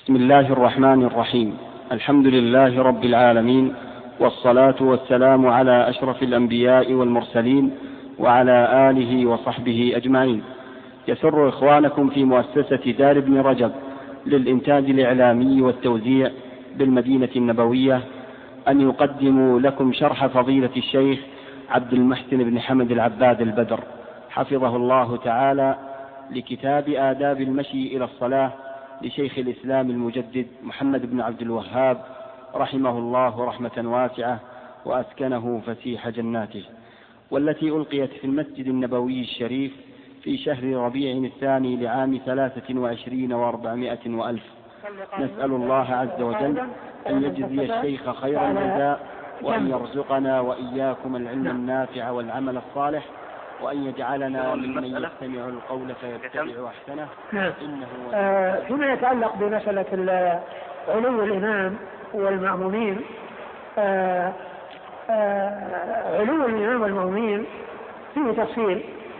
بسم الله الرحمن الرحيم. الحمد لله رب العالمين، والصلاة والسلام على أشرف الأنبياء والمرسلين وعلى آله وصحبه أجمعين. يسر إخوانكم في مؤسسة دار ابن رجب للإنتاج الإعلامي والتوزيع بالمدينة النبوية أن يقدموا لكم شرح فضيلة الشيخ عبد المحسن بن حمد العباد البدر حفظه الله تعالى لكتاب آداب المشي إلى الصلاة لشيخ الإسلام المجدد محمد بن عبد الوهاب رحمه الله رحمة واسعة وأسكنه فسيح جناته، والتي ألقيت في المسجد النبوي الشريف في شهر ربيع الثاني لعام 23 و400 وألف. نسأل الله عز وجل أن يجزي الشيخ خير الجزاء، وأن يرزقنا وإياكم العلم النافع والعمل الصالح، وأن يجعلنا ممن يستمع القول فيتبع أحسنه. فيما يتعلق بمسألة علو الإمام والمأمومين، علو الإمام والمأمومين فيه تفصيل.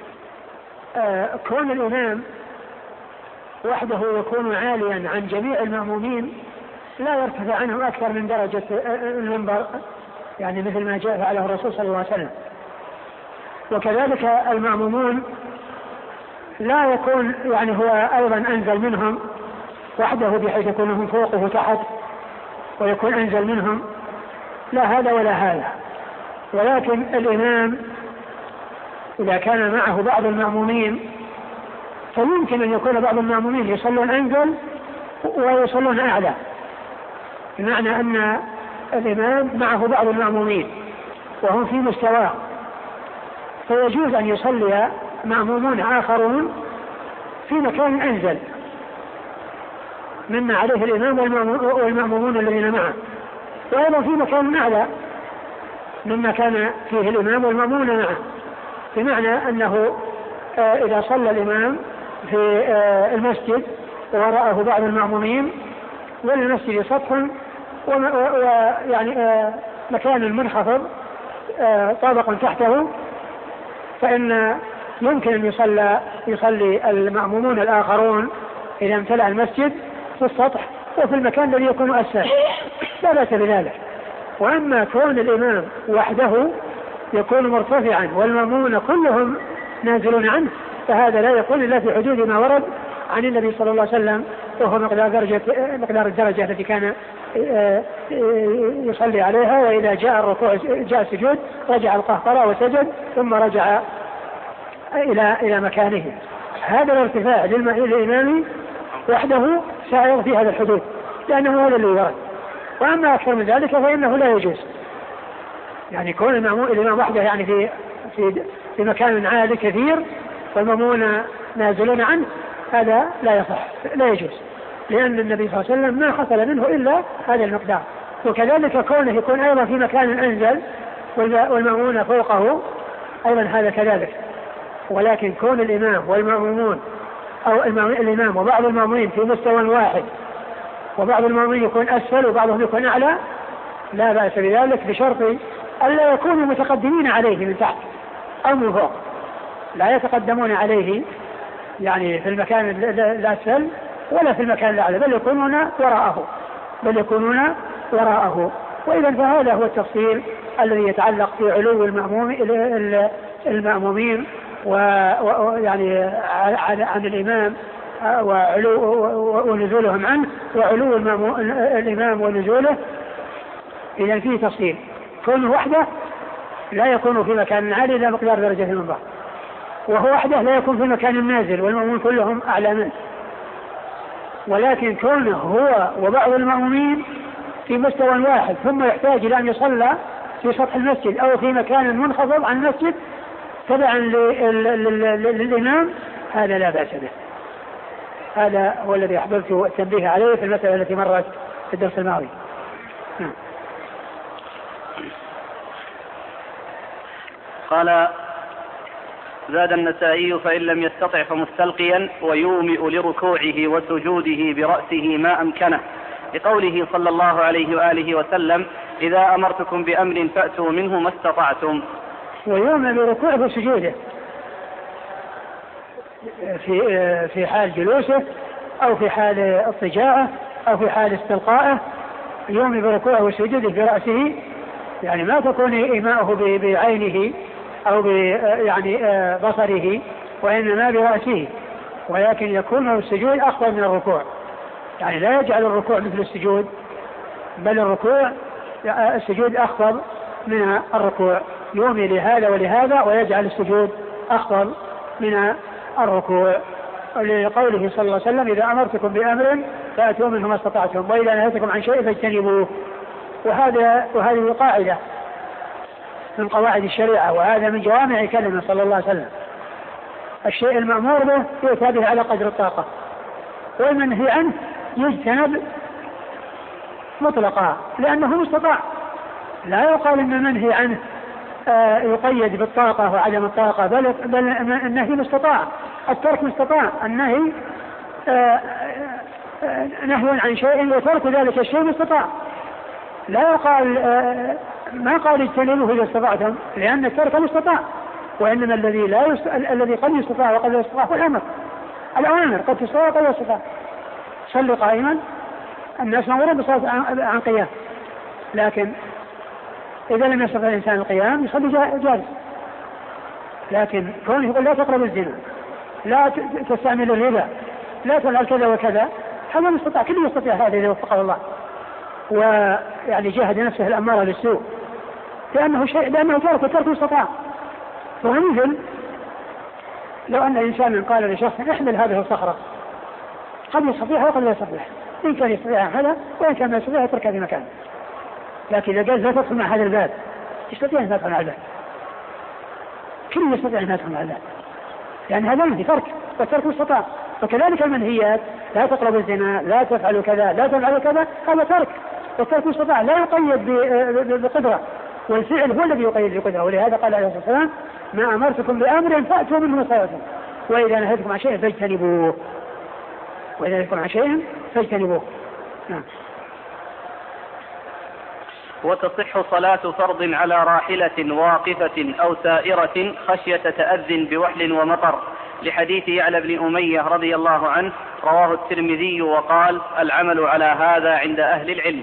كون الإمام وحده يكون عاليا عن جميع المأمومين لا يرتفع عنه أكثر من درجة المنبر، يعني مثل ما جاء على الرسول صلى الله عليه وسلم. وكذلك المأمومون لا يكون يعني هو أيضا أنزل منهم وحده بحيث يكون هم فوقه تحت ويكون أنزل منهم، لا هذا ولا هذا. ولكن الإمام إذا كان معه بعض المأمومين فيمكن أن يكون بعض المأمومين يصلون أنزل ويصلون أعلى، بمعنى أن الإمام معه بعض المأمومين وهم في مستواه، فيجوز أن يصلي مأمومون آخرون في مكان أنزل مما عليه الإمام والمأمومون الذين معه، وأيضا في مكان أعلى مما كان فيه الإمام والمأمومون معه، بمعنى أنه إذا صلى الإمام في المسجد وراءه بعض المأمومين وللمسجد سطح ويعني مكان منخفض طابق تحته، فإن يمكن أن يصلي المأمومون الآخرون إذا امتلأ المسجد في السطح وفي المكان الذي يكون أسفل، لا بأس بذلك. وأما كون الإمام وحده يكون مرتفعا والمأمومون كلهم نازلون عنه، فهذا لا يكون إلا في حدود ما ورد عن النبي صلى الله عليه وسلم، وهو مقدار الدرجة التي كان يصلي عليها، وإذا جاء الركوع جاء السجود رجع القهقرة وسجد ثم رجع إلى مكانه. هذا الارتفاع للإمام وحده سائر في هذا الحدود لأنه هذا اللي ورد. وأما أكثر من ذلك فإنه لا يجوز، يعني كون الإمام وحده يعني في مكان عالي كثير والمأمومون نازلون عنه، هذا لا يصح، لا يجوز، لأن النبي صلى الله عليه وسلم ما حصل منه إلا هذا المقدار. وكذلك كونه يكون أيضا في مكان أنزل والمأمومون فوقه أيضا هذا كذلك. ولكن كون الإمام والمأمومون أو الإمام وبعض المأمومين في مستوى واحد وبعض المأمومين يكون أسفل وبعضهم يكون أعلى، لا بأس بذلك، بشرط ألا يكونوا متقدمين عليه من تحت أو من فوق، لا يتقدمون عليه يعني في المكان الأسفل ولا في المكان الأعلى، بل يكونون وراءه. وإذا فهذا هو التفصيل الذي يتعلق في علو المأمومين ويعني عن الإمام ونزولهم عنه، وعلو الإمام ونزوله. إذا فيه تفصيل، كونه وحده لا يكون في مكان عالي إلا مقدار درجة المنبر، وهو وحده لا يكون في مكان نازل والمأمومون كلهم أعلى منه. ولكن كونه هو وبعض المأمومين في مستوى واحد ثم يحتاج إلى أن يصلى في سطح المسجد أو في مكان منخفض عن المسجد تبعا للإمام، هذا لا بأس به. هذا هو الذي أحببت التنبيه عليه في المسألة التي مرت في الدرس الماضي. قال زاد النسائي: فإن لم يستطع فمستلقيا ويومئ لركوعه وسجوده برأسه ما أمكنه، لقوله صلى الله عليه وآله وسلم: إذا أمرتكم بأمر فأتوا منه ما استطعتم. ويومئ لركوعه وسجوده في حال جلوسه أو في حال اضطجاعه أو في حال استلقائه يومي بركوعه وسجوده برأسه، يعني ما تكون إيماؤه بعينه أو يعني بصره، وإنما برأسه، ولكن يكون السجود أفضل من الركوع، يعني لا يجعل الركوع مثل السجود، بل السجود أفضل من الركوع، يومي لهذا ولهذا ويجعل السجود أفضل من الركوع، لقوله صلى الله عليه وسلم: إذا أمرتكم بأمر فأتوا منه ما استطعتم، وإذا نهيتكم عن شيء فاجتنبوه. وهذه قاعدة من قواعد الشريعة، وهذا من جوامع كلمة صلى الله عليه وسلم. الشيء المأمور به يؤتى به على قدر الطاقة، والمنهي عنه يجتنب مطلقا لأنه مستطاع. لا يقال أن المنهي عنه يقيد بالطاقة وعدم الطاقة، بل النهي مستطاع، الترك مستطاع، النهي نهي عن شيء وترك ذلك الشيء مستطاع. لا يقال ما قال اجتنبوه إذا استطعتم، لأن الترك مستطاع، وإنما الذي قد يستطاع وقد لا يستطاع هو الأوامر قد تستطاع وقد لا يستطاع. صلي قائما، الناس مأمورون بالصلاة عن قيام، لكن إذا لم يستطع الإنسان القيام يصلي جالس. لكن كونه يقول لا تقرب الزنا، لا تستعمل الربا، لا تفعل كذا وكذا، هذا مستطاع، كل يستطيع هذا إذا وفقه الله، ويعني جاهد نفسه الأمارة للسوء، لأنه ترك مستطاع. ومثل لو أن إنسان قال لشخص: احمل هذه الصخرة، قد يستطيعها وقد لا يستطيعها، إن كان يستطيعها هذا، وإن كان لا يستطيعها يتركها في مكانه. لكن إذا قال لا تدخل مع هذا الباب، يستطيع أن يدخل مع الباب، كل يستطيع أن يدخل مع الباب، يعني هذا منهي ترك، والترك مستطاع. وكذلك المنهيات: لا تقرب الزنا، لا تفعل كذا، لا تفعل كذا، هذا ترك، والترك مستطاع، لا يقيد بقدرة، والفعل هو الذي يقيد بقدرة. ولهذا قال عليه الصلاة والسلام: ما أمرتكم بأمر فأتوا منه ما استطعتم، وإذا نهيتكم عن شيء فاجتنبوه. وإذا نهيتكم عن شيء فاجتنبوه. نعم. وتصح صلاة فرض على راحلة واقفة أو سائرة خشية تأذن بوحل ومطر، لحديث يعلى بن أمية رضي الله عنه، رواه الترمذي وقال: العمل على هذا عند أهل العلم.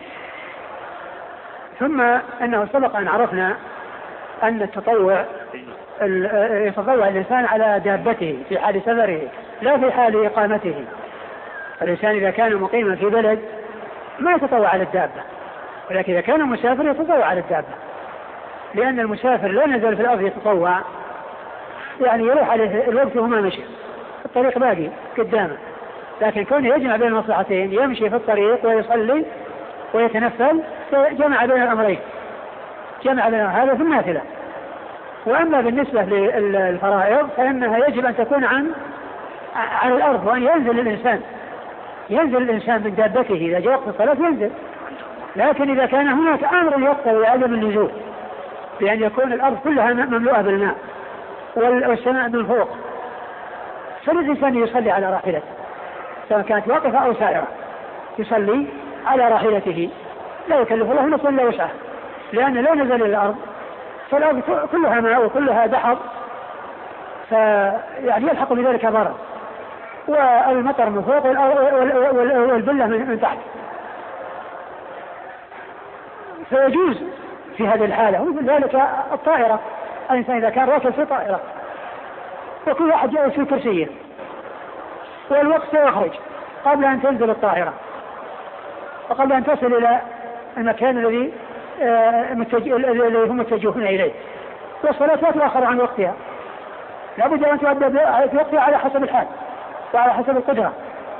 ثم أنه سبق أن عرفنا أن التطوع يتطوع الإنسان على دابته في حال سفره، لا في حال إقامته. الإنسان إذا كان مقيما في بلد ما يتطوع على الدابة، ولكن إذا كان مسافر يتطوع على الدابة، لأن المسافر لا نزل في الأرض يتطوع، يعني يروح عليه الوقت وما مشي، الطريق باقي قدامه، لكن كونه يجمع بين المصلحتين، يمشي في الطريق ويصلي ويتنفل، جمع بين الأمرين، جمع بين هذا في النافلة. وأما بالنسبة للفرائض فإنها يجب أن تكون على الأرض، وأن ينزل الإنسان من دابته إذا جاء وقت الصلاة ينزل. لكن إذا كان هناك أمر يقتضي عدم النزول، بأن يكون الأرض كلها مملوءة بالماء والسماء من فوق، فالإنسان يصلي على راحلته، سواء كانت واقفة أو سائرة، يصلي على راحلته، لا يكلف الله نفسا إلا وسعها، لأن لو نزل إلى الأرض فالأرض كلها ماء وكلها دحض، فيعني يلحق بذلك ضرر، والمطر من فوق والبلة من تحت. فيجوز في هذه الحالة. ومثل ذلك الطائرة، الإنسان إذا كان راكب في طائرة وكل واحد جالس في كرسيه والوقت سيخرج قبل أن تنزل الطائرة وقبل أن تصل إلى المكان الذي هم متجهون إليه، والصلاة لا تؤخر عن وقتها، لابد أن تؤدى في وقتها على حسب الحال وعلى حسب القدرة.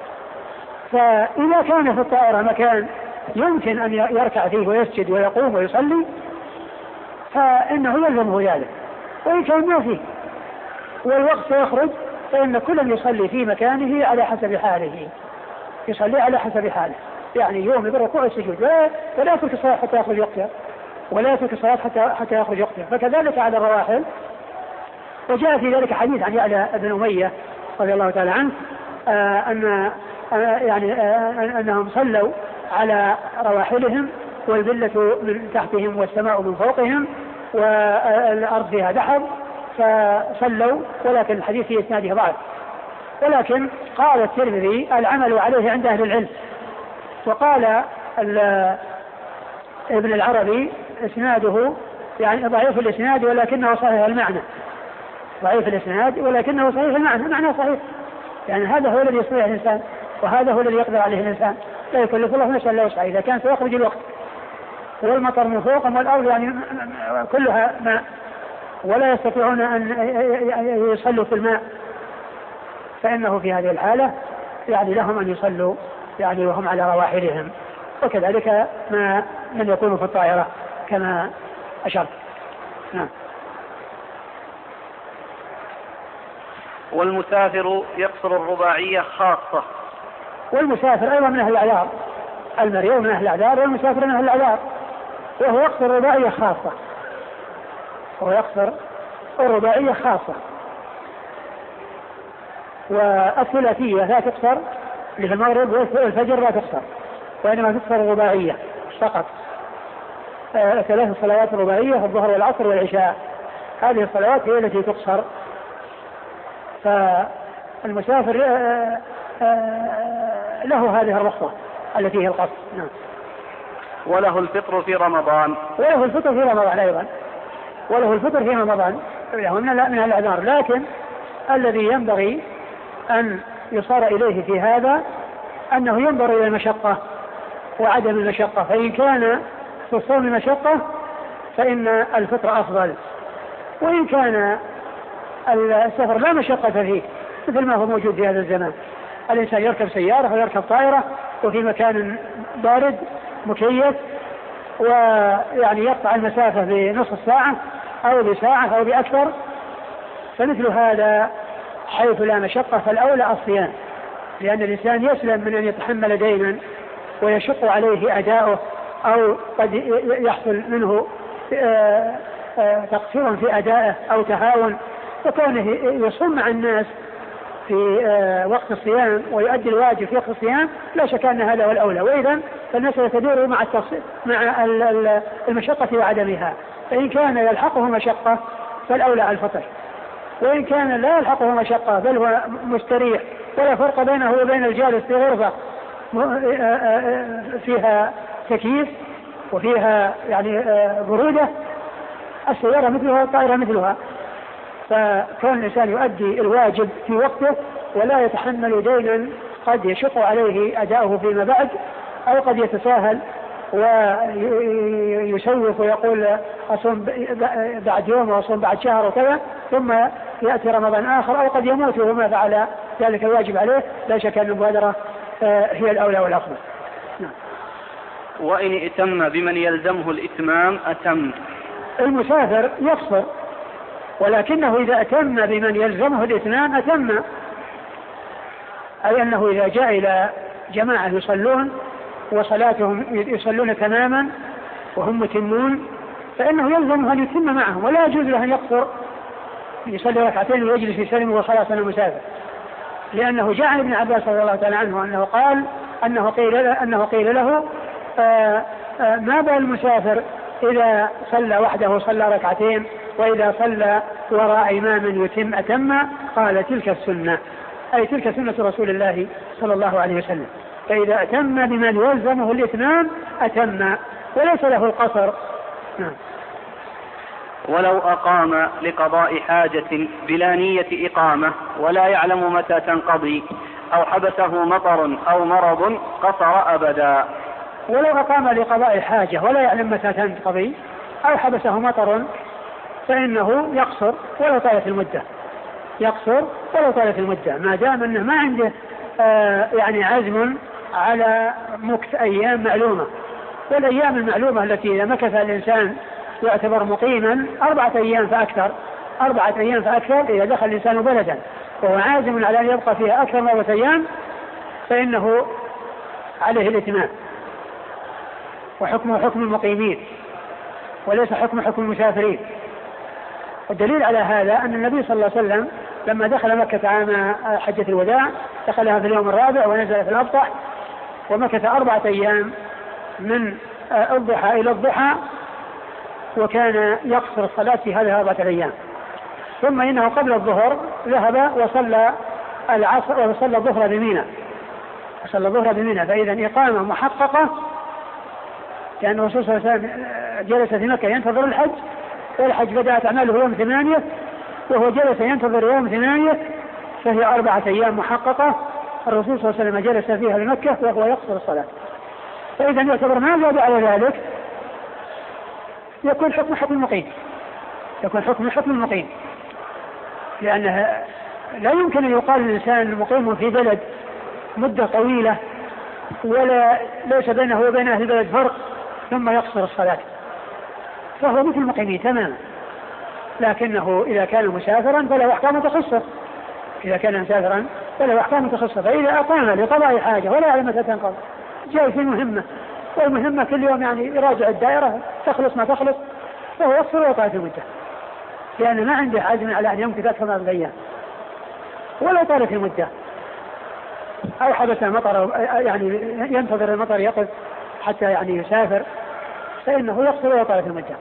فإذا كان في الطائرة مكان يمكن أن يركع فيه ويسجد ويقوم ويصلي فإنه يلزمه ذلك، وإن كان ما فيه والوقت سيخرج فإن كل يصلي في مكانه على حسب حاله، يصلي على حسب حاله، يعني يوم بالركوع والسجود، ولا يترك الصلاة حتى يخرج وقتها، ولا يترك الصلاة حتى يخرج وقتها. فكذلك على الرواحل. وجاء في ذلك حديث عن يعلى بن أمية رضي الله تعالى عنه أنهم صلوا على رواحلهم والذلة من تحتهم والسماء من فوقهم والأرض فيها دحض، فصلوا، ولكن الحديث في إسناده ضعف. ولكن قال الترمذي: العمل عليه عند أهل العلم، وقال ابن العربي إسناده يعني ضعيف الإسناد ولكنه صحيح المعنى، ضعيف الإسناد ولكنه صحيح المعنى، معنى صحيح، يعني هذا هو الذي يصلح الإنسان وهذا هو الذي يقدر عليه الإنسان، لا يكلف الله نفسا إلا وسعها، إذا كان سيخرج الوقت والمطر من فوقهم والأرض يعني كلها ماء ولا يستطيعون أن يصلوا في الماء، فإنه في هذه الحالة يعني لهم أن يصلوا يعني وهم على رواحلهم، وكذلك من يكون في الطائرة كما أشرت. نعم. والمسافر يقصر الرباعية خاصة. والمسافر أيضا من أهل الأعذار، المريض من أهل الأعذار والمسافر من أهل الأعذار، وهو يقصر الرباعية خاصة، وهو يقصر الرباعية خاصة. والثلاثية لا تقصر، للمغرب والفجر لا تقصر، وإنما تقصر الرباعية فقط، 3 صلوات رباعية، الظهر والعصر والعشاء، هذه الصلوات هي التي تقصر. فالمسافر له هذه الرخصة التي هي القصر. نعم. وله الفطر في رمضان. وله الفطر في رمضان أيضا، وله الفطر في رمضان من الأعذار، لكن الذي ينبغي أن يصار إليه في هذا أنه ينظر إلى المشقة وعدم المشقة، فإن كان في الصوم مشقة فإن الفطر أفضل، وإن كان السفر لا مشقة فيه مثل ما هو موجود في هذا الزمان، الإنسان يركب سيارة ويركب طائرة وفي مكان بارد مكيف، ويعني يقطع المسافة بنصف ساعة أو بساعة أو بأكثر، فمثل هذا حيث لا مشقة فالأولى الصيام، لأن الإنسان يسلم من أن يتحمل دينا ويشق عليه أداؤه، أو قد يحصل منه تقصير في أدائه أو تهاون، وكونه يصوم مع الناس في وقت الصيام ويؤدي الواجب في وقت الصيام لا شك أن هذا هو الأولى. وإذا فالمسألة تدور مع المشقة وعدمها، فإن كان يلحقه مشقة فالأولى الفطر، وإن كان لا يلحقه مشقة بل هو مستريح ولا فرق بينه وبين الجالس في غرفة فيها تكييف وفيها يعني برودة، السيارة مثلها والطائرة مثلها، فكون الإنسان يؤدي الواجب في وقته ولا يتحمل دينا قد يشق عليه أداؤه فيما بعد، أو قد يتساهل ويسوف ويقول أصوم بعد يوم وأصوم بعد شهر وكذا ثم يأتي رمضان آخر، أو قد يموت وما فعل ذلك الواجب عليه، لا شك أن المبادرة هي الأولى والأفضل. وإن ائتم بمن يلزمه الإتمام أتم. المسافر يقصر، ولكنه إذا أتم بمن يلزمه الإتمام أتم، أي أنه إذا جاء إلى جماعة يصلون وصلاتهم يصلون تماما وهم متمون فإنه يلزمه أن يتم معهم، ولا يجوز له أن يقصر يصلي ركعتين ويجلس يسلم وخلاص أنا مسافر، لأنه جاء عن ابن عباس رضي الله تعالى عنه أنه قال أنه قيل له ما بال المسافر إذا صلى وحده صلى ركعتين وإذا صلى وراء إمام يتم أتم؟ قال تلك السنة، أي تلك سنة رسول الله صلى الله عليه وسلم، فإذا أتم بمن يلزمه الإتمام أتم وليس له القصر. ولو أقام لقضاء حاجة بلا نية إقامة ولا يعلم متى تنقضي أو حبسه مطر أو مرض قصر أبدا. ولو أقام لقضاء حاجة ولا يعلم متى تنقضي أو حبسه مطر فإنه يقصر ولو طالت المدة، يقصر ولو طالت المدة، ما دام أنه ما عنده يعني عزم على مكث أيام معلومة، والأيام المعلومة التي إذا مكث الإنسان يعتبر مقيما 4 أيام فأكثر، 4 أيام فأكثر إذا دخل الإنسان بلدا وهو عازم على أن يبقى فيها أكثر من 4 أيام فإنه عليه الإتمام، وحكمه حكم المقيمين وليس حكم المسافرين. والدليل على هذا أن النبي صلى الله عليه وسلم لما دخل مكة عام حجة الوداع دخلها في اليوم الرابع ونزل في الأبطح ومكث 4 أيام من الضحى إلى الضحى، وكان يقصر الصلاة في هذه 4 أيام، ثم إنه قبل الظهر ذهب وصلى العصر وصلى الظهر بميناء، صلى الظهر بمنى، فإذا إقامة محققة، لأن الرسول صلى الله عليه وسلم جلس في مكة ينتظر الحج، والحج بدأت أعماله يوم 8 وهو جلس ينتظر يوم 8، فهي 4 أيام محققة الرسول صلى الله عليه وسلم جلس فيها بمكة وهو يقصر الصلاة. فإذا يعتبر ما زاد على ذلك يكون حكم حكم المقيم، لأنها لا يمكن أن يقال الإنسان مقيم في بلد مدة طويلة ولا ليس بينه وبين أهل البلد فرق ثم يقصر الصلاة، فهو مثل المقيمين تماما، لكنه إذا كان مسافرا فله أحكام تخصه، فإذا أقام لقضاء حاجة ولا يعلم متى تنقضي، جاي في مهمة والمهمة كل يوم يعني يراجع الدائرة تخلص ما تخلص، فهو يقصر ويطالب المدة، لأن ما عنده عزم على أن يمكث أكثر من الأيام، ولا طالت المدة أو حدث المطر يعني ينتظر المطر يقف حتى يعني يسافر، فإنه يقصر ويطالت المدة.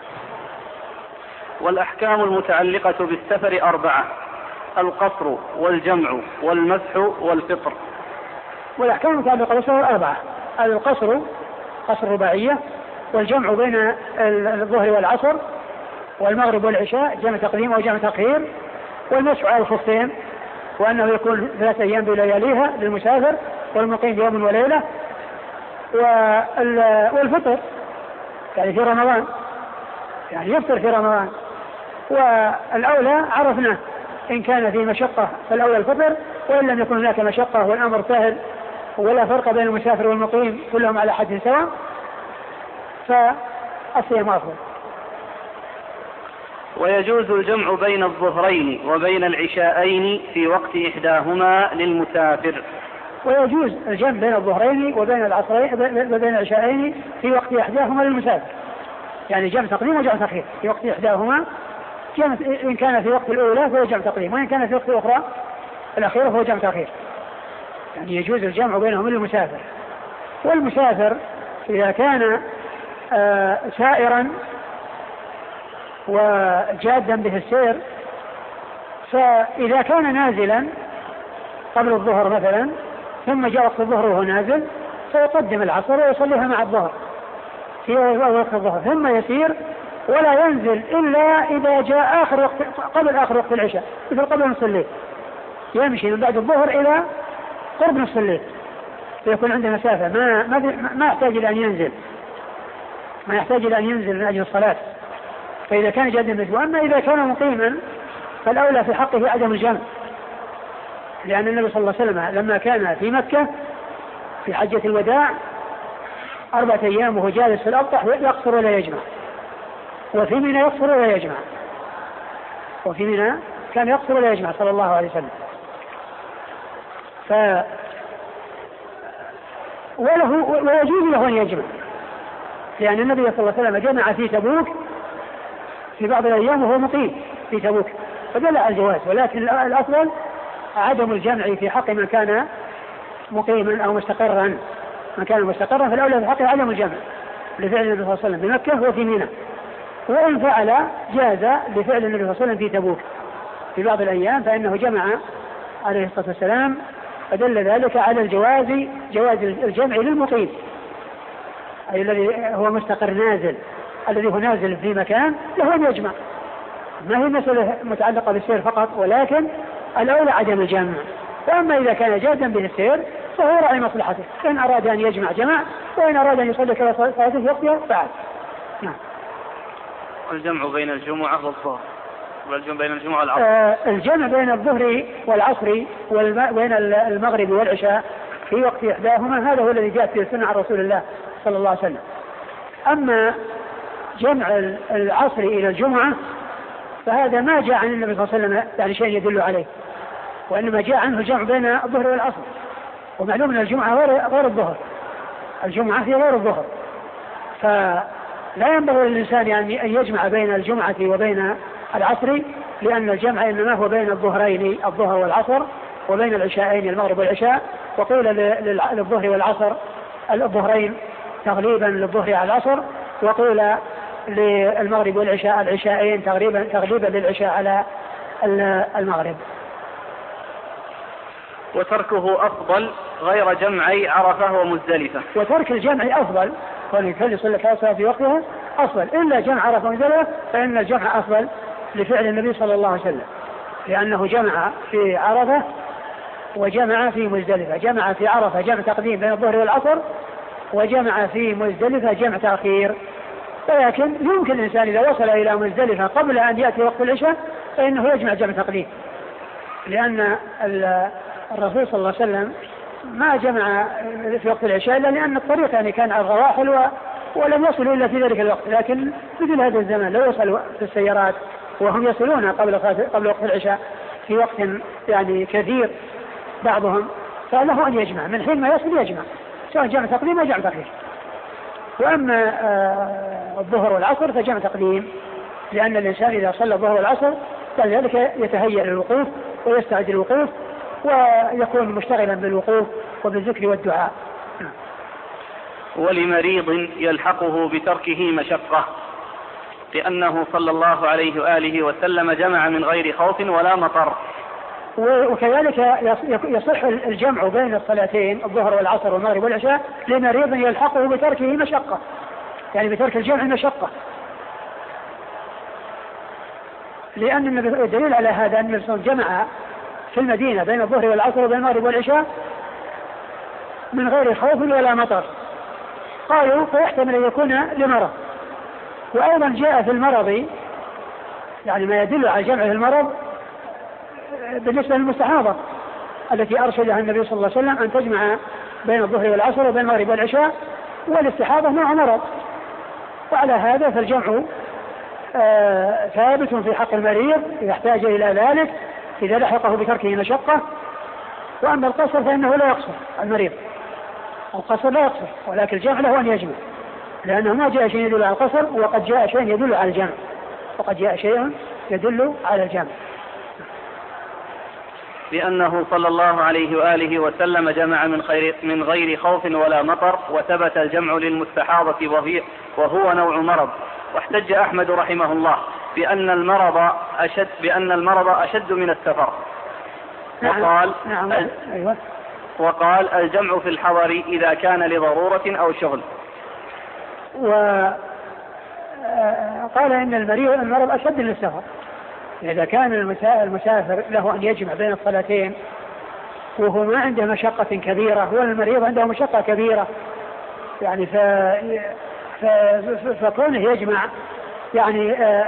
والأحكام المتعلقة بالسفر 4: القصر والجمع والمسح والفطر. والأحكام المتعلقة بالسفر 4: القصر قصر رباعية، والجمع بين الظهر والعصر والمغرب والعشاء جمع تقديم وجمع تأخير، والمسح على الخفين وأنه يكون 3 أيام بلياليها للمسافر والمقيم يوم وليلة، والفطر يعني في رمضان، يعني يفطر في رمضان، والأولى عرفنا إن كان في مشقة فالأولى الفطر، وإن لم يكن هناك مشقة والأمر سهل ولا فرق بين المسافر والمقيم كلهم على حد سواء فالصيام أفضل. ويجوز الجمع بين الظهرين وبين العشاءين في وقت إحداهما للمسافر. ويجوز الجمع بين الظهرين وبين العشاءين في وقت إحداهما للمسافر، يعني جمع تقديم وجمع تأخير في وقت إحداهما، إن كان في وقت الأولى فهو جمع تقديم، وإن كان في وقت الأخرى الأخيرة فهو جمع تأخير، يعني يجوز الجمع بينهم للمسافر. والمسافر إذا كان سائرا وجادا به السير، فإذا كان نازلا قبل الظهر مثلا ثم جاء وقت الظهر وهو نازل فيقدم العصر ويصليها مع الظهر في وقت الظهر، ثم يسير ولا ينزل إلا إذا جاء قبل آخر وقت العشاء، مثل قبل نصف الليل، يمشي من بعد الظهر إلى قرب نصف الليل، فيكون عنده مسافة ما يحتاج إلى أن ينزل من أجل الصلاة، فإذا كان جادا به. وأما إذا كان مقيما فالأولى في حقه عدم الجمع، لأن النبي صلى الله عليه وسلم لما كان في مكة في حجة الوداع 4 أيام وهو جالس في الأبطح يقصر ولا يجمع، وفي منى يقصر ولا يجمع، كان يقصر ولا يجمع صلى الله عليه وسلم. ويجوز له أن يجمع، لأن النبي صلى الله عليه وسلم جمع في تبوك في بعض الأيام وهو مقيم في تبوك فدل على الجواز، ولكن الأفضل عدم الجمع في حق من كان مقيما أو مستقرا، فالأولى في حقه عدم الجمع لفعل النبي صلى الله عليه وسلم بمكة وفي منى، وإن فعل جاز لفعل النبي صلى الله عليه وسلم في تبوك في بعض الأيام فإنه جمع عليه الصلاة والسلام، فدل ذلك على جواز الجمع للمقيم، أي الذي هو مستقر نازل، الذي هو نازل في مكان له أن يجمع، ما هي مسألة متعلقة بالسير فقط، ولكن الأولى عدم الجمع. وأما إذا كان جادا به السير فهو راعي مصلحته، إن أراد أن يجمع جمع، وإن أراد أن يصلي كلا صلاته في وقتها فعل. نعم. الجمع بين الجمعة والظهر والجمع بين الجمعة والعصر. الجمع بين الظهر والعصر وبين المغرب والعشاء في وقت إحداهما هذا هو الذي جاء في السنة عن رسول الله صلى الله عليه وسلم. أما جمع العصر إلى الجمعة فهذا ما جاء عن النبي صلى الله عليه وسلم يعني شيء يدل عليه، وإنما جاء عنه الجمع بين الظهر والعصر، ومعلوم أن الجمعة غير الظهر، الجمعة هي غير الظهر، فلا ينبغي للإنسان يعني أن يجمع بين الجمعة وبين العصر، لأن الجمع إنما هو بين الظهرين الظهر والعصر، وبين العشاءين المغرب والعشاء، وقيل للظهر والعصر الظهرين تغليبا للظهر على العصر، وقيل للمغرب والعشاء العشاءين تغليبا للعشاء على المغرب. وتركه أفضل غير جمعي عرفة ومزدلفة. وترك الجمع أفضل، فليصلي الصلاة في وقتها أفضل، إلا جمع عرفة ومزدلفة فإن الجمع أفضل لفعل النبي صلى الله عليه وسلم، لأنه جمع في عرفة وجمع في مزدلفة. جمع في عرفة جمع تقديم بين الظهر والعصر، وجمع في مزدلفة جمع تأخير. ولكن يمكن الإنسان إذا وصل إلى مزدلفة قبل أن يأتي وقت العشاء فإنه يجمع جمع تقديم، لأن الرسول صلى الله عليه وسلم ما جمع في وقت العشاء إلا لأن الطريق يعني كان على الرواحل ولم يصلوا إلا في ذلك الوقت. لكن مثل هذا الزمان لو وصلوا في السيارات وهم يصلون قبل وقت العشاء في وقت يعني كثير بعضهم، فله أن يجمع من حين ما يصل يجمع، سواء جمع تقديم أو جمع تأخير. وأما الظهر والعصر فجمع تقديم، لأن الإنسان إذا صلى الظهر والعصر فذلك يتهيأ للوقوف ويستعد للوقوف ويكون مشتغلا بالوقوف وبالذكر والدعاء. ولمريض يلحقه بتركه مشقة، لأنه صلى الله عليه وآله وسلم جمع من غير خوف ولا مطر. وكذلك يصح الجمع بين الصلاتين الظهر والعصر والمغرب والعشاء لمريض يلحقه بتركه مشقة، يعني بترك الجمع مشقة، لأن الدليل على هذا أن الرسول جمع في المدينة بين الظهر والعصر وبين المغرب والعشاء من غير خوف ولا مطر. قالوا فيحتمل أن يكون لمرض. وأيضا جاء في المرض يعني ما يدل على جمع المرض بالنسبة للمستحاضة التي أرشدها النبي صلى الله عليه وسلم أن تجمع بين الظهر والعصر وبين المغرب والعشاء، والاستحاضة نوع مرض. وعلى هذا فالجمع ثابت في حق المريض إذا احتاج إلى ذلك إذا لحقه بتركه مشقة. وأما القصر فإنه لا يقصر المريض، القصر لا يقصر، ولكن الجمع له أن يجمع، لأنه ما جاء شيء يدل على القصر وقد جاء شيء يدل على الجمع، وقد جاء شيء يدل على الجمع. لأنه صلى الله عليه وآله وسلم جمع من غير خوف ولا مطر، وثبت الجمع للمستحاضة وهو نوع مرض. واحتج أحمد رحمه الله بأن المرض أشد من السفر. وقال الجمع في الحضر إذا كان لضرورة أو شغل. وقال إن المرض أشد من السفر، إذا كان المسافر له أن يجمع بين الصلاتين وهو ما عنده مشقة كبيرة والمريض عنده مشقة كبيرة، يعني فكونه يجمع يعني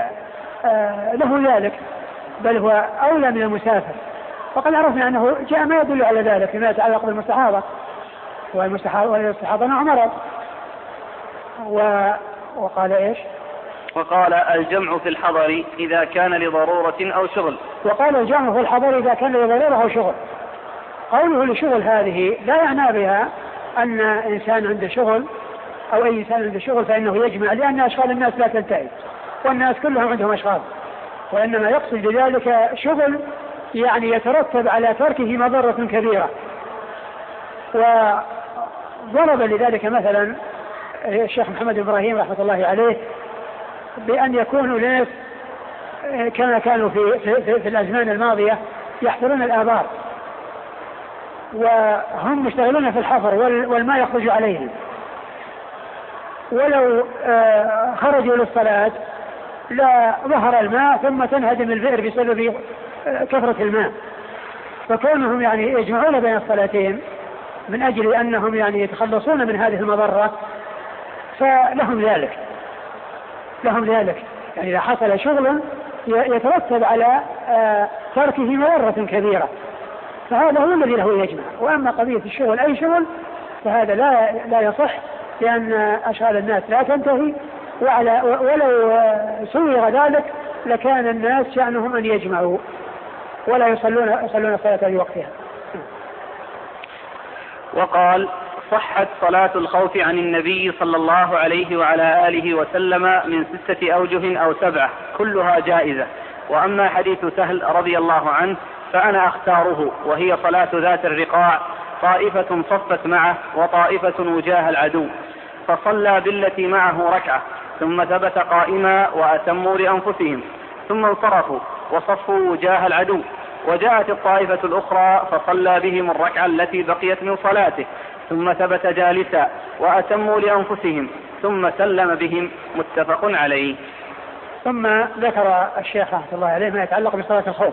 له ذلك، بل هو أولى من المسافر. وقد عرفنا أنه جاء ما يدل على ذلك فيما يتعلق بالمستحاضة، والمستحاضة نوع مرض. وقال إيش؟ وقال الجمع في الحضر إذا كان لضرورة أو شغل. وقال الجمع في الحضر إذا كان لضرورة أو شغل. قوله لشغل هذه لا يعني بها أن إنسان عنده شغل أو أي إنسان عنده شغل فإنه يجمع، لأن أشغال الناس لا تنتهي والناس كلهم عندهم أشغال، وإنما يقصد بذلك شغل يعني يترتب على تركه مضرة كبيرة. وضرب لذلك مثلا الشيخ محمد إبراهيم رحمة الله عليه بأن يكونوا ناس كما كانوا في الأزمان الماضية يحفرون الآبار وهم مشتغلون في الحفر والماء يخرج عليهم، ولو خرجوا للصلاة لا ظهر الماء ثم تنهدم البئر بسبب كثرة الماء. فكونهم يعني يجمعون بين الصلاتين من أجل أنهم يعني يتخلصون من هذه المضرة فلهم ذلك، يعني إذا حصل شغل يترتب على تركه مضرة كبيرة فهذا هو الذي له يجمع. وأما قضية الشغل أي شغل فهذا لا يصح، لأن أشغال الناس لا تنتهي، ولو سوغ ذلك لكان الناس شأنهم أن يجمعوا ولا يصلون الصلاة في وقتها. وقال صحت صلاة الخوف عن النبي صلى الله عليه وعلى آله وسلم من 6 أوجه أو 7 كلها جائزة. وأما حديث سهل رضي الله عنه فأنا أختاره، وهي صلاة ذات الرقاع، طائفة صفت معه وطائفة وجاه العدو، فصلى بالتي معه ركعة ثم ثبت قائما وأتموا لأنفسهم ثم انصرفوا وصفوا وجاه العدو، وجاءت الطائفة الأخرى فصلى بهم الركعة التي بقيت من صلاته ثم ثبت جالسا وأتموا لأنفسهم ثم سلم بهم. متفق عليه. ثم ذكر الشيخ رحمه الله عليه ما يتعلق بصلاة الخوف.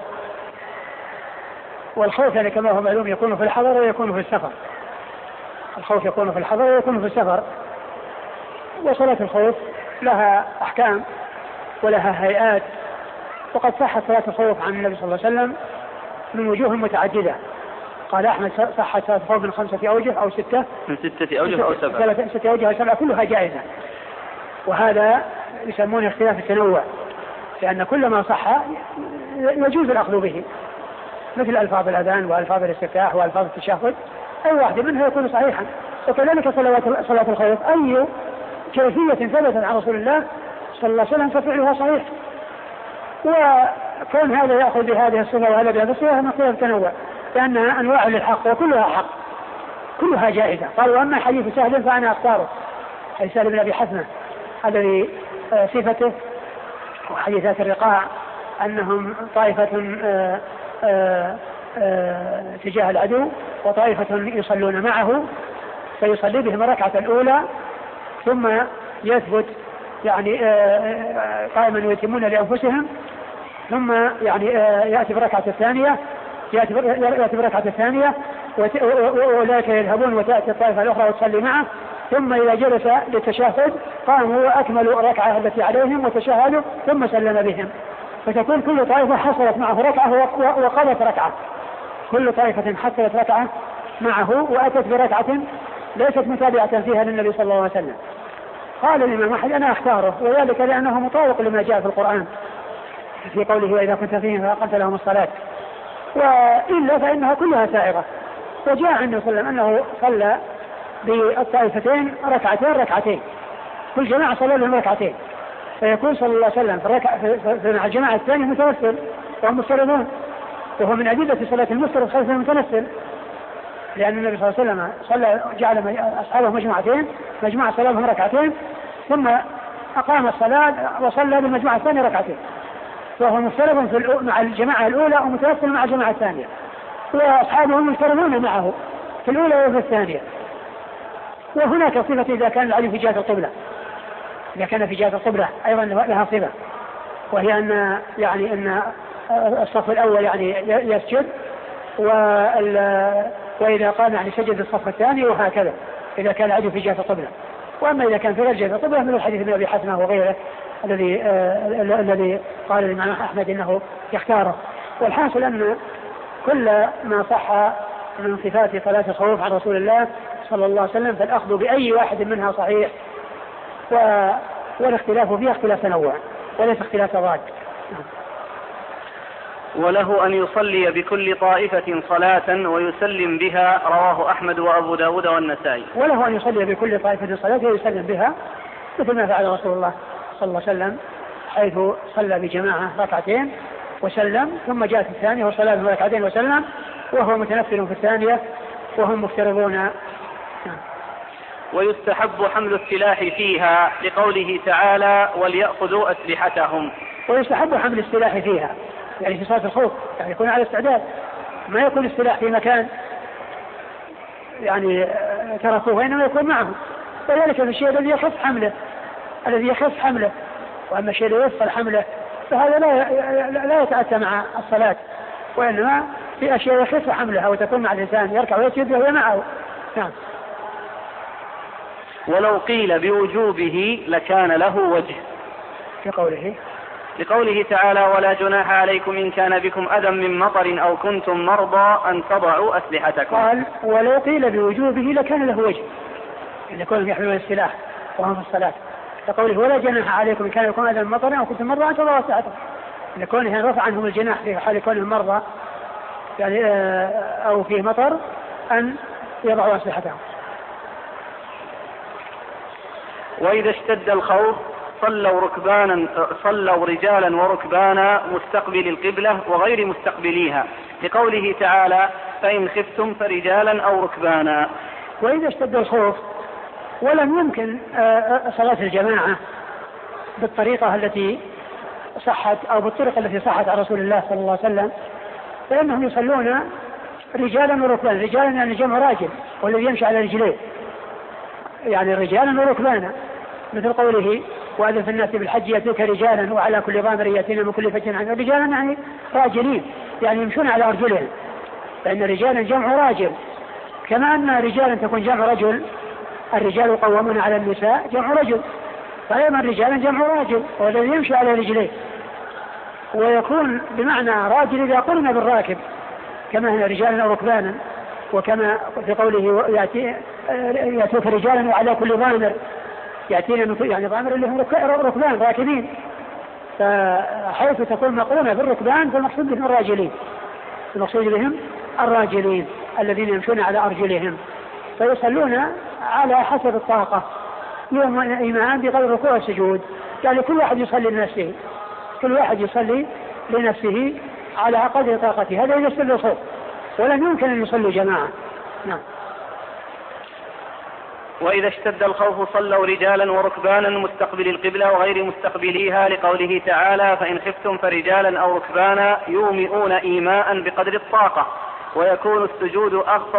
والخوف يعني كما هو معلوم يكون في الحضر ويكون في السفر. الخوف يكون في الحضر ويكون في السفر. وصلاة الخوف لها أحكام ولها هيئات، وقد صحت صلاة الخوف عن النبي صلى الله عليه وسلم من وجوه متعددة. قال أحمد صحت صلاة الخوف من 5 أوجه أو 6 من 6 أوجه أو 7 6 أوجه أو 7 كلها جائزة. وهذا يسمونه اختلاف التنوع، لأن كل ما صح يجوز الأخذ به، مثل ألفاظ الأذان وألفاظ الاستفتاح وألفاظ التشهد، أي واحد منها يكون صحيحا. وكذلك صلاة الخوف أي كيفية ثبتت عن رسول الله صلى الله عليه وسلم ففعلها صحيح. وكون هذا يأخذ بهذه الصفة وهذا بهذه الصفة من اختلاف التنوع، لأنها أنواع للحق وكلها حق كلها جائزة. قال وأما حديث سهل فأنا أختاره، حديث سهل بن أبي حثمة الذي صفته وحديثات الرقاع أنهم طائفة تجاه العدو وطائفة يصلون معه، فيصلي بهم الركعة الأولى ثم يثبت يعني قائما ويتمون لأنفسهم، ثم يعني يأتي بركعة الثانية وأولئك يذهبون وتأتي الطائفة الأخرى وتصلي معه، ثم إذا جلس للتشهد قاموا وأكملوا الركعة التي عليهم وتشهدوا ثم سلم بهم، فتكون كل طائفة حصلت معه ركعة وقضت ركعة. كل طائفة حصلت ركعة معه وأتت بركعة ليست متابعة فيها للنبي صلى الله عليه وسلم. قال الإمام أحمد أنا أختاره، وذلك لأنه مطابق لما جاء في القرآن في قوله وإذا كنت فيهم فأقمت لهم الصلاة، وإلا فإنها كلها سائغة. وجاء عنه صلى الله عليه وسلم أنه صلى بالطائفتين ركعتين، كل جماعة صلى لهم ركعتين، فيكون صلى الله عليه وسلم في الجماعة الثانية متوسل وهم مفترضون، وهو من أدلة صلاة المفترض خلف المتنفل، لأن النبي صلى الله عليه وسلم جعل أصحابه مجموعة صلى لهم ركعتين ثم أقام الصلاة وصلى بالمجموعة الثانية ركعتين، وهو مفترض مع الجماعة الأولى ومتوسل مع الجماعة الثانية، وأصحابه مفترضون معه في الأولى وفي الثانية. وهناك صفة إذا كان العلي في جهة القبلة، إذا كان في جهة القبلة أيضا لها صفة، وهي أن يعني أن الصف الأول يعني يسجد وإذا قام يعني سجد الصف الثاني، وهكذا إذا كان العلي في جهة القبلة. وأما إذا كان في غير جهة القبلة من الحديث ابن أبي حثمة وغيره الذي قال الإمام أحمد إنه يختاره. والحاصل أن كل ما صح من صفات صلاة الخوف عن رسول الله صلى الله عليه وسلم فالأخذ بأي واحد منها صحيح، والاختلاف فيها اختلاف تنوع وليس اختلاف ضاد. وله أن يصلي بكل طائفة صلاة ويسلم بها، رواه أحمد وأبو داود والنسائي. وله أن يصلي بكل طائفة صلاة ويسلم بها مثل ما فعل رسول الله صلى الله عليه وسلم، حيث صلى بجماعة ركعتين وسلم، ثم جاءت الثانية وصلى بهم ركعتين وسلم وهو متنفل في الثانية وهم مفترضون. ويستحب حمل السلاح فيها لقوله تعالى وليأخذوا أسلحتهم. ويستحب حمل السلاح فيها يعني في صلاة الخوف، يعني يكون على استعداد، ما يكون السلاح في مكان يعني تركوه وإنما يكون معه، وذلك في الشيء الذي يخف حمله، وأما الشيء الذي يصل حمله فهذا لا يتأتى مع الصلاة، وإنما في أشياء يخف حملها وتكون مع الإنسان يركع ويسجد وهي معه. نعم. ولو قيل بوجوبه لكان له وجه لقوله تعالى ولا جناح عليكم إن كان بكم أذى من مطر أو كنتم مرضى أن تضعوا أسلحتكم. قال ولو قيل بوجوبه لكان له وجه إن يكون يحملون السلاح وهم في الصلاة، لقوله ولا جناح عليكم إن كان بكم أذى من مطر أو كنتم مرضى أن تضعوا أسلحتكم، إن كونه رفع عنهم الجناح في حال كونهم مرضى يعني أو في مطر أن يضعوا أسلحتهم. وإذا اشتد الخوف صلوا رجالا وركبانا مستقبل القبلة وغير مستقبليها، لقوله تعالى فإن خفتم فرجالا أو ركبانا. وإذا اشتد الخوف ولم يمكن صلاة الجماعة بالطريقة التي صحت أو بالطرق التي صحت عن رسول الله صلى الله عليه وسلم، فإنهم يصلون رجالا وركبانا. رجالا يعني جمع راجل والذي يمشي على رجليه، يعني رجالا وركبانا، مثل قوله وأذن في الناس بالحج يأتوك رجالا وعلى كل ضامر يأتين من كل فج عميق. رجالا يعني راجلين، يعني يمشون على أرجلهم، فإن رجالا جمع راجل، كما أن رجالا تكون جمع رجل، الرجال قوامون على النساء جمع رجل، فأيضا رجالا جمع راجل والذي يمشي على رجليه، ويكون بمعنى راجل إذا قلنا بالراكب كما هنا رجالا أو ركبانا، وكما في قوله يأتوك رجالا وعلى كل ضامر يأتينا، يعني ضامر اللي هم ركبان راكبين، فحيث تكون مقرونة بالركبان فالمقصود بهم الراجلين، المقصود بهم الراجلين الذين يمشون على أرجلهم، فيصلون على حسب الطاقة يوم إيمان بقدر الركوع والسجود، يعني كل واحد يصلي لنفسه، كل واحد يصلي لنفسه على قدر طاقته، هذا يسل الصوت، ولم يمكن أن يصلوا جماعة. نعم. وإذا اشتد الخوف صلوا رجالا وركبانا مستقبل القبلة وغير مستقبليها، لقوله تعالى فإن خفتم فرجالا أو ركبانا يومئون إيماء بقدر الطاقة، ويكون السجود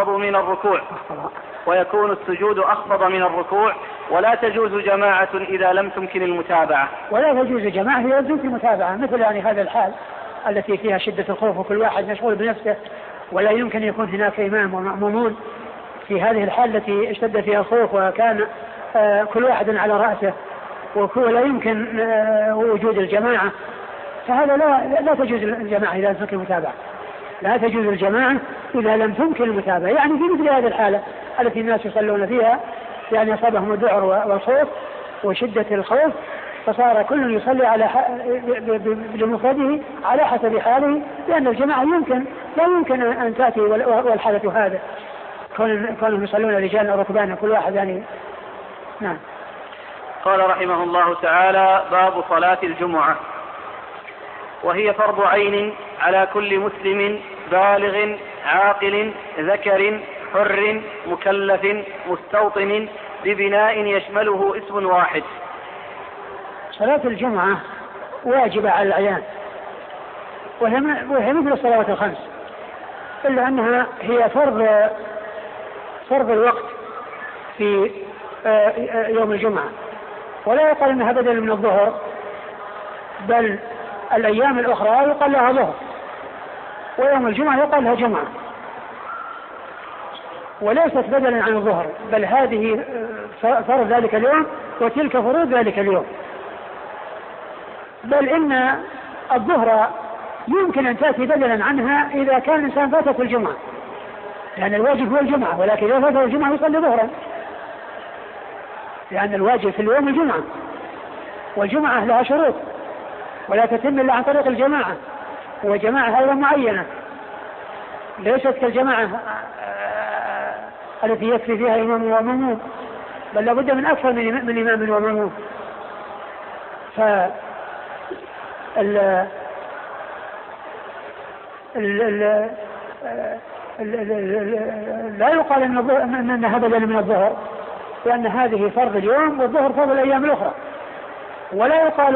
أخفض من الركوع ولا تجوز جماعة إذا لم تمكن المتابعة. ولا تجوز جماعة إذا لم تمكن المتابعة، مثل يعني هذا الحال التي فيها شدة الخوف وكل واحد مشغول بنفسه ولا يمكن يكون هناك إمام ومأمومون، في هذه الحال التي اشتد فيها الخوف وكان كل واحد على رأسه ولا يمكن وجود الجماعة، فهذا لا تجوز الجماعة إذا لم تمكن المتابعة، لا تجوز الجماعة إذا لم تمكن المتابعة. يعني في مثل هذه الحالة التي الناس يصلون فيها، يعني أصابهم الذعر والخوف وشدة الخوف، فصار كل يصلي بمفرده على حسب حاله، لأن الجماعة لا يمكن أن تأتي والحالة هذا كانوا يصلون رجالا وركبانا كل واحد يعني. نعم. قال رحمه الله تعالى: باب صلاة الجمعة، وهي فرض عين على كل مسلم بالغ عاقل ذكر حر مكلف مستوطن ببناء يشمله اسم واحد. صلاة الجمعة واجبة على العيان، وهي مثل الصلوات الخمس، إلا أنها هي فرض الوقت في يوم الجمعة، ولا يقال أنها بدل من الظهر، بل الأيام الأخرى يقال لها ظهر، ويوم الجمعة يقال لها جمعة، وليست بدلا عن الظهر، بل هذه فرض ذلك اليوم وتلك فروض ذلك اليوم. بل إن الظهر يمكن أن تأتي بدلا عنها إذا كان الإنسان فاتت الجمعة، لأن الواجب هو الجمعة، ولكن إذا فاتت الجمعة يصلي ظهرا، لأن الواجب في اليوم الجمعة، والجمعة لها شروط ولا تتم إلا عن طريق الجماعة، وجماعة أيضا معينة، ليست كالجماعة التي يكفي فيها إمام ومأموم، بل لابد من أكثر من إمام ومأموم. لا يقال أنها بدلا من الظهر، لأن هذه فرض اليوم والظهر فرض الأيام الأخرى، ولا يقال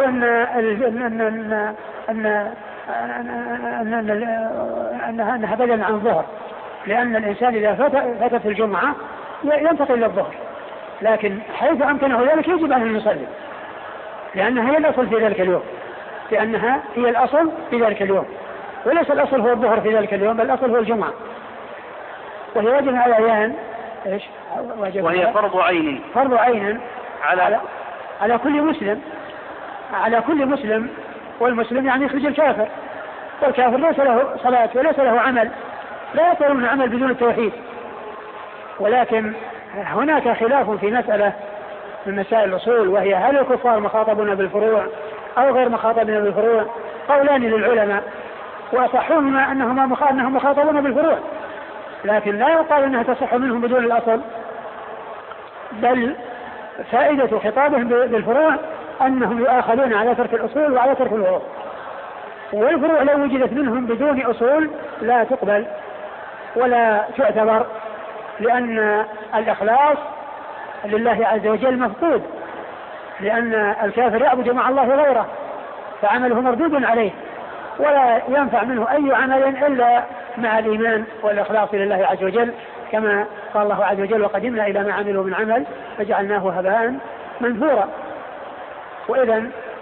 أنها بدلا عن الظهر، لأن الإنسان إذا فاتت الجمعة ينتقل إلى الظهر، لكن حيث أمكنه ذلك يجب أن يصلي، لأنها هي الأصل في ذلك اليوم، لأنها هي الأصل في ذلك اليوم، وليس الأصل هو الظهر في ذلك اليوم، بل الأصل هو الجمعة، وهي واجب على العيان. وهي فرض عين على كل مسلم، على كل مسلم، والمسلم يعني يخرج الكافر، والكافر ليس له صلاة وليس له عمل، لا يكون عمل بدون التوحيد. ولكن هناك خلاف في مسألة من مسائل الأصول، وهي هل الكفار مخاطبون بالفروع أو غير مخاطبون بالفروع؟ قولان للعلماء، وأصحهما أنهم مخاطبون بالفروع، لكن لا يقال أنها تصح منهم بدون الأصل، بل فائدة خطابهم بالفروع أنهم يؤاخذون على ترك الأصول وعلى ترك الفروع، والفروع لو وجدت منهم بدون أصول لا تقبل ولا تعتبر، لأن الإخلاص لله عز وجل مفقود، لأن الكافر يعبد مع الله غيره فعمله مردود عليه، ولا ينفع منه أي عمل إلا مع الإيمان والإخلاص لله عز وجل، كما قال الله عز وجل: وقدمنا إلى ما عملوا من عمل فجعلناه هباء منثورا. وإذا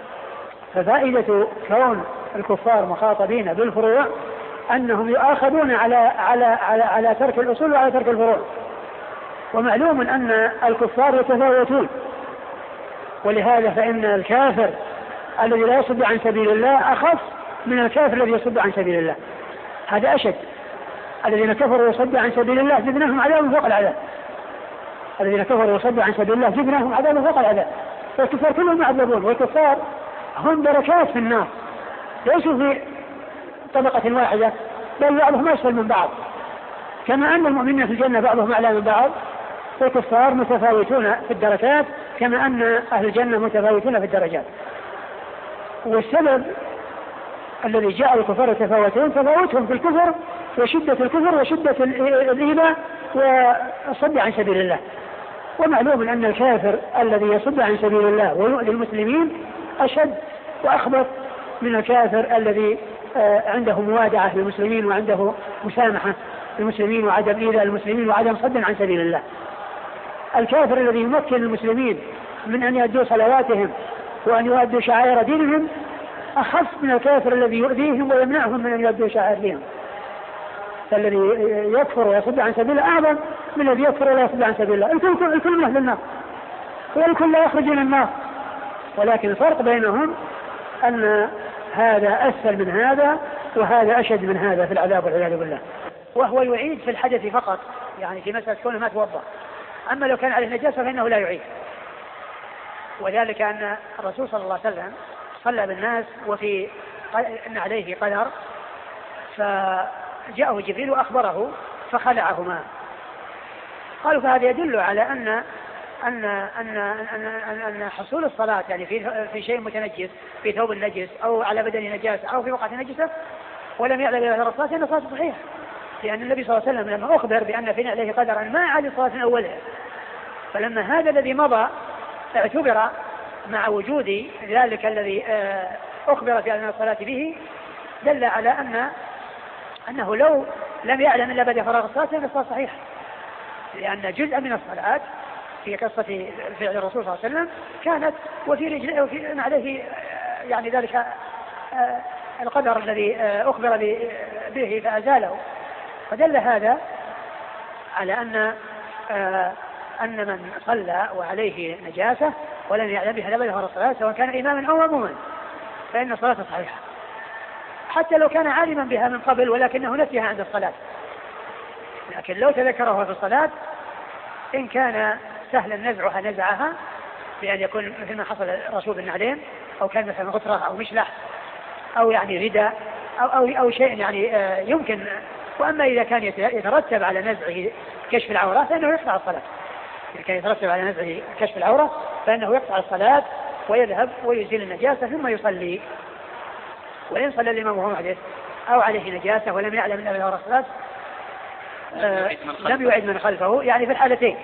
ففائدة كون الكفار مخاطبين بالفروع أنهم يؤاخذون على ترك الأصول وعلى ترك الفروع. ومعلوم أن الكفار يتفاوتون، ولهذا فإن الكافر الذي لا يصد عن سبيل الله أخف من الكافر الذي يصد عن سبيل الله، هذا أشد. الذين كفروا يصد عن سبيل الله زدناهم عذابا فوق العذاب، الذين كفروا يصد عن سبيل الله زدناهم عذابا فوق العذاب. فالكفار كلهم معذبون، والكفار هم دركات في النار، ليسوا في طبقة واحدة، بل بعضهم أسفل من بعض. كما أن المؤمنين في الجنة بعضهم أعلى من بعض، فالكفار متفاوتون في الدركات كما أن أهل الجنة متفاوتون في الدرجات. والسبب الذي جعل الكفار يتفاوتون تفاوتهم في الكفر وشدة الكفر وشدة الإيذاء والصد عن سبيل الله. ومعلوم أن الكافر الذي يصد عن سبيل الله ويؤذي المسلمين أشد وأخبث من الكافر الذي عنده موادعة للمسلمين وعنده مسامحة للمسلمين وعدم إيذاء المسلمين وعدم صد عن سبيل الله. الكافر الذي يمكن المسلمين من أن يؤدوا صلواتهم وأن يؤدوا شعائر دينهم أخف من الكافر الذي يؤذيهم ويمنعهم من أن يؤدوا شعائر دينهم. فالذي يكفر ويصد عن سبيل الله أعظم من الذي يكفر ولا يصد عن سبيل الله. الكل من أهل النار والكل لا يخرج من النار، ولكن الفرق بينهم أن هذا أسفل من هذا وهذا أشد من هذا في العذاب والعياذ بالله. وهو يعيد في الحدث فقط، يعني في مسألة كونه ما توضأ. أما لو كان عليه نجاسة فإنه لا يعيد، وذلك أن الرسول صلى الله عليه وسلم صلى بالناس وفي أن عليه قدر، فجاءه جبريل وأخبره فخلعهما. قالوا فهذا يدل على أن حصول الصلاة يعني في شيء متنجس، في ثوب النجس أو على بدن نجاسة أو في بقعة نجسة ولم يعلم إلى الصلاة أن الصلاة صحيحة، لأن النبي صلى الله عليه وسلم لما أخبر بأن في عليه قدرا ما عاد الصلاة من أولها، فلما هذا الذي مضى اعتبر مع وجود ذلك الذي أخبر في أن الصلاة به، دل على أنه لو لم يعلم إلا بعد فراغ الصلاة فإن الصلاة صحيحة، لأن جزء من الصلاة في قصة فعل الرسول صلى الله عليه وسلم كانت وفي رجله وفي عليه يعني ذلك القدر الذي أخبر به فأزاله، فدل هذا على أن من صلى وعليه نجاسة ولم يعلم بها لا بعد الصلاة سواء كان إماما أو مأموما فإن الصلاة صحيحة، حتى لو كان عالما بها من قبل ولكنه نسيها عند الصلاة. لكن لو تذكرها في الصلاة إن كان سهلا نزعها بأن يكون مثل ما حصل الرسول بالنعلين، أو كان مثلا غطرة أو مشلح أو يعني رداء أو شيء يعني يمكن. وأما إذا كان يترتب على نزعه كشف العورة فإنه يقطع الصلاة، إذا كان يترتب على نزعه كشف العورة فإنه يقطع الصلاة ويذهب ويزيل النجاسة ثم يصلي. وإن صلى الإمام وهو محدث أو عليه نجاسة ولم يعلم إلا بها الصلاة لم يعد من خلفه، يعني في الحالتين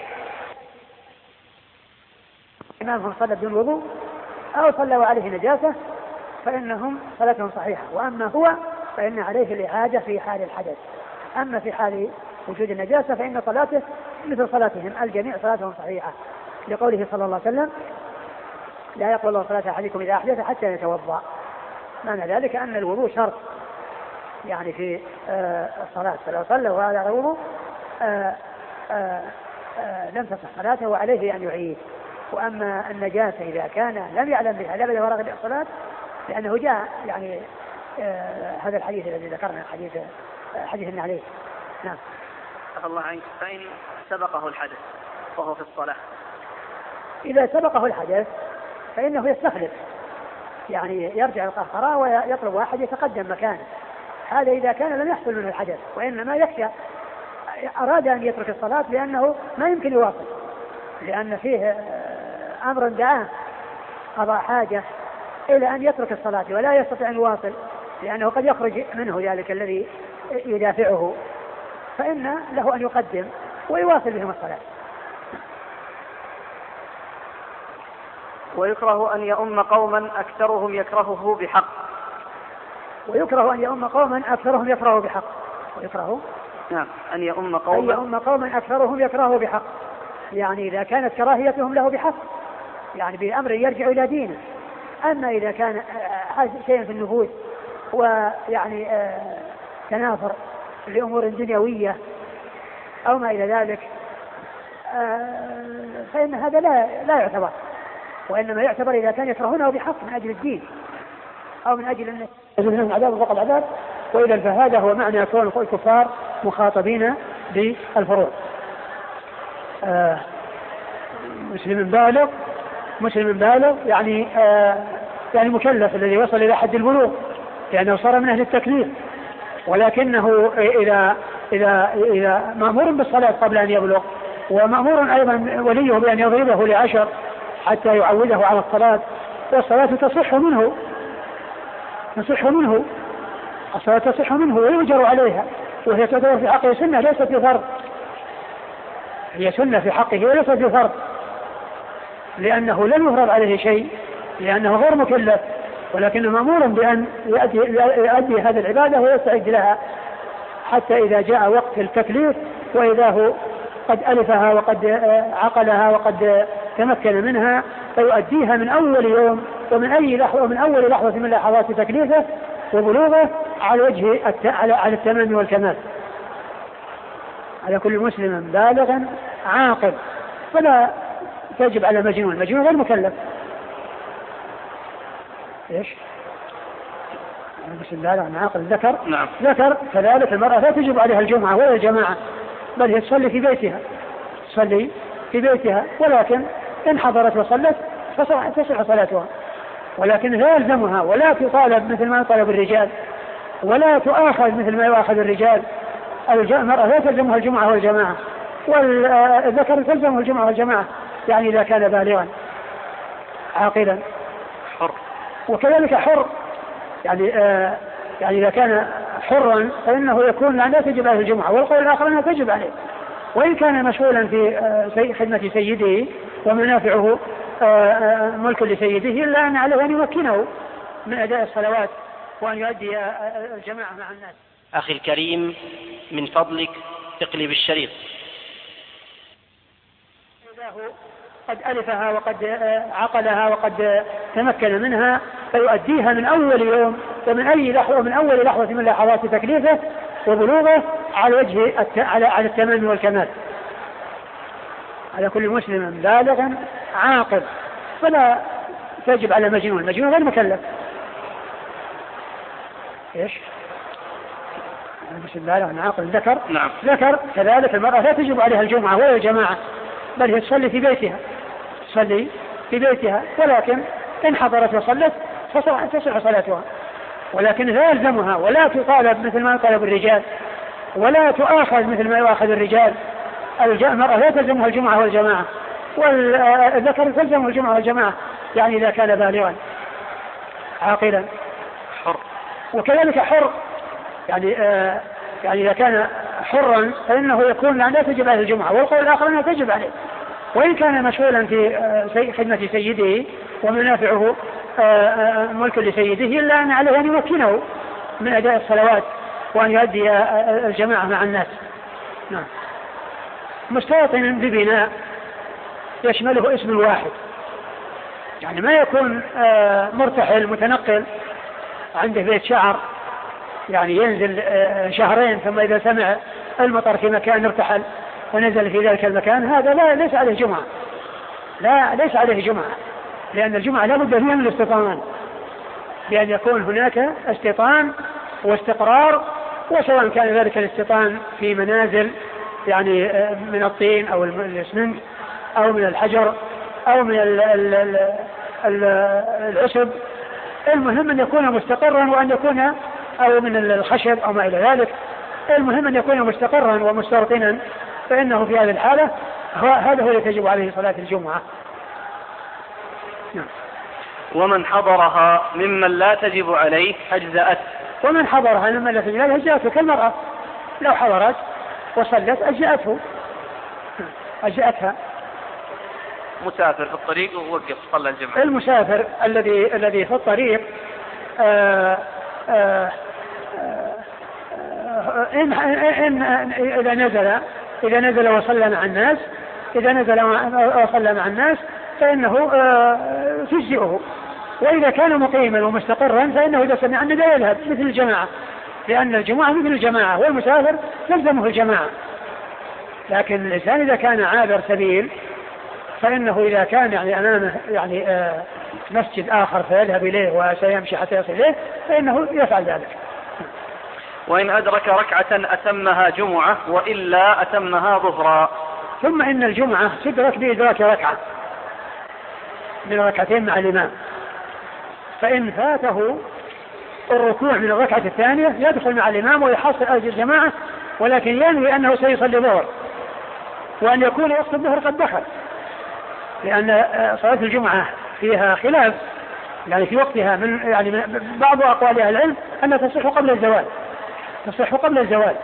إمامهم صلى بدون وضوء أو صلى وعليه نجاسة فإنهم صلاتهم صحيحة، وأما هو فإن عليه الإعادة في حال الحدث. أما في حال وجود النجاسة فإن صلاته مثل صلاتهم الجميع صلاتهم صحيحة، لقوله صلى الله عليه وسلم لا يقبل الله صلاة أحدكم إذا أحدث حتى يتوضأ. معنى ذلك أن الوضوء شرط يعني في الصلاة، فلو صلى وهذا على وضوء لم تصح صلاته وعليه أن يعيد. وأما النجاسة إذا كان لم يعلم بها لا بد فراغ الصلاة، لأنه جاء يعني هذا الحديث الذي ذكرنا حديث ابن عليه. نعم. الله عنك. فإن سبقه الحدث وهو في الصلاة، إذا سبقه الحدث فإنه يستخلف، يعني يرجع القهقرة ويطلب واحد يتقدم مكانه. هذا إذا كان لم يحصل منه الحدث، وإنما يخشى أراد أن يترك الصلاة لأنه ما يمكن يواصل، لأن فيه أمر دعاه قضاء حاجة إلى أن يترك الصلاة ولا يستطيع أن يواصل لأنه قد يخرج منه ذلك الذي يدافعه، فإن له أن يقدم ويواصل بهم الصلاة. ويكره أن يؤم قوما أكثرهم يكرهه بحق، ويكره أن يؤم قوما أكثرهم يكره بحق. ويكره نعم أن يؤم قوما أكثرهم يكره بحق، يعني إذا كانت كراهيتهم له بحق، يعني بأمر يرجع إلى دينه. أما إذا كان شيء في النفوس ويعني تنافر لأمور دنيوية أو ما إلى ذلك فإن هذا لا يعتبر، وإنما يعتبر إذا كان يكرهونه بحق من أجل الدين أو من أجل أن يجب عذاب فوق العذاب. وإذا فهذا هو معنى كون الكفار مخاطبين بالفروع. مسلم بالغ يعني مكلف الذي وصل إلى حد البلوغ لأنه صار من أهل التكليف، ولكنه إذا مأمور بالصلاة قبل أن يبلغ، ومأمور أيضا وليه بأن يضربه ل10 حتى يعوده على الصلاة، والصلاة تصح منه الصلاة تصح منه ويؤجر عليها، وهي تعتبر في حقه سنة ليست بفرض، هي سنة في حقه وليست بفرض، لأنه لم يفرض عليه شيء، لأنه غير مكلف، ولكنه مأمور بأن يؤدي هذه العبادة ويستعد لها حتى إذا جاء وقت التكليف وإذا هو قد ألفها وقد عقلها وقد تمكن منها، فيؤديها من أول يوم ومن أول لحظة من لحظات تكليفه وبلوغه على وجه على التمام والكمال. على كل مسلم بالغ عاقل، فلا تجب على مجنون غير مكلف. ايش؟ المسلم بالغ عاقل ذكر. نعم. ذكر كذلك المرأة لا تجب عليها الجمعة ولا الجماعة، بل هي تصلي في بيتها، ولكن إن حضرت وصلت تصح صلاتها، ولكن لا يلزمها ولا تطالب مثل ما يطالب الرجال، ولا تؤاخذ مثل ما يؤاخذ الرجال. المرأة لا تلزمها الجمعة والجماعة، والذكر تلزمه الجمعة والجماعة، يعني إذا كان بالغا عاقلا حر، وكذلك حر، يعني إذا كان حرا فإنه يكون لا تجب عليه الجمعة، والقول الآخر أنها تجب عليه، وإن كان مشغولا في خدمة سيده ومنافعه ملك لسيده، إلا أن عليه أن يمكنه من أداء الصلوات وأن يؤدي الجماعة مع الناس. أخي الكريم، من فضلك تقلب الشريط. قد ألفها وقد عقلها وقد تمكن منها، فيؤديها من أول يوم ومن أول لحظة من لحظات تكليفه وبلوغه على وجه على التمام والكمال. على كل مسلم بالغ عاقل، فلا تجب على مجنون غير مكلف. ايش؟ المسلم بالغ عاقل ذكر. نعم. ذكر كذلك المرأة لا تجب عليها الجمعة ولا الجماعة، بل هي تصلي في بيتها، ولكن إن حضرت وصلت تصح صلاتها، ولكن لا يلزمها ولا تطالب مثل ما يطالب الرجال، ولا تؤاخذ مثل ما يؤاخذ الرجال. المرأة لا تلزمها الجمعة والجماعة، والذكر تلزمه الجمعة والجماعة، يعني إذا كان بالغا عاقلا حر، وكذلك حر، يعني إذا كان حرا فإنه يكون لا تجب عليه الجمعة، والقول الآخر أنها تجب عليه، وإن كان مشغولا في خدمة سيده ومنافعه ملك لسيده، إلا أن عليه أن يمكنه من أداء الصلوات وأن يؤدي الجماعة مع الناس. نعم. مستوطن ببناء يشمله اسم واحد، يعني ما يكون مرتحل متنقل عنده بيت شعر، يعني ينزل شهرين ثم إذا سمع المطر في مكان ارتحل ونزل في ذلك المكان، هذا ليس عليه جمعة، ليس عليه جمعة، لأن الجمعة لا بد فيها من الاستيطان، بأن يكون هناك استيطان واستقرار، وسواء كان ذلك الاستيطان في منازل يعني من الطين أو الإسمنت أو من الحجر أو من العشب، المهم أن يكون مستقرا، وأن يكون أو من الخشب أو ما إلى ذلك، المهم أن يكون مستقرا ومستوطنا، فإنه في هذه الحالة هذا هو الذي تجب عليه صلاة الجمعة. نعم. ومن حضرها ممن لا تجب عليه أجزأت. ومن حضرها ممن لا تجب عليه أجزأته، كالمرأة لو حضرت وصلت أجزأتها. مسافر في الطريق ووقف صلى الجمعة. المسافر الذي في الطريق إذا نزل وصلى مع الناس فإنه تجزئه. وإذا كان مقيما ومستقرا فإنه إذا سمع النداء يذهب مثل الجماعة، لأن الجماعة مثل الجماعة والمسافر تلزمه الجماعة. لكن الإنسان إذا كان عابر سبيل فإنه إذا كان أمامه مسجد آخر فيذهب إليه وسيمشي حتى يصل إليه فإنه يفعل ذلك. وإن أدرك ركعة أتمها جمعة وإلا أتمها ظهرا. ثم إن الجمعة تدرك بإدراك ركعة من ركعتين مع الإمام، فإن فاته الركوع من الركعة الثانية يدخل مع الإمام ويحصل أجر الجماعة، ولكن ينوي أنه سيصلي ظهر، وأن يكون وقت الظهر قد دخل، لأن صلاة الجمعة فيها خلاف في وقتها من بعض أقوال أهل العلم أنها تصح قبل الزوال.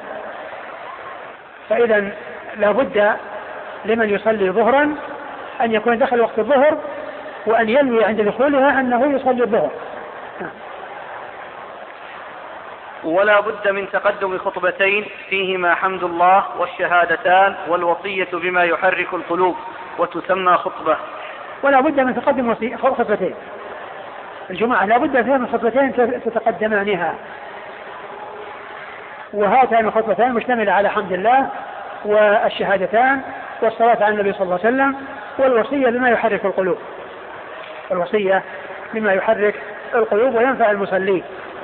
فإذا لا بد لمن يصلي ظهرا أن يكون دخل وقت الظهر وأن ينوي عند دخولها أنه يصلي الظهر. ولا بد من تقدم خطبتين فيهما حمد الله والشهادتان والوصية بما يحرك القلوب وتسمى خطبة. ولا بد من تقدم خطبتين، الجمعة لا بد فيها من خطبتين تتقدمانها، وهاتان الخطبتان مشتملة على حمد الله والشهادتان والصلاة على النبي صلى الله عليه وسلم والوصية بما يحرك القلوب وينفع المصلين.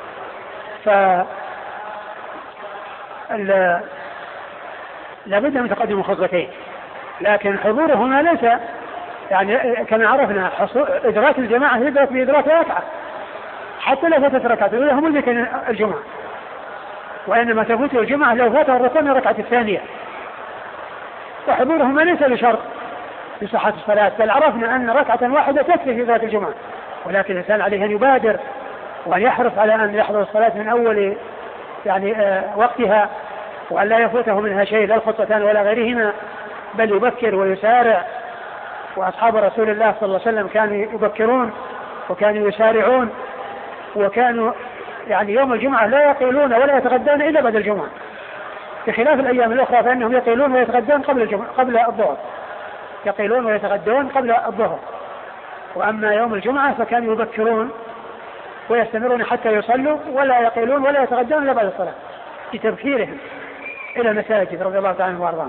لا بد من تقدم خطبتين، لكن حضورهما ليس كما عرفنا إدراك الجماعة يدرك بإدراك ركعة حتى لو فاتت ركعة الأولى هم ذكر الجمعة، وإنما تفوت الجمعة لو فات الركوع من الركعة الثانية، وحضورهما ليس بشرط لصحة الصلاة، بل عرفنا أن ركعة واحدة تكفي في إدراك الجمعة، ولكن الإنسان عليه أن يبادر وأن يحرص على أن يحضر الصلاة من أول وقتها، وأن لا يفوته منها شيء لا الخطبتان ولا غيرهما، بل يبكر ويسارع. وأصحاب رسول الله صلى الله عليه وسلم كانوا يبكرون وكانوا يسارعون، وكانوا يوم الجمعة لا يقيلون ولا يتغدون إلا بعد الجمعة، بخلاف الأيام الأخرى فإنهم يقيلون ويتغدون قبل الظهر، يقيلون ويتغدون قبل الظهر. وأما يوم الجمعة فكانوا يبكرون ويستمرون حتى يصلوا ولا يقيلون ولا يتغدون إلا بعد الصلاة لتبكيرهم إلى المساجد رضي الله تعالى عنهم وأرضاهم.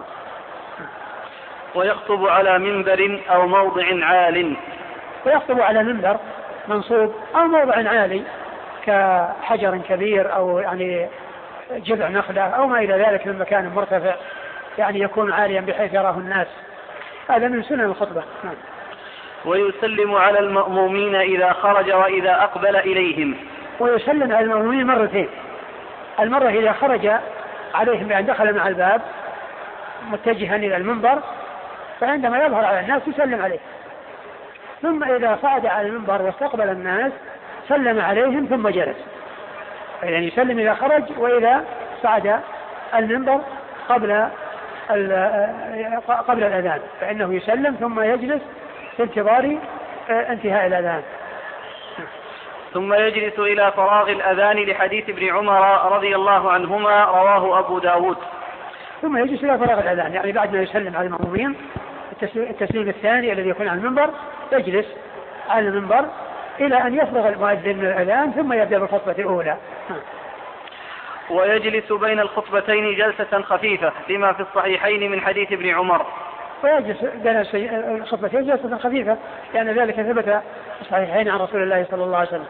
ويخطب على منبر أو موضع عال. ويخطب على منبر منصوب أو موضع عالي كحجر كبير أو جذع نخلة أو ما إلى ذلك من مكان مرتفع يكون عاليا بحيث يراه الناس، هذا من سنن الخطبة. ويسلم على المأمومين إذا خرج وإذا أقبل إليهم. ويسلم على المأمومين مرتين، المرة إذا خرج عليهم بأن دخل مع الباب متجها إلى المنبر، فعندما يظهر على الناس يسلم عليه، ثم إذا صعد على المنبر واستقبل الناس سلم عليهم ثم جلس. إذن يسلم إذا خرج وإذا صعد المنبر قبل الأذان فإنه يسلم ثم يجلس في انتظار انتهاء الأذان. ثم يجلس إلى فراغ الأذان لحديث ابن عمر رضي الله عنهما رواه أبو داود. ثم يجلس إلى فراغ الأذان بعد ما يسلم على المأمومين التسليم الثاني الذي يكون على المنبر، يجلس على المنبر إلى أن يفرغ المؤذن من الأذان ثم يبدأ بالخطبة الأولى. ويجلس بين الخطبتين جلسة خفيفة لما في الصحيحين من حديث ابن عمر. ويجلس بين الخطبتين جلسة خفيفة لأن ذلك ثبت في الصحيحين عن رسول الله صلى الله عليه وسلم.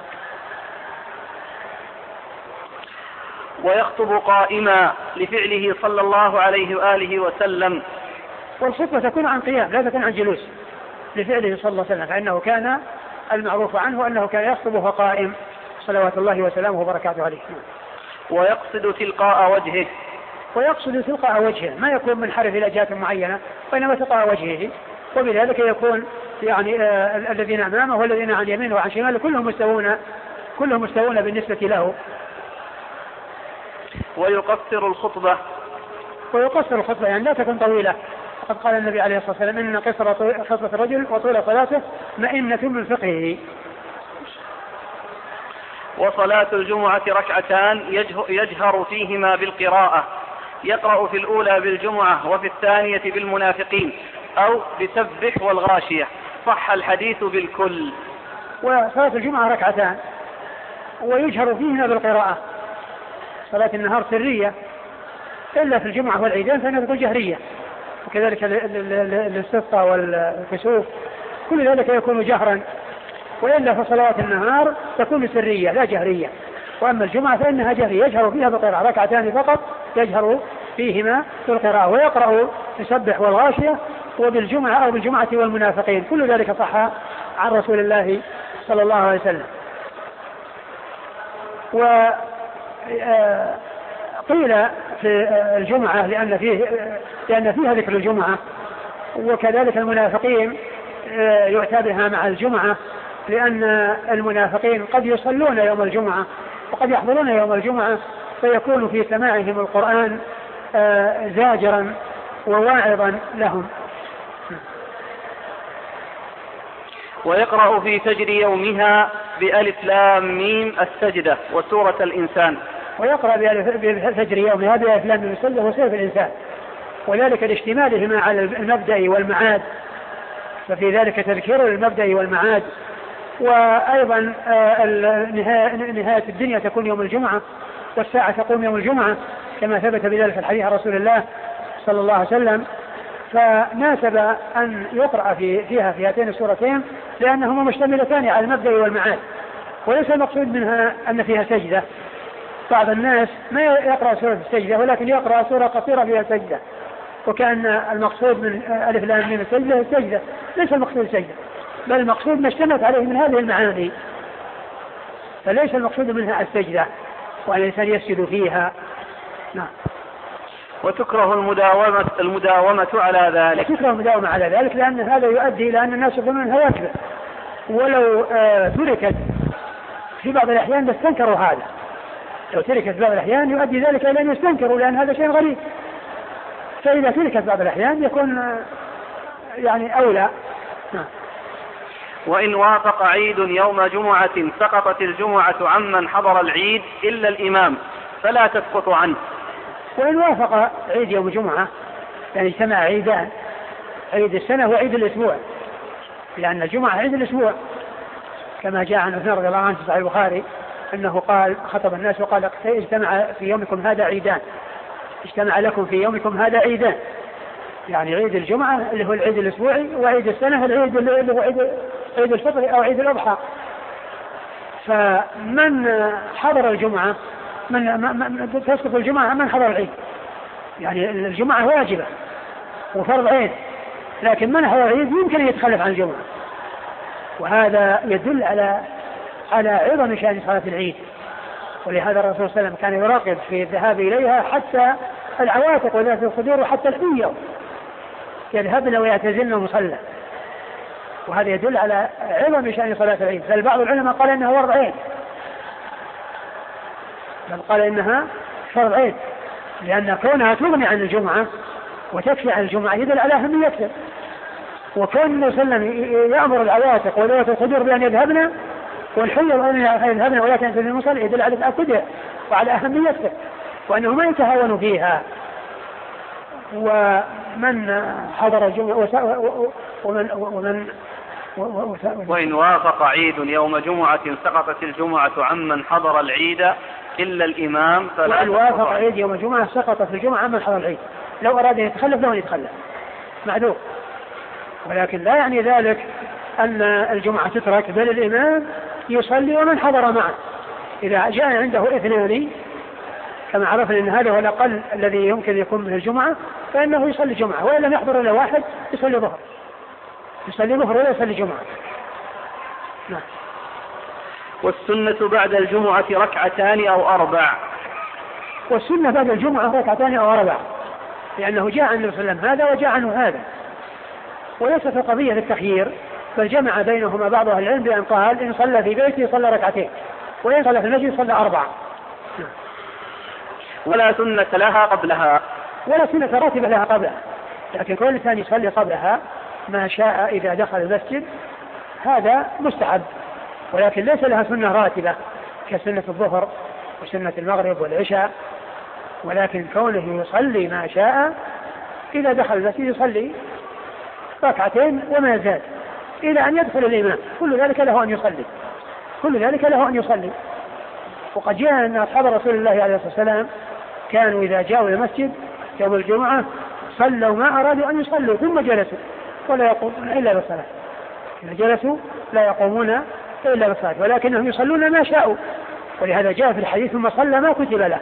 ويخطب قائما لفعله صلى الله عليه وآله وسلم. والخطبة تكون عن قيام لا تكون عن جلوس لفعله صلى الله عليه وسلم، فإنه كان المعروف عنه أنه كان يخطب وهو قائم صلوات الله وسلامه وبركاته عليه. ويقصد تلقاء وجهه. ويقصد تلقاء وجهه، ما يكون منحرف إلى جهة معينة وإنما تلقاء وجهه، وبذلك يكون الذين أمامه والذين عن يمينه وعن شماله كلهم مستوون بالنسبة له. ويقصر الخطبة. لا تكون طويلة، وقد قال النبي عليه الصلاة والسلام إن قصر خطبة الرجل وطول صلاته مئنة من فقهه. وصلاة الجمعة ركعتان يجهر فيهما بالقراءة، يقرأ في الأولى بالجمعة وفي الثانية بالمنافقين أو بسبح والغاشية، صح الحديث بالكل. وصلاة الجمعة ركعتان ويجهر فيهما بالقراءة. صلاة النهار سرية إلا في الجمعة والعيدين فإنها تكون جهرية، وكذلك الاستسقاء والكسوف كل ذلك يكون جهرا، وإلا في صلوات النهار تكون سرية لا جهرية. وأما الجمعة فإنها جهرية يجهر فيها بالقراءة، ركعتان فقط يجهر فيهما بالقراءة، ويقرأ يسبح والغاشية وبالجمعة أو بالجمعة والمنافقين، كل ذلك صح عن رسول الله صلى الله عليه وسلم. وقيل في الجمعة لأن فيها ذكر الجمعة، وكذلك المنافقين يؤتى بها مع الجمعة، لأن المنافقين قد يصلون يوم الجمعة وقد يحضرون يوم الجمعة، فيكون في سماعهم القرآن زاجرا وواعظا لهم. ويقرأ في فجر يومها بألف لام ميم السجدة وسورة الإنسان. ويقرأ بفجر يومها بألف لام ميم السجدة وسورة الإنسان، وذلك لاشتمالهما على المبدأ والمعاد، ففي ذلك تذكير المبدأ والمعاد. وأيضا نهاية الدنيا تكون يوم الجمعة، والساعة تقوم يوم الجمعة كما ثبت بذلك الحديث عن رسول الله صلى الله عليه وسلم، فناسب أن يقرأ فيها في هاتين السورتين لأنهما مشتملتان على المبدأ والمعاد، وليس المقصود منها أن فيها سجدة. بعض الناس ما يقرأ سورة السجدة ولكن يقرأ سورة قصيرة فيها سجدة، وكأن المقصود من ألف لام ميم السجدة السجدة، ليس المقصود السجدة، بل المقصود ما اشتملت عليه من هذه المعاني، فليس المقصود منها السجدة وأن الإنسان يسجد فيها. نعم. وتكره المداومة على ذلك. تكره المداومة على ذلك لأن هذا يؤدي إلى أن الناس يظنون أنها واجبة، ولو تركت في بعض الأحيان يستنكروا هذا، لو تركت في بعض الأحيان يؤدي ذلك إلى أن يستنكروا لأن هذا شيء غريب، فإذا تركت بعض الأحيان يكون يعني أولى. وإن وافق عيد يوم جمعة سقطت الجمعة عمن حضر العيد إلا الإمام فلا تسقط عنه. وإن وافق عيد يوم جمعة يعني اجتمع عيدان، عيد السنة وعيد الأسبوع، لأن الجمعة عيد الأسبوع كما جاء عن عثمان رضي الله عنه في صحيح البخاري أنه قال خطب الناس وقال اجتمع في يومكم هذا عيدان، اجتمع لكم في يومكم هذا عيدان، يعني عيد الجمعة اللي هو العيد الأسبوعي، وعيد السنة العيد اللي هو عيد الفطر أو عيد الأضحى. فمن حضر الجمعة من تسقط الجمعة من حضر العيد، يعني الجمعة واجبة وفرض عين، لكن من حضر العيد يمكن أن يتخلف عن الجمعة، وهذا يدل على عظم شأن صلاة العيد. ولهذا الرسول صلى الله عليه وسلم كان يراقب في الذهاب إليها حتى العواتق وذات الصدور وحتى الحية يذهبن ويعتزلن المصلى، وهذا يدل على عظم شأن صلاة العيد. بل بعض العلماء قال إنها فرض عين، بل قال إنها فرض عين، لأن كونها تغني عن الجمعة وتكفي عن الجمعة يدل على أهميتها. وكون النبي صلى الله عليه وسلم يأمر العواتق وذوات الصدور بأن يذهبن والحية بأن يذهبن ولا تنزل المصلى يدل على تأكدها وعلى أهميتها وأنه ما يتهاون فيها. ومن حضر الجمعة وإن وافق عيد يوم جمعة سقطت الجمعة عمن حضر العيد إلا الإمام فلا. وإن وافق عيد يوم جمعة سقطت الجمعة عمن حضر العيد، لو أراد أن يتخلف له أن يتخلف معذور، ولكن لا يعني ذلك أن الجمعة تترك، بل الإمام يصلي ومن حضر معه. إذا جاء عنده اثنان كما عرفنا أن هذا هو الأقل الذي يمكن يكون من الجمعة فإنه يصلي جمعة، وإن لم يحضر إلا واحد يصلي ظهر، يصلي ظهر ولا يصلي جمعة. نعم. والسنة بعد الجمعة ركعتان أو أربع. والسنة بعد الجمعة ركعتان أو أربع، لأنه جاء عن النبي صلى الله عليه وسلم هذا وجاء عنه هذا، وليست القضية للتخيير، بل جمع بينهما بعض أهل العلم بأن قال إن صلى في بيته صلى ركعتين، وإن صلى في المسجد صلى أربع. ولا سنة لها قبلها، ولا سنة راتبة لها قبلها، لكن كل إنسان يصلي قبلها ما شاء إذا دخل المسجد هذا مستحب، ولكن ليس لها سنة راتبة كسنة الظهر وسنة المغرب والعشاء، ولكن كونه يصلي ما شاء، إذا دخل المسجد يصلي ركعتين وما زاد إلى أن يدخل الإمام، كل ذلك له أن يصلي. وقد جاء أن أصحاب رسول الله عليه الصلاة والسلام كانوا إذا جاءوا إلى المسجد يوم الجمعة صلوا ما أرادوا أن يصلوا ثم جلسوا ولا يقومون إلا بالصلاة. إذا جلسوا لا يقومون إلا بالصلاة، ولكنهم يصلون ما شاءوا. ولهذا جاء في الحديث ثم صلى ما كتب له،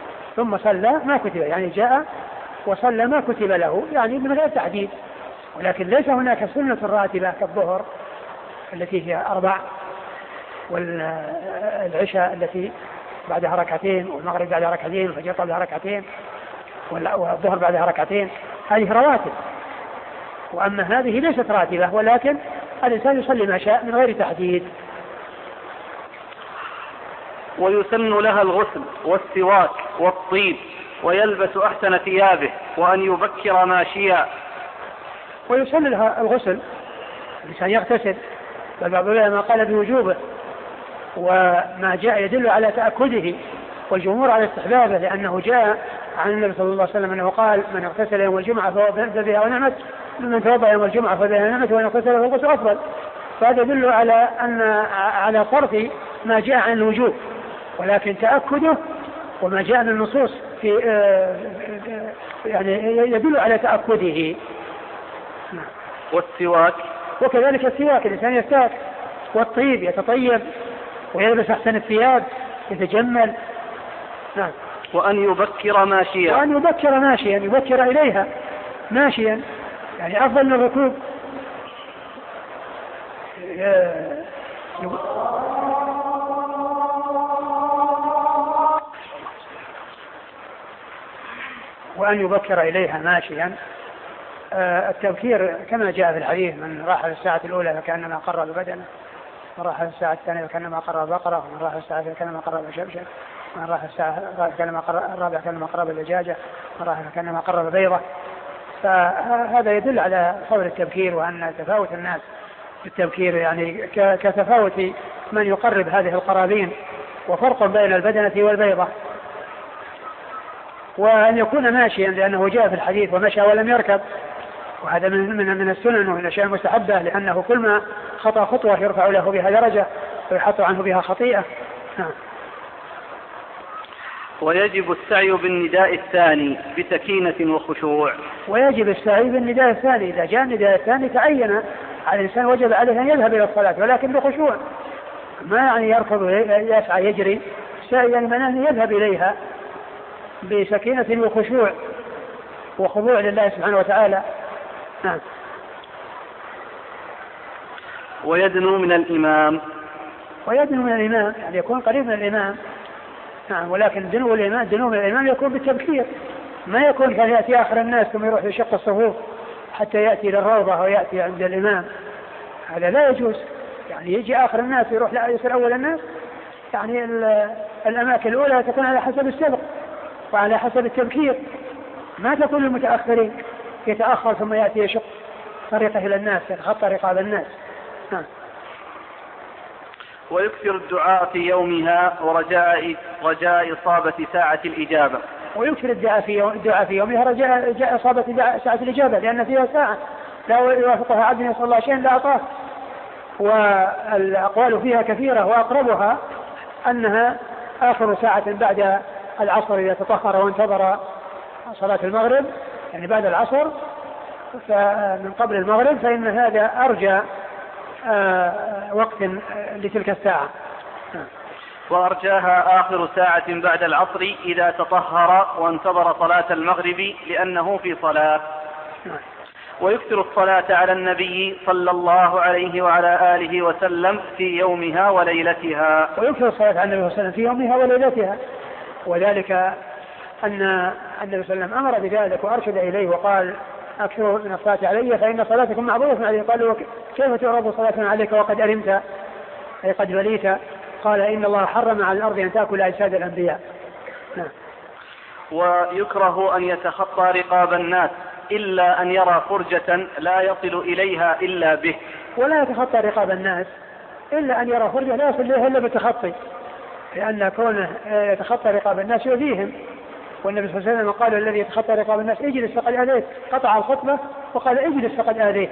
يعني جاء وصلى ما كتب له، يعني من غير تعديد. ولكن ليس هناك سنة راتبة كالظهر التي هي 4، والعشاء التي بعدها ركعتين، والمغرب بعدها ركعتين، والفجر بعدها ركعتين، والظهر بعدها ركعتين، هذه رواتب. وأما هذه ليست راتبة، ولكن الإنسان يصلي ما شاء من غير تحديد. ويسن لها الغسل والسواك والطيب، ويلبس أحسن ثيابه، وأن يبكر ماشيا. ويسن لها الغسل، الإنسان يغتسل، فالبعض ما قال بوجوبه، وما جاء يدل على تأكده، والجمهور على استحبابه، لأنه جاء عن النبي صلى الله عليه وسلم أنه قال: من اغتسل يوم الجمعة فهو بها ونعمت، من توضأ يوم الجمعة فبها ونعمت، ومن اغتسل فالغسل أفضل. فهذا يدل على صرف ما جاء عن الوجوب، ولكن تأكده وما جاء من النصوص في يعني يدل على تأكده. والسواك، وكذلك السواك، الإنسان يستاك، والطيب يتطيب، ويلبس أحسن الثياب، يتجمل. نعم. وأن يبكر ماشيا، يبكر إليها ماشيا، يعني أفضل من الركوب. وأن يبكر إليها ماشيا. التبكير كما جاء في الحديث: من راح الساعة الأولى فكأنما قرب بدنه، من راح الساعة الثانية فكأنما قرب بقرة، ومن راح الساعة فكأنما قرب شبشب، من راح الساعة الرابعة فكأنما قرب دجاجة، من راح فكأنما قرب بيضة. فهذا يدل على فضل التبكير، وأن تفاوت الناس في التبكير يعني كتفاوت من يقرب هذه القرابين، وفرق بين البدنة والبيضة. وأن يكون ماشيا، لأنه جاء في الحديث: ومشى ولم يركب، وهذا من السنن ومن الأشياء المستحبة، لأنه كل ما خطأ خطوة يرفع له بها درجة ويحط عنه بها خطيئة. ويجب السعي بالنداء الثاني بسكينة وخشوع. ويجب السعي بالنداء الثاني، إذا جاء النداء الثاني تعين على الإنسان وجب عليه أن يذهب إلى الصلاة، ولكن بخشوع، ما يعني يركض يسعى يجري، يعني من يذهب إليها بسكينة وخضوع لله سبحانه وتعالى. نعم. ويدنو من الإمام، يعني يكون قريب من الإمام. نعم. ولكن دنو من الإمام يكون بالتبكير، ما يكون كان يأتي آخر الناس ثم يروح يشق الصفوف حتى يأتي للروضة ويأتي عند الإمام، هذا لا يجوز. يعني يجي آخر الناس يروح لا يصير أول الناس، يعني الأماكن الأولى تكون على حسب السبق وعلى حسب التبكير، ما تكون المتأخرين يتأخر ثم يأتي يشق طريقه إلى الناس، يتخطى رقاب الناس. ويكثر الدعاء في يومها ورجاء إصابة ساعة الإجابة. ويكثر الدعاء في يومها رجاء إصابة ساعة الإجابة، لأن فيها ساعة لا يوافقها عبد يسأل الله شيئا لا أعطاه. والأقوال فيها كثيرة، وأقربها أنها آخر ساعة بعد العصر إذا تطهر وانتظر صلاة المغرب، يعني بعد العصر من قبل المغرب، فإن هذا أرجى وقت لتلك الساعة. وأرجاها آخر ساعة بعد العصر إذا تطهر وانتظر صلاة المغرب لأنه في صلاة. ويكثر الصلاة على النبي صلى الله عليه وعلى آله وسلم في يومها وليلتها. ويكثر الصلاة على النبي صلى الله عليه وسلم في يومها وليلتها، وذلك أن النبي صلى الله عليه وسلم أمر بذلك وأرشد إليه وقال: أكثروا من الصلاة علي فإن صلاتكم معروضة عليه. قالوا: كيف تعرض صلاة عليك وقد أرمت، أي قد بليت؟ قال: إن الله حرم على الأرض أن تأكل أجساد الأنبياء. نعم. ويكره أن يتخطى رقاب الناس إلا أن يرى فرجة لا يصل إليها إلا به. ولا يتخطى رقاب الناس إلا أن يرى فرجة لا يصل إليها إلا بالتخطي، لأن كونه يتخطى رقاب الناس يؤذيهم، والنبي صلى الله عليه وسلم قال الذي يتخطى رقاب الناس اجلس فقد آذيت، قطع الخطبة وقال اجلس فقد آذيت،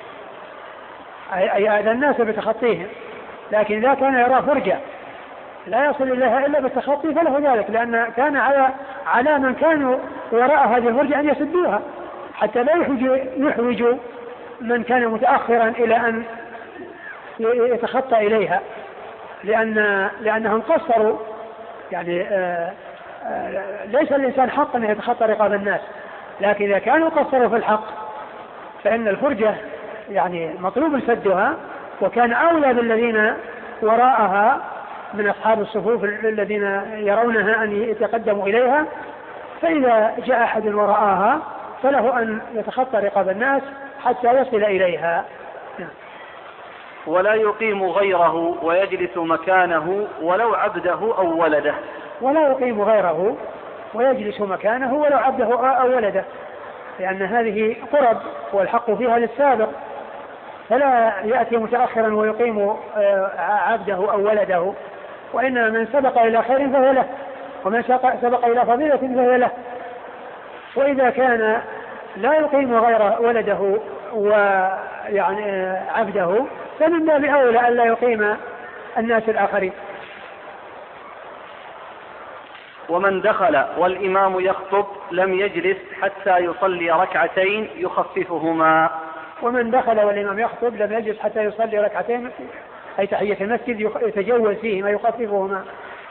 أي آذى الناس بتخطيهم. لكن إذا كان يرى فرجة لا يصل إليها إلا بالتخطي فله ذلك، لأن كان على من كانوا وراء هذه الفرجة أن يسدوها حتى لا يحوجوا من كان متأخرا إلى أن يتخطى إليها، لأنهم قصروا. يعني ليس الإنسان حق أن يتخطى رقاب الناس، لكن إذا كانوا قصروا في الحق فإن الفرجة يعني مطلوب سدها، وكان أولى بالذين وراءها من أصحاب الصفوف الذين يرونها أن يتقدموا إليها، فإذا جاء أحد وراءها فله أن يتخطى رقاب الناس حتى يصل إليها. ولا يقيم غيره ويجلس مكانه ولو عبده أو ولده. ولا يقيم غيره ويجلس مكانه ولو عبده أو ولده، لأن هذه قرب والحق فيها للسابق، فلا يأتي متأخرا ويقيم عبده أو ولده، وإنما من سبق إلى خير فهو له، ومن سبق إلى فضيلة فهو له. وإذا كان لا يقيم غير ولده ويعني عبده فمن باب أولى أن لا يقيم الناس الآخرين. ومن دخل والإمام يخطب لم يجلس حتى يصلي ركعتين يخففهما. ومن دخل والإمام يخطب لم يجلس حتى يصلي ركعتين، أي تحية المسجد يتجول فيهما يخففهما.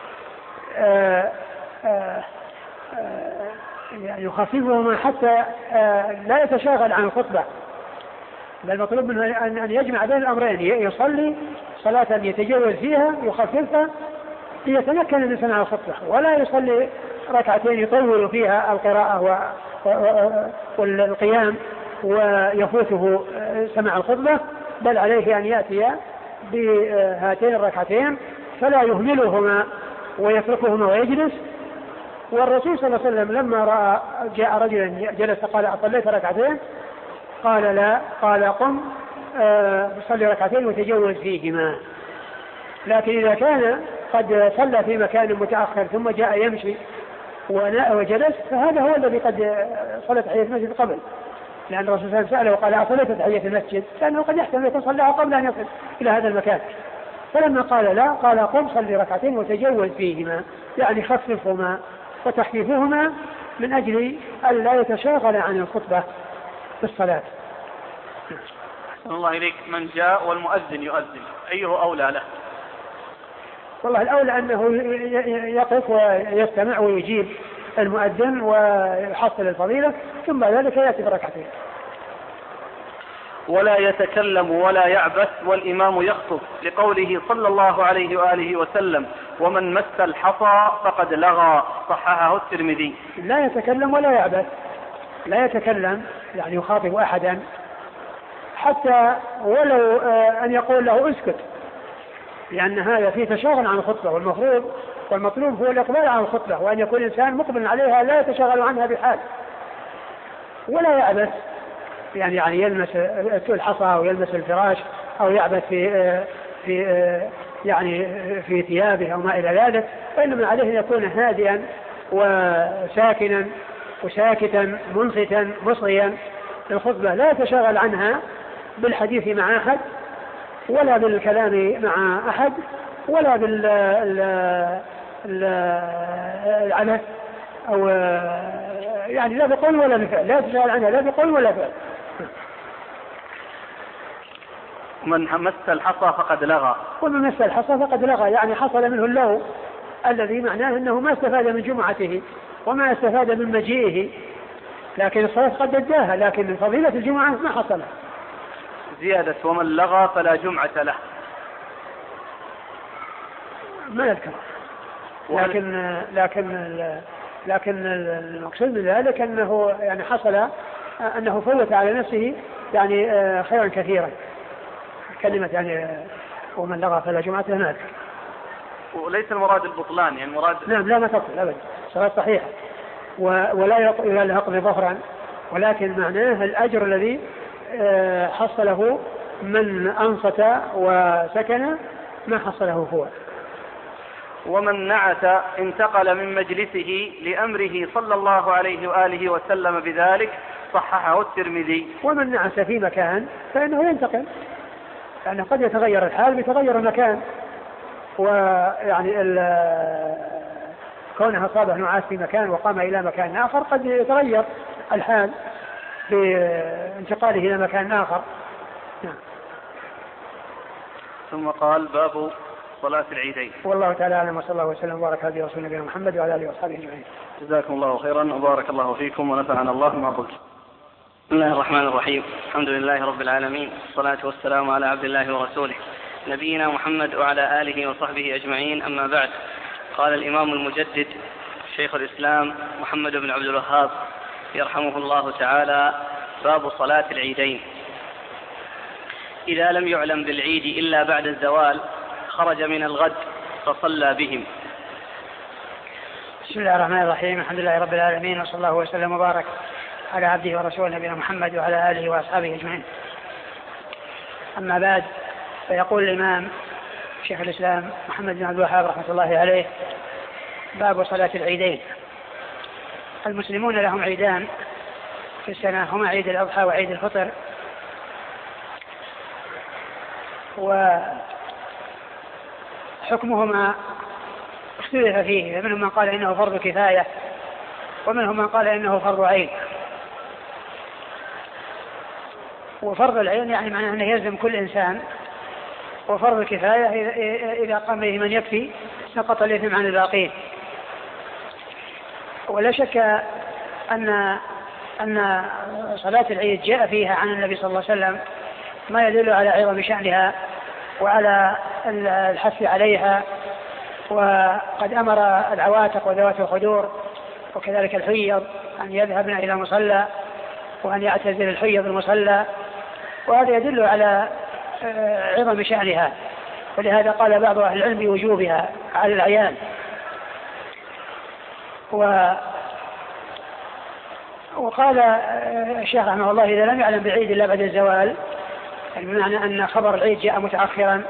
يخففهما حتى لا يتشاغل عن الخطبة، بل المطلوب منه أن يجمع بين الأمرين، يصلي صلاة يتجول فيها يخففها ليتمكن الإنسان على الخطبة، ولا يصلي ركعتين يطول فيها القراءة والقيام ويفوته سمع الخطبة، بل عليه أن يأتي بهاتين الركعتين فلا يهملهما ويتركهما ويجلس. والرسول صلى الله عليه وسلم لما رأى جاء رجلا جلس قال أصليت ركعتين؟ قال لا، قال قم صلي ركعتين وتجوز فيهما. لكن إذا كان قد صلى في مكان متأخر ثم جاء يمشي وجلس فهذا هو الذي قد صلى تحية المسجد قبل، لأن الرسول صلى الله عليه وسلم سأله وقال أصليت تحية المسجد؟ لأنه قد يحتمل يكون صلىها قبل أن يصل إلى هذا المكان. فلما قال لا، قال قم صلي ركعتين وتجوز فيهما، يعني خففهما، وتخفيفهما من أجل أن لا يتشاغل عن الخطبة في الصلاة. الله إليك، من جاء والمؤذن يؤذن أيه أولى له؟ والله الأولى أنه يقف ويستمع ويجيب المؤذن ويحصل الفضيلة، ثم ذلك يأتي بركعتين. ولا يتكلم ولا يعبث والإمام يخطب، لقوله صلى الله عليه وآله وسلم ومن مس الحصى فقد لغى، صححه الترمذي. لا يتكلم ولا يعبث، لا يتكلم يعني يخاطب أحدا حتى ولو أن يقول له اسكت، لأن هذا فيه تشاغل عن الخطبة، والمطلوب هو الإقبال عن الخطبة، وأن يكون الإنسان مقبل عليها لا يتشاغل عنها بحال. ولا يعبث يعني يلمس الحصى أو يلمس الفراش أو يعبث في ثيابه أو ما إلى ذلك، وإنما عليه أن يكون هادئا وساكنا وساكتا منصتا مصغيا الخطبة، لا يتشاغل عنها بالحديث مع أحد ولا بالكلام مع أحد ولا بالعنف أو يعني لا بقول ولا بفعل، لا يتشاغل عنها لا بقول ولا فعل. من مس الحصى فقد لغى. ومن مس الحصى فقد لغى، يعني حصل منه اللغو الذي معناه أنه ما استفاد من جمعته وما استفاد من مجيئه، لكن الصلاة قد أداها، لكن من فضيلة الجمعة ما حصل. زيادة ومن لغى فلا جمعة له، ما يذكر، لكن المقصود من ذلك أنه يعني حصل أنه فوت على نفسه يعني خيرا كثيرا، كلمة يعني ومن لغى فلا جمعة له ما يذكر. وليس المراد البطلان، يعني مراد نعم لا ما تبطل أبدا، صلاة صحيحة ولا يلحق بظهرا، ولكن معناه الأجر الذي حصله من أنصت وسكن ما حصله هو. ومن نعت انتقل من مجلسه لأمره صلى الله عليه وآله وسلم بذلك، صححه الترمذي. ومن نعت في مكان فإنه ينتقل، يعني قد يتغير الحال بتغير المكان، ويعني كونه أصابه نعاس في مكان وقام إلى مكان آخر قد يتغير الحال بانتقاله إلى مكان آخر. نعم. ثم قال: باب صلاة العيدين. والله تعالى أعلم، وصلى الله وسلم وبارك على رسول نبينا محمد وعلى آله وأصحابه أجمعين. جزاكم الله خيرا وبارك الله فيكم ونفعنا الله ما قلت. بسم الله الرحمن الرحيم. الحمد لله رب العالمين، والصلاة والسلام على عبد الله ورسوله نبينا محمد وعلى آله وصحبه أجمعين. أما بعد، قال الإمام المجدد شيخ الإسلام محمد بن عبد الوهاب يرحمه الله تعالى: باب صلاة العيدين. إذا لم يعلم بالعيد إلا بعد الزوال خرج من الغد فصلى بهم. بسم الله الرحمن الرحيم. الحمد لله رب العالمين، وصلى الله وسلم وبارك على عبده ورسوله نبينا محمد وعلى آله وأصحابه أجمعين. أما بعد، فيقول الإمام شيخ الإسلام محمد بن عبد الوهاب رحمة الله عليه: باب صلاة العيدين. المسلمون لهم عيدان في السنة، هما عيد الأضحى وعيد الفطر، وحكمهما اختلف فيه، منهم من قال إنه فرض كفاية ومنهم من قال إنه فرض عين. وفرض العين يعني معناه أنه يلزم كل إنسان، وفرض الكفاية إذا قام به من يكفي سقط الإثم عن الباقين. ولا شك أن صلاة العيد جاء فيها عن النبي صلى الله عليه وسلم ما يدل على عظم شأنها وعلى الحث عليها، وقد أمر العواتق وذوات الخدور وكذلك الحيض أن يذهبن إلى المصلى وأن يعتزل الحيض المصلى، وهذا يدل على عظم شأنها، ولهذا قال بعض أهل العلم بوجوبها على العيان. وقال الشيخ رحمه الله: إذا لم يعلم بالعيد إلا بعد الزوال، بمعنى أن خبر العيد جاء متأخرا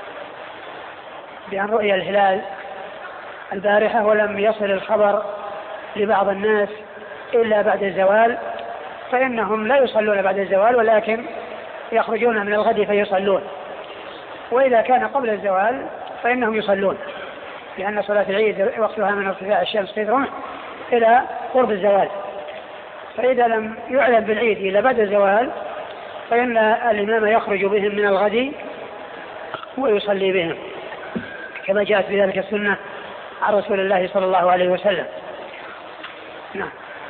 بأن رؤي الهلال البارحة ولم يصل الخبر لبعض الناس إلا بعد الزوال، فإنهم لا يصلون بعد الزوال ولكن يخرجون من الغد فيصلون. وإذا كان قبل الزوال فإنهم يصلون، لأن صلاة العيد وقتها من ارتفاع الشمس في الرمح إلى قرب الزوال. فإذا لم يعلم بالعيد إلا بعد الزوال فإن الإمام يخرج بهم من الغد ويصلي بهم، كما جاءت بذلك السنة عن رسول الله صلى الله عليه وسلم. نعم.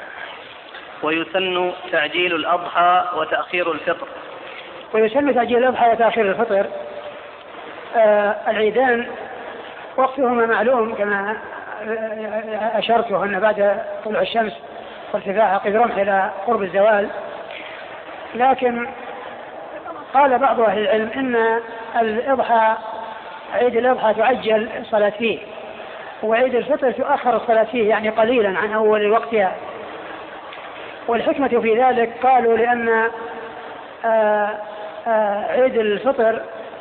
ويسن تعجيل الأضحى وتأخير الفطر. ويسن تعجيل الأضحى وتأخير الفطر. العيدان وقتهما معلوم كما أشرت، أن بعد طلوع الشمس وارتفاعها قدر رمح إلى قرب الزوال. لكن قال بعض أهل العلم إن الأضحى عيد الأضحى تعجل الصلاة فيه، وعيد الفطر تؤخر الصلاة فيه يعني قليلا عن أول وقتها. والحكمة في ذلك قالوا لأن عيد الفطر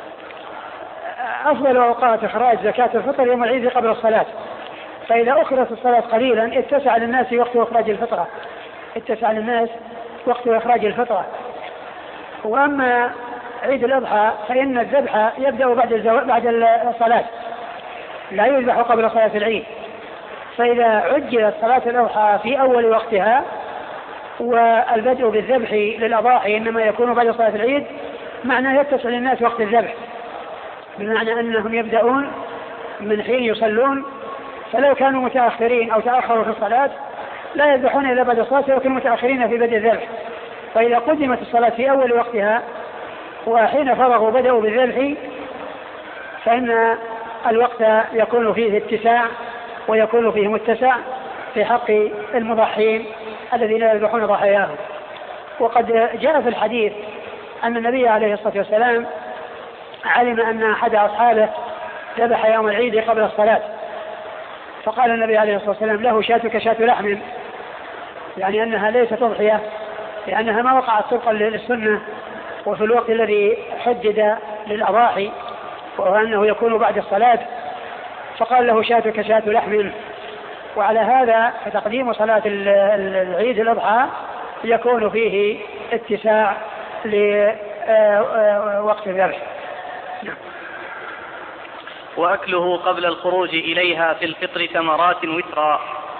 أفضل أوقات إخراج زكاة الفطر يوم العيد قبل الصلاة، فإذا أخرت الصلاة قليلا اتسع للناس وقت إخراج الفطرة، اتسع للناس وقت إخراج الفطرة. وأما عيد الأضحى فإن الذبح يبدأ بعد الصلاة، لا يذبح قبل صلاة العيد. فإذا عجلت صلاة الأضحى في أول وقتها والبدء بالذبح للأضاحي إنما يكون بعد صلاة العيد، معناه يتسع للناس وقت الذبح، بمعنى أنهم يبدأون من حين يصلون، فلو كانوا متأخرين أو تأخروا في الصلاة لا يذبحون إلا بعد الصلاة ويكونوا متأخرين في بدء الذبح. فإذا قدمت الصلاة في أول وقتها وحين فرغوا بدأوا بالذبح فإن الوقت يكون فيه اتساع ويكون فيه متسع في حق المضحين الذين يذبحون ضحاياهم. وقد جاء في الحديث أن النبي عليه الصلاة والسلام علم أن أحد أصحابه ذبح يوم العيد قبل الصلاة، فقال النبي عليه الصلاة والسلام له: شاتك شاة لحم، يعني أنها ليست تضحية، لأنها ما وقعت طبقا للسنة وفي الوقت الذي حدد للأضاحي، وهو أنه يكون بعد الصلاة. فقال له شاتك شاة لحم. وعلى هذا فتقديم صلاة العيد الأضحى يكون فيه اتساع لوقت الذبح. وأكله قبل الخروج إليها في الفطر تمرات وترا.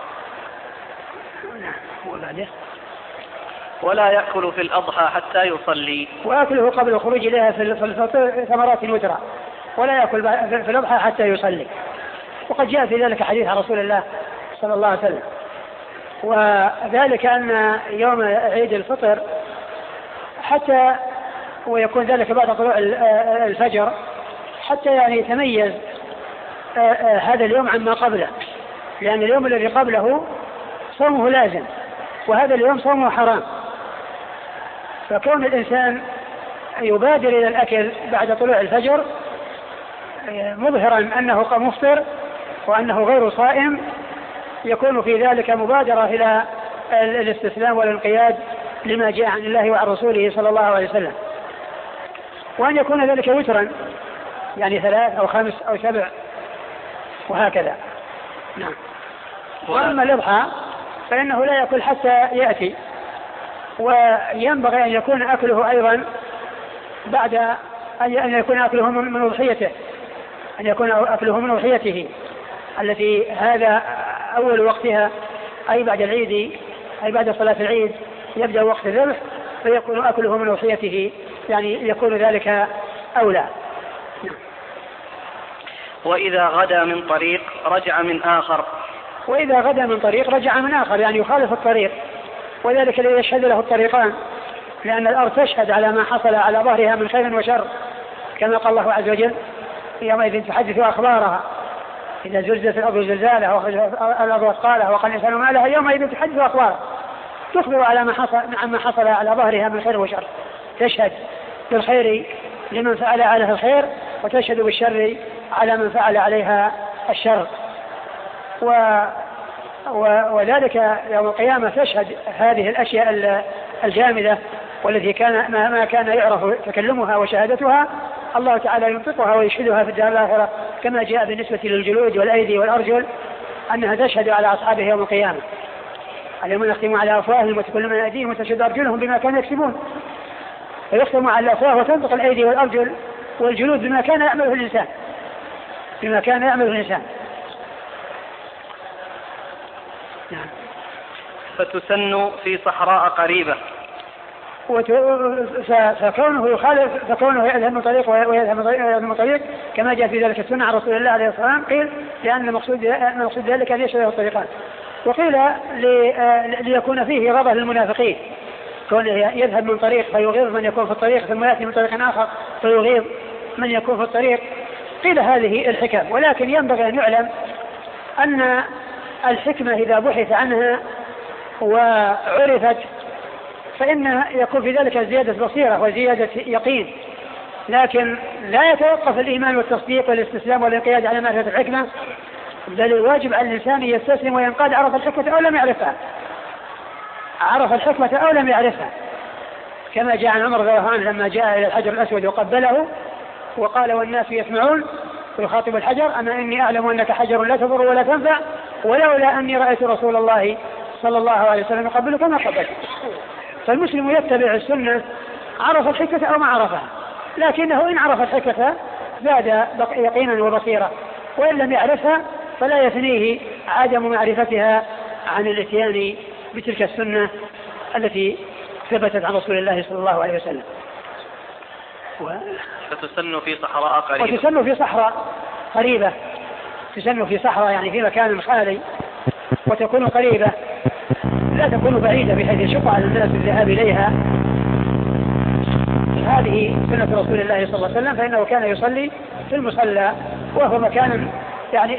ولا يأكل في الأضحى حتى يصلي. وأكله قبل الخروج إليها في الفطر تمرات وترا، ولا يأكل في الأضحى حتى يصلي. وقد جاء في ذلك حديث عن رسول الله صلى الله عليه وسلم. وذلك أن يوم عيد الفطر حتى ويكون ذلك بعد طلوع الفجر حتى يعني يتميز هذا اليوم عما قبله، لأن اليوم الذي قبله صومه لازم وهذا اليوم صومه حرام. فكون الإنسان يبادر إلى الأكل بعد طلوع الفجر مظهرا أنه مفطر وأنه غير صائم، يكون في ذلك مبادرة إلى الاستسلام والانقياد لما جاء عن الله وعن رسوله صلى الله عليه وسلم. وأن يكون ذلك وترا، يعني 3 أو 5 أو 7 وهكذا. نعم. وأما الأضحى فإنه لا يأكل حتى يأتي، وينبغي أن يكون أكله أيضا بعد أن يكون أكله من أضحيته، أن يكون أكله من أضحيته التي هذا أول وقتها، أي بعد العيد، أي بعد صلاة العيد يبدأ وقت الذبح، فيكون أكله من أضحيته، يعني يكون ذلك أولى. وإذا غدا من طريق رجع من آخر. وإذا غدا من طريق رجع من آخر، يعني يخالف الطريق، وذلك الذي يشهد له الطريقان، لأن الأرض تشهد على ما حصل على ظهرها من خير وشر، كما قال الله عز وجل يومئذ تحدث أخبارها إذا زلزلت الأرض زلزالها والأرض أثقالها وقال الإنسان ما لها يومئذ تحدث أخبارها، تخبر على ما حصل على ظهرها من خير وشر، تشهد بالخير لمن فعل عليها الخير وتشهد بالشر على من فعل عليها الشر. وذلك يوم القيامة تشهد هذه الأشياء الجامدة والتي ما كان يعرف تكلمها وشهادتها، الله تعالى ينطقها ويشهدها في الدار الآخرة، كما جاء بالنسبة للجلود والأيدي والأرجل أنها تشهد على أصحابها يوم القيامة. اليوم نختم على أفواههم وتكلم من أيديهم وتشهد أرجلهم بما كانوا يكسبون، فيختم على الأفواه وتنطق الأيدي والأرجل والجلود بما كان يعمله الإنسان، بما كان يعمله الإنسان. فتسن في صحراء قريبة. فكونه يخالف، فكونه يذهب من طريق ويذهب من طريق كما جاء في ذلك السنة عن رسول الله عليه الصلاة والسلام، قيل لأن مقصود ذلك أن يشهد الطريقان، وقيل ليكون فيه غضب للمنافقين، كونه يذهب من طريق فيغيظ من يكون في الطريق ثم يأتي من طريق آخر فيغيظ من يكون في الطريق. قيل هذه الحكم، ولكن ينبغي أن يعلم أن الحكمة إذا بحث عنها وعرفت فإن يكون في ذلك زيادة بصيرة وزيادة يقين، لكن لا يتوقف الإيمان والتصديق والاستسلام والانقياد على معرفة الحكمة، بل الواجب على الإنسان يستسلم وينقاد، عرف الحكمة أو لم يعرفها، عرف الحكمة أو لم يعرفها، كما جاء عن عمر رضي الله عنه لما جاء إلى الحجر الأسود وقبله وقال والناس يسمعون ويخاطب الحجر أما إني أعلم أنك حجر لا تضر ولا تنفع ولولا أني رأيت رسول الله صلى الله عليه وسلم يقبلك ما قبلت. فالمسلم يتبع السنة عرف الحكمة أو ما عرفها، لكنه إن عرف الحكمة زاد يقينا وبصيرة، وإن لم يعرفها فلا يثنيه عدم معرفتها عن الاتيان بتلك السنة التي ثبتت عن رسول الله صلى الله عليه وسلم. فتسن في صحراء قريبة. وتسن في صحراء قريبة، تسن في صحراء يعني في مكان خالي، وتكون قريبة لا تكون بعيدة بحيث يشق على الناس الذهاب إليها. هذه سنة رسول الله صلى الله عليه وسلم، فإنه كان يصلي في المصلى وهو مكان يعني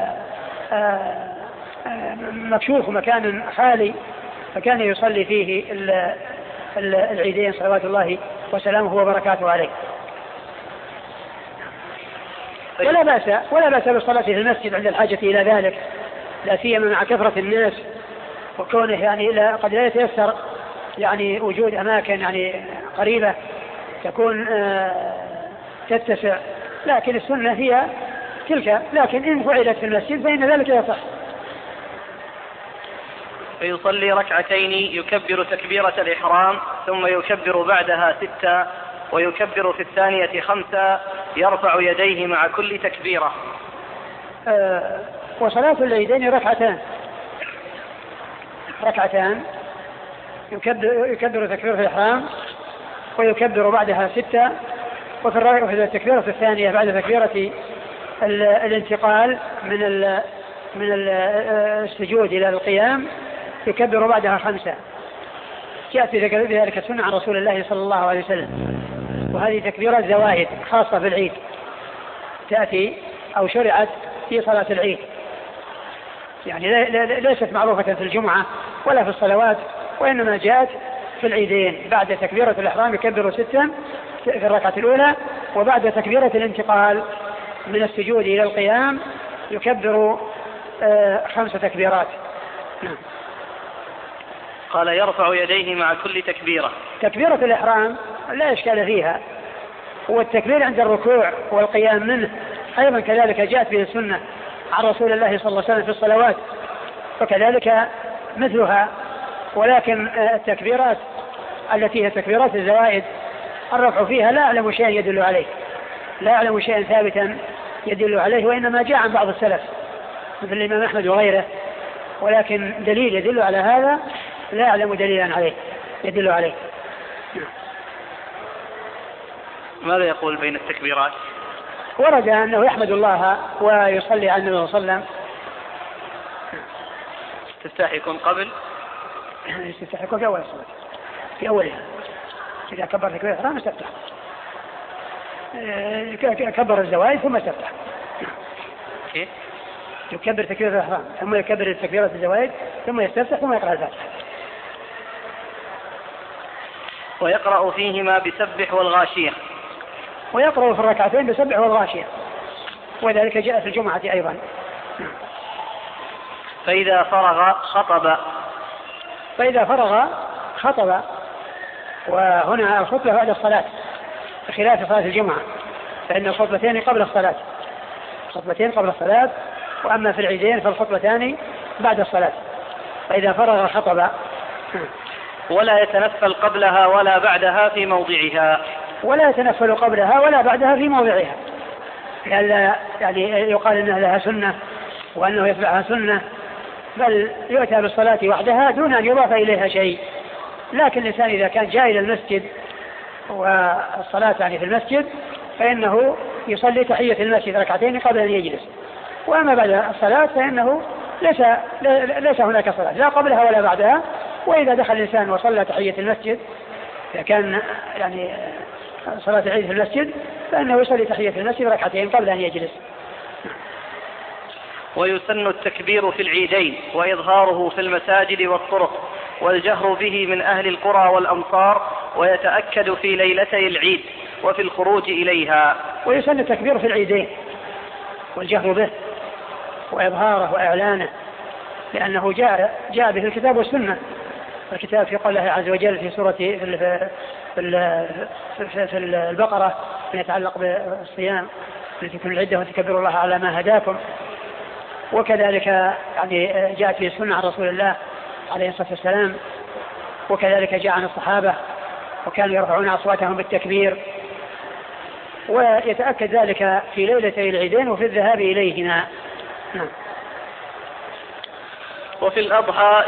مكشوف ومكان خالي، فكان يصلي فيه العيدين صلوات الله وسلامه وبركاته عليه. ولا بأس بالصلاة في المسجد عند الحاجة إلى ذلك، لا سيما مع كثرة الناس وكونه يعني قد لا يتيسر يعني وجود أماكن يعني قريبة تكون تتسع، لكن السنة هي تلك، لكن إن فعلت في المسجد فإن ذلك يصح. فيصلي ركعتين يكبر تكبيرة الإحرام ثم يكبر بعدها 6 ويكبر في الثانية 5 يرفع يديه مع كل تكبيرة. وصلاة العيدين ركعتان يكبر تكبيرة الإحرام ويكبر بعدها 6 وفي التكبيرة الثانية بعد تكبيرة الانتقال من السجود إلى القيام يكبر بعدها 5. جاءت بذلك السنة عن رسول الله صلى الله عليه وسلم. وهذه تكبيرة زوائد خاصة بالعيد تأتي أو شرعت في صلاة العيد، يعني ليست معروفة في الجمعة ولا في الصلوات، وإنما جاءت في العيدين. بعد تكبيرة الإحرام يكبر 6 في الركعة الأولى، وبعد تكبيرة الانتقال من السجود إلى القيام يكبر 5 تكبيرات. قال يرفع يديه مع كل تكبيرة. تكبيرة الإحرام لا إشكال فيها، هو التكبير عند الركوع والقيام منه أيضا كذلك جاءت به السنة عن رسول الله صلى الله عليه وسلم في الصلوات، وكذلك مثلها. ولكن التكبيرات التي هي تكبيرات الزوائد الرفع فيها لا أعلم شيئا يدل عليه، لا أعلم شيئا ثابتا يدل عليه، وإنما جاء عن بعض السلف مثل الإمام أحمد وغيره، ولكن دليل يدل على هذا لا أعلم دليلا عليه يدل عليه. ماذا يقول بين التكبيرات؟ ورد أنه يحمد الله ويصلي على النبي صلى الله عليه وسلم. استفتاح يكون قبل؟ استفتاح يكون في أول الصلاة، في أولها إذا كبر تكبيرة الإحرام استفتح، كبر الزوائد ثم استفتح. يكبر تكبيرة الإحرام ثم يكبر تكبيرة الزوائد ثم يستفتح ثم يقرأ الفاتحة. ويقرأ فيهما بسبح والغاشية. ويقرأ في الركعتين بسبح والغاشية، وذلك جاء في الجمعة أيضا. فإذا فرغ خطب. وهنا الخطبة بعد الصلاة بخلاف صلاة الجمعة، فإن الخطبتين قبل الصلاة، وأما في العيدين فالخطبتان بعد الصلاة. فإذا فرغ خطب. ولا يتنفل قبلها ولا بعدها في موضعها. ولا يتنفل قبلها ولا بعدها في موضعها، يعني يقال إنها لها سنة وأنه يتبعها سنة، بل يؤتى بالصلاة وحدها دون أن يضاف إليها شيء. لكن الإنسان إذا كان جاء إلى المسجد والصلاة يعني في المسجد فإنه يصلي تحية المسجد ركعتين قبل أن يجلس، وأما بعد الصلاة فإنه ليس هناك صلاة لا قبلها ولا بعدها. وإذا دخل الإنسان وصلى تحية المسجد إذا كان يعني صلاة العيد في المسجد فإنه يصلي تحية المسجد ركعتين قبل أن يجلس. ويسن التكبير في العيدين وإظهاره في المساجد والطرق والجهر به من أهل القرى والأمصار، ويتأكد في ليلتي العيد وفي الخروج إليها. ويسن التكبير في العيدين والجهر به وإظهاره وإعلانه، لأنه جاء به الكتاب والسنة. الكتاب في قوله عز وجل في سورة في البقرة ما يتعلق بالصيام لتكملوا العدة وتكبروا الله على ما هداكم، وكذلك يعني جاءت به السنة عن رسول الله عليه الصلاة والسلام، وكذلك جاء عن الصحابة وكانوا يرفعون أصواتهم بالتكبير. ويتأكد ذلك في ليلتي العيدين وفي الذهاب إليهما. وفي الأضحى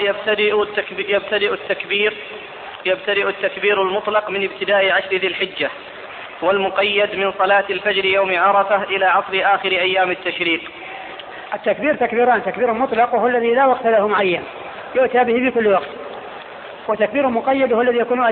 يبتدئ التكبير المطلق من ابتداء 10 ذي الحجة، والمقيد من صلاة الفجر يوم عرفة إلى عصر آخر أيام التشريق. التكبير تكبيران: تكبير مطلق وهو الذي لا وقت له معين يؤتى به بكل وقت، وتكبير مقيد وهو الذي يكون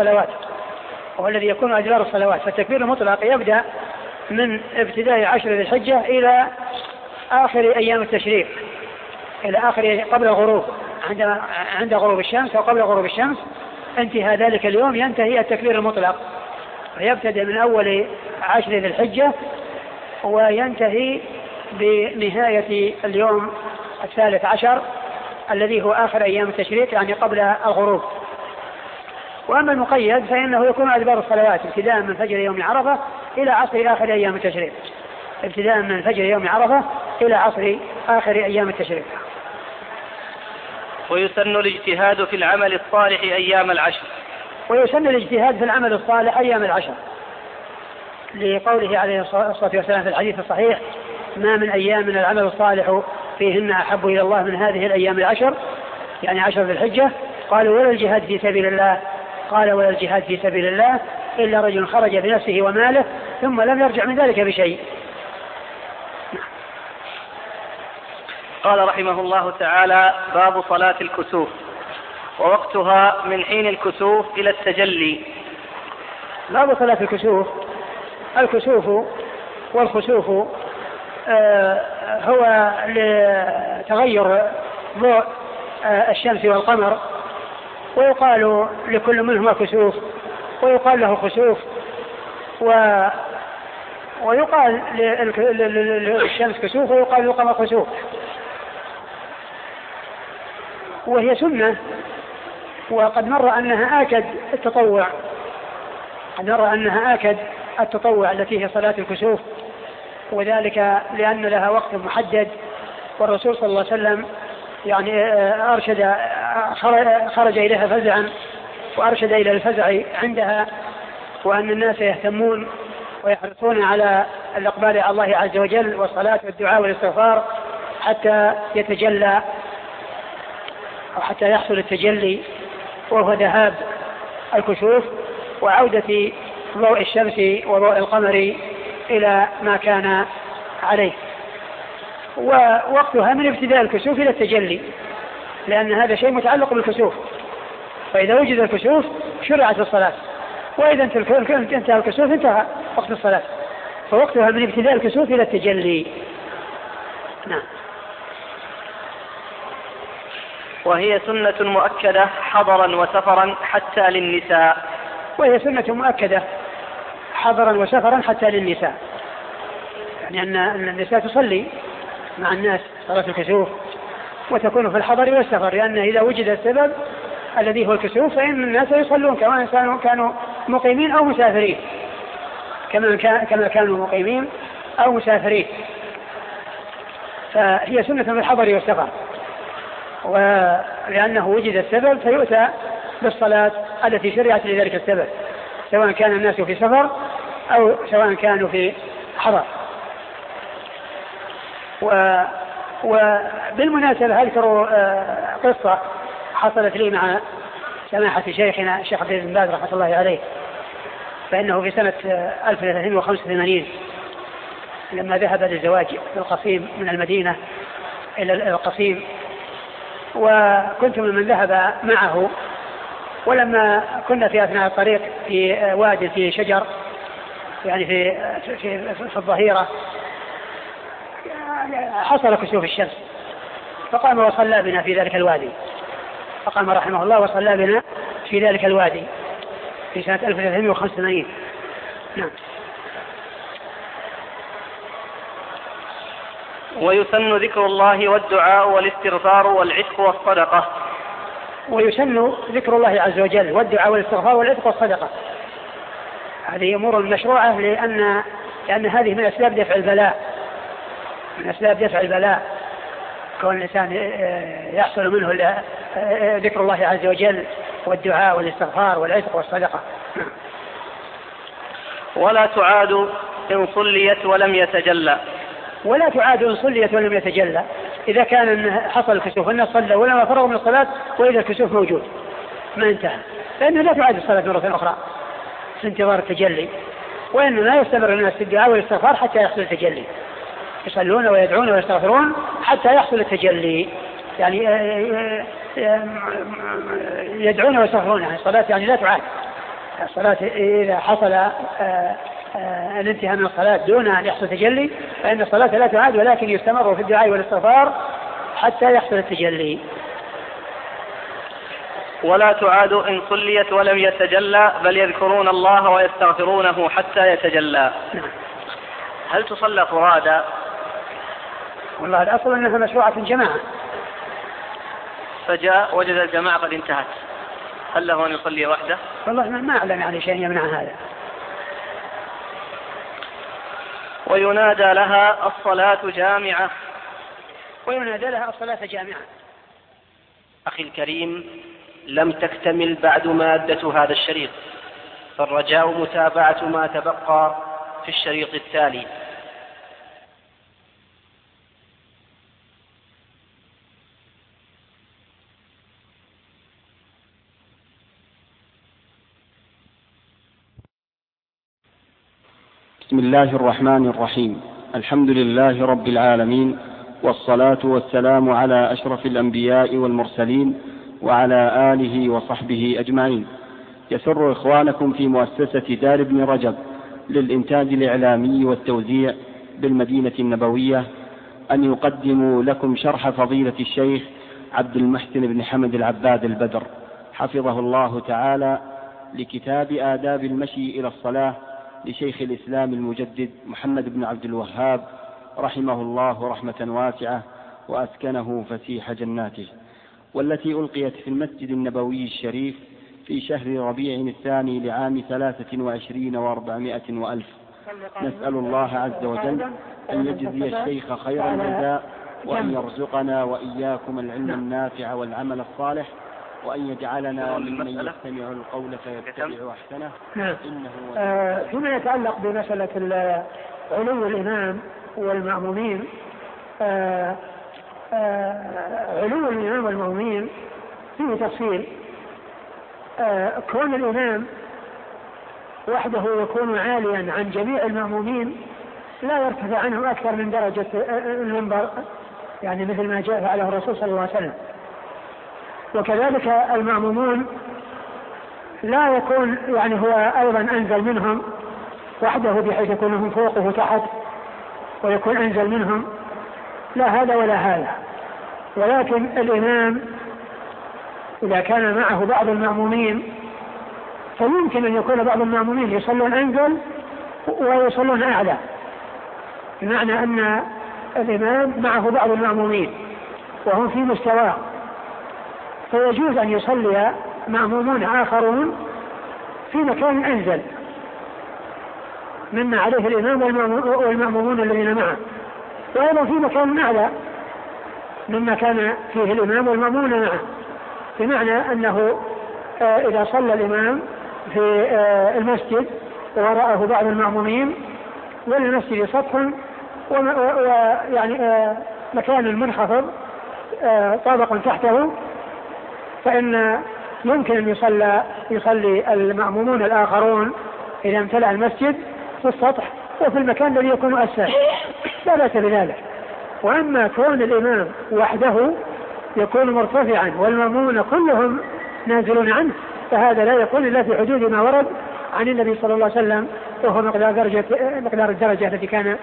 أدبار الصلوات. فالتكبير المطلق يبدأ من ابتداء 10 ذي الحجة إلى آخر أيام التشريق، إلى آخر قبل الغروب، عند غروب الشمس أو قبل غروب الشمس انتهى ذلك اليوم ينتهي التكبير المطلق، ويبتدأ من أول 10 ذي الحجة وينتهي بنهاية اليوم 13 الذي هو آخر أيام التشريق يعني قبل الغروب. وأما المقيد فإنه يكون أدبار الصلوات ابتداء من فجر يوم عرفة إلى عصر آخر أيام التشريق، ابتداء من فجر يوم عرفة إلى عصر آخر أيام التشريق. ويسن الاجتهاد في العمل الصالح أيام العشر. ويسن الاجتهاد في العمل الصالح أيام العشر، لقوله عليه الصلاة والسلام في الحديث الصحيح: ما من أيام من العمل الصالح فيهن أحب إلى الله من هذه الأيام العشر، يعني 10 ذي الحجة. قالوا: ولا الجهاد في سبيل الله؟ قال: ولا الجهاد في سبيل الله إلا رجل خرج بنفسه وماله ثم لم يرجع من ذلك بشيء. قال رحمه الله تعالى: باب صلاة الكسوف، ووقتها من حين الكسوف إلى التجلي. باب صلاة الكسوف. الكسوف والخسوف هو لتغير ضوء الشمس والقمر، ويقال لكل منهما كسوف، ويقال له خسوف، ويقال للشمس كسوف، ويقال للقمر خسوف. وهي سنة، وقد مر أنها آكد التطوع، التي هي صلاة الكسوف، وذلك لأن لها وقت محدد، والرسول صلى الله عليه وسلم يعني خرج إليها فزعا، وأرشد إلى الفزع عندها، وأن الناس يهتمون ويحرصون على الإقبال على الله عز وجل والصلاة والدعاء والاستغفار حتى يتجلى أو حتى يحصل التجلي، وهو ذهاب الكسوف وعودة ضوء الشمس وضوء القمر إلى ما كان عليه. ووقتها من ابتداء الكسوف إلى التجلي، لأن هذا شيء متعلق بالكسوف، فإذا وجد الكسوف شرعت الصلاة، وإذا انتهى الكسوف انتهى وقت الصلاة، فوقتها من ابتداء الكسوف إلى التجلي. نعم. وهي سنة مؤكدة حضرا وسفرا حتى للنساء. وهي سنة مؤكدة حضرا وسفرا حتى للنساء، يعني أن النساء تصلي مع الناس صلاة الكسوف، وتكون في الحضر والسفر، لأن إذا وجد السبب الذي هو الكسوف فإن الناس يصلون كانوا مقيمين أو مسافرين، كما كانوا مقيمين أو مسافرين. فهي سنة في الحضر والسفر، ولأنه وجد السبب فيؤتى بالصلاة التي شرعت لذلك السبب، سواء كان الناس في سفر أو سواء كانوا في حضر. وبالمناسبة أذكر قصة حصلت لي مع سماحة شيخنا الشيخ عبد العزيز بن باز رحمة الله عليه، فإنه في سنة 1385 لما ذهب للزواج في القصيم من المدينة إلى القصيم، وكنت من ذهب معه، ولما كنا في أثناء الطريق في وادي في شجر يعني في الظهيرة حصل كسوف الشمس، فقام وصلى بنا في ذلك الوادي، فقام رحمه الله وصلى بنا في ذلك الوادي في سنة 1385. نعم. ويسن ذكر الله والدعاء والاستغفار والعتق والصدقة. ويسن ذكر الله عز وجل والدعاء والاستغفار والعتق والصدقة، هذه أمور مشروعة لأن هذه من أسباب دفع البلاء، كون الإنسان يحصل منه ذكر الله عز وجل والدعاء والاستغفار والعتق والصدقة. ولا تعاد إن صليت ولم يتجلى. ولا تعاد إن صليت ولم يتجلى، إذا كان حصل الكسوف الناس صلى ولما فرغوا من الصلاة وإذا الكسوف موجود ما انتهى، فإنه لا تعاد الصلاة مرة أخرى في انتظار التجلي، وإنما يستمر الناس في الدعاء والاستغفار حتى يحصل التجلي، يصلون ويدعون ويستغفرون حتى يحصل التجلي، يعني يدعون ويستغفرون، يعني الصلاة يعني لا تعاد. الصلاة إذا حصل الانتهاء من الصلاة دون أن يحصل تجلي فإن الصلاة لا تعاد، ولكن يستمر في الدعاء والاستغفار حتى يحصل التجلي. ولا تعاد إن صليت ولم يتجلى، بل يذكرون الله ويستغفرونه حتى يتجلى. هل تصلى فرادى؟ والله الأصل أنها مشروعة جماعة، فجاء وجد الجماعة قد انتهت، هل له أن يصلي وحده؟ والله ما أعلم يعني شيء يمنع هذا. وينادى لها الصلاة جامعة. وينادى لها الصلاة جامعة. أخي الكريم، لم تكتمل بعد مادة هذا الشريط، فالرجاء متابعة ما تبقى في الشريط التالي. بسم الله الرحمن الرحيم. الحمد لله رب العالمين، والصلاة والسلام على أشرف الأنبياء والمرسلين وعلى آله وصحبه أجمعين. يسر إخوانكم في مؤسسة دار ابن رجب للإنتاج الإعلامي والتوزيع بالمدينة النبوية أن يقدموا لكم شرح فضيلة الشيخ عبد المحسن بن حمد العباد البدر حفظه الله تعالى لكتاب آداب المشي إلى الصلاة لشيخ الإسلام المجدد محمد بن عبد الوهاب رحمه الله رحمة واسعة وأسكنه فسيح جناته، والتي ألقيت في المسجد النبوي الشريف في شهر ربيع الثاني لعام 23 و400 وألف. نسأل الله عز وجل أن يجزي الشيخ خير الجزاء، وأن يرزقنا وإياكم العلم النافع والعمل الصالح، وأن يجعلنا ممن يستمع القول فيتبع أحسنه. فيما يتعلق بمسألة علو الإمام والمأمومين، علو الإمام والمأمومين فيه تفصيل. كون الإمام وحده يكون عاليا عن جميع المأمومين لا يرتفع عنه أكثر من درجة المنبر، يعني مثل ما جاء على الرسول صلى الله عليه وسلم. وكذلك المأمومون لا يكون يعني هو أيضا أنزل منهم وحده بحيث يكون هم فوقه تحت ويكون أنزل منهم، لا هذا ولا هذا. ولكن الإمام إذا كان معه بعض المأمومين فيمكن أن يكون بعض المأمومين يصلون أنزل ويصلون أعلى، بمعنى أن الإمام معه بعض المأمومين وهم في مستواه، فيجوز أن يصلي مأمومون آخرون في مكان أنزل مما عليه الإمام والمأمومون الذين معه، وأيضا في مكان أعلى مما كان فيه الإمام والمأمومون معه، بمعنى أنه إذا صلى الإمام في المسجد وراءه بعض المأمومين وللمسجد سطح ويعني مكان منخفض طابق تحته، فإن يمكن أن يصلي المأمومون الآخرون إذا امتلأ المسجد في السطح وفي المكان الذي يكون أسفل، لا بأس بذلك. وأما كون الإمام وحده يكون مرتفعا والمأمومون كلهم نازلون عنه، فهذا لا يكون إلا في حدود ما ورد عن النبي صلى الله عليه وسلم، وهو مقدار الدرجة التي كان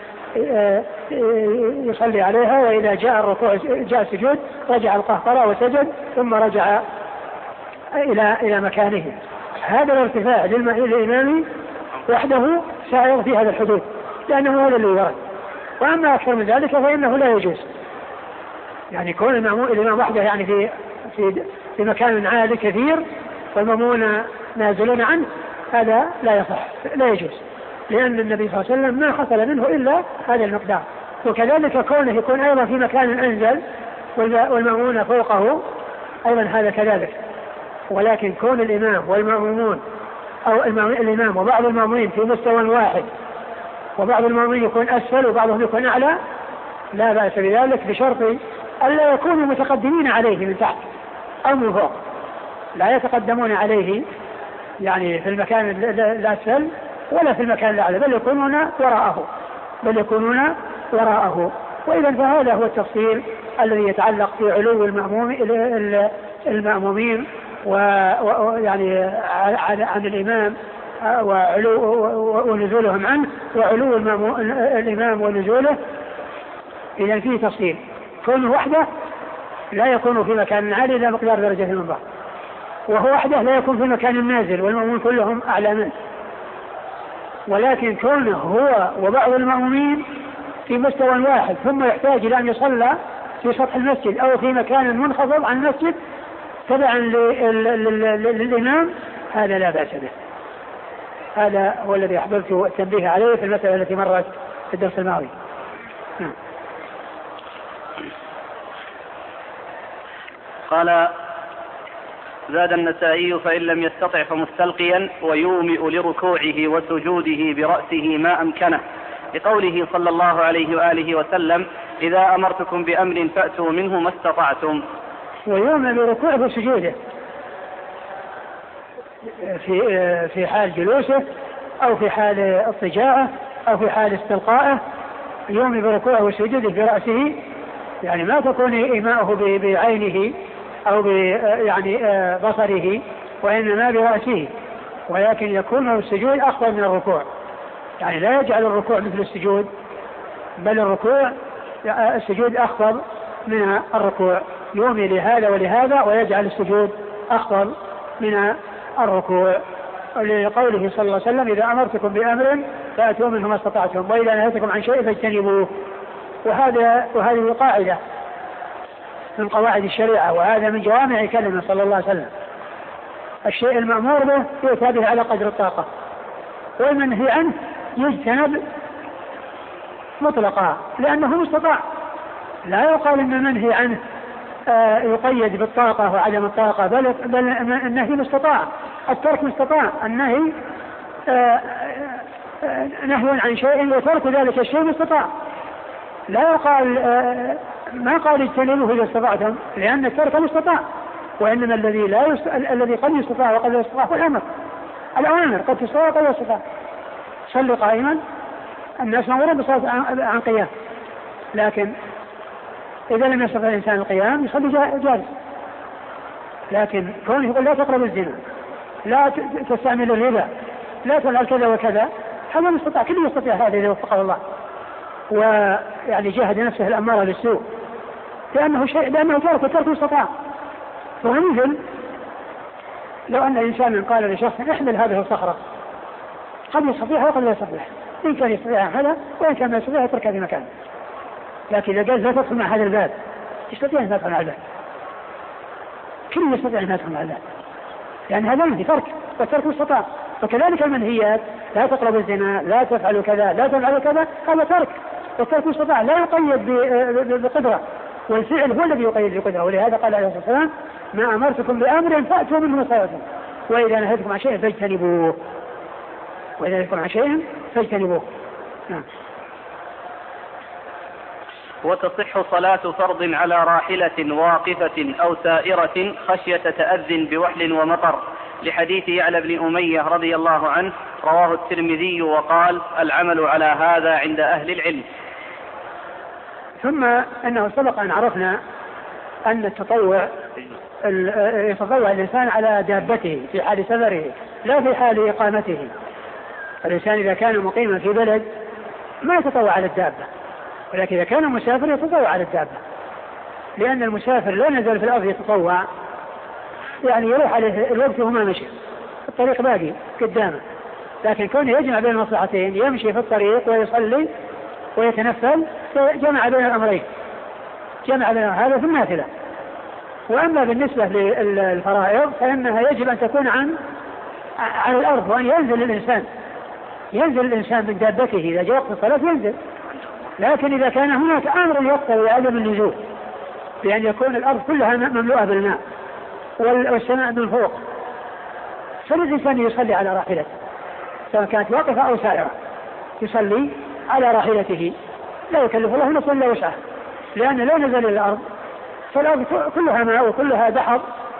يصلي عليها. وإذا جاء الركوع جاء السجود رجع القهقرة وسجد ثم رجع إلى مكانه. هذا الارتفاع للإمام وحده سائر في هذا الحدود، لأنه هذا اللي ورد. وأما أكثر من ذلك فإنه لا يجوز، يعني كون الإمام وحده يعني في مكان عالي كثير والمأمومون نازلون عنه، هذا لا يصح، لا يجوز، لأن النبي صلى الله عليه وسلم ما حصل منه إلا هذا المقدار. وكذلك كونه يكون أيضا في مكان أنزل والمأمومون فوقه أيضا هذا كذلك. ولكن كون الإمام والمأمومون أو الإمام وبعض المأمومين في مستوى واحد وبعض المأمومين يكون أسفل وبعضهم يكون أعلى، لا بأس بذلك، بشرط ألا يكونوا متقدمين عليه من تحت أو من فوق، لا يتقدمون عليه يعني في المكان الأسفل ولا في المكان الأعلى، بل يكونون وراءه. وإذا فهذا هو التفصيل الذي يتعلق في علو المأمومين ويعني عن الإمام ونزولهم عنه، وعلو الإمام ونزوله. إذا فيه تفصيل. كونه وحده لا يكون في مكان عالي إلا مقدار درجة المنبر، وهو وحده لا يكون في مكان نازل والمأمومون كلهم أعلى منه. ولكن كونه هو وبعض المأمومين في مستوى واحد ثم يحتاج إلى أن يصلى في سطح المسجد أو في مكان منخفض عن المسجد تبعا للإمام، هذا لا بأس به. هذا هو الذي أحببت التنبيه عليه في المسألة التي مرت في الدرس الماضي. قال زاد النسائي فإن لم يستطع فمستلقيا ويومئ لركوعه وسجوده برأسه ما أمكنه، لقوله صلى الله عليه وآله وسلم إذا أمرتكم بأمر فأتوا منه ما استطعتم. ويومئ لركوعه وسجوده في حال جلوسه أو في حال اضطجاعه أو في حال استلقائه، يومئ بركوعه وسجوده برأسه، يعني ما تكون إيماؤه بعينه أو يعني بصره، وإنما برأسه، ولكن يكون السجود أفضل من الركوع، يعني لا يجعل الركوع مثل السجود، بل السجود أفضل من الركوع، يومي لهذا ولهذا ويجعل السجود أفضل من الركوع، لقوله صلى الله عليه وسلم إذا أمرتكم بأمر فأتوا منه ما استطعتم وإذا نهيتكم عن شيء فاجتنبوه. وهذه قاعدة من قواعد الشريعة، وهذا من جوامع كلمة صلى الله عليه وسلم. الشيء المأمور به يؤتى به على قدر الطاقة، والمنهي عنه يجتنب مطلقا لأنه مستطاع. لا يقال أن المنهي عنه يقيد بالطاقة وعدم الطاقة، بل النهي مستطاع، الترك مستطاع، النهي نهي عن شيء وترك ذلك الشيء مستطاع. لا يقال ما قال اجتنبوه إذا استطعتم، لأن الترك مستطاع، وإنما الذي قد يستطاع وقد لا يستطاع هو الأوامر قد تستطاع وقد لا يستطاع. صل قائما، الناس مأمورون بالصلاة عن قيام، لكن إذا لم يستطع الإنسان القيام يصلي جالس. لكن كونه يقول لا تقرب الزنا، لا تستعمل الربا، لا تفعل كذا وكذا، هذا مستطاع، كل يستطيع هذا إذا وفقه الله، ويعني جاهد نفسه الأمارة بالسوء، لأنه ترك مستطاع. ومثل لو أن إنسان قال لشخص احمل هذه الصخرة، قد يستطيع وقد لا يستطيع، إن كان يستطيع هذا وإن كان لا يستطيع يتركها في مكانه. لكن إذا قال لا تدخل مع هذا الباب، يستطيع أن يدخل مع الباب، كل يستطيع أن يدخل مع الباب، يعني هذا منهي ترك، والترك مستطاع. وكذلك المنهيات، لا تقربوا الزنا، لا تفعلوا كذا، لا تفعلوا كذا، هذا ترك، والترك مستطاع، لا يقيد بقدرة، والفعل هو الذي يقيد بقدرة. ولهذا قال عليه الصلاة والسلام ما أمرتكم بأمر فأتوا منه ما استطعتم وإذا نهيتكم عن شيء فاجتنبوه، وإذا نهيتكم عن شيء فاجتنبوه. نعم. وتصح صلاة فرض على راحلة واقفة أو سائرة خشية تأذن بوحل ومطر، لحديث يعلى بن أمية رضي الله عنه رواه الترمذي وقال العمل على هذا عند أهل العلم. ثم أنه سبق أن عرفنا أن التطوع يتطوع الإنسان على دابته في حال سفره لا في حال إقامته. الإنسان إذا كان مقيما في بلد ما يتطوع على الدابة، ولكن إذا كان مسافر يتطوع على الدابة، لأن المسافر لا نزل في الأرض يتطوع، يعني يروح عليه الوقت وما مشي، الطريق باقي قدامه، لكن كونه يجمع بين المصلحتين، يمشي في الطريق ويصلي ويتنفل، جمع بين الأمرين، جمع بين هذا في النافلة. وأما بالنسبة للفرائض فإنها يجب أن تكون على الأرض، وأن ينزل الإنسان من دابته إذا جاء وقت الصلاة ينزل. لكن إذا كان هناك أمر يقتضي عدم النزول، بأن يكون الأرض كلها مملوءة بالماء والسماء من فوق، فالإنسان يصلي على راحلته سواء كانت واقفة أو سائرة، يصلي على راحلته، لا يكلف الله نفسا إلا وسعها، لأن لو نزل إلى الأرض فالأرض كلها ماء وكلها دحض،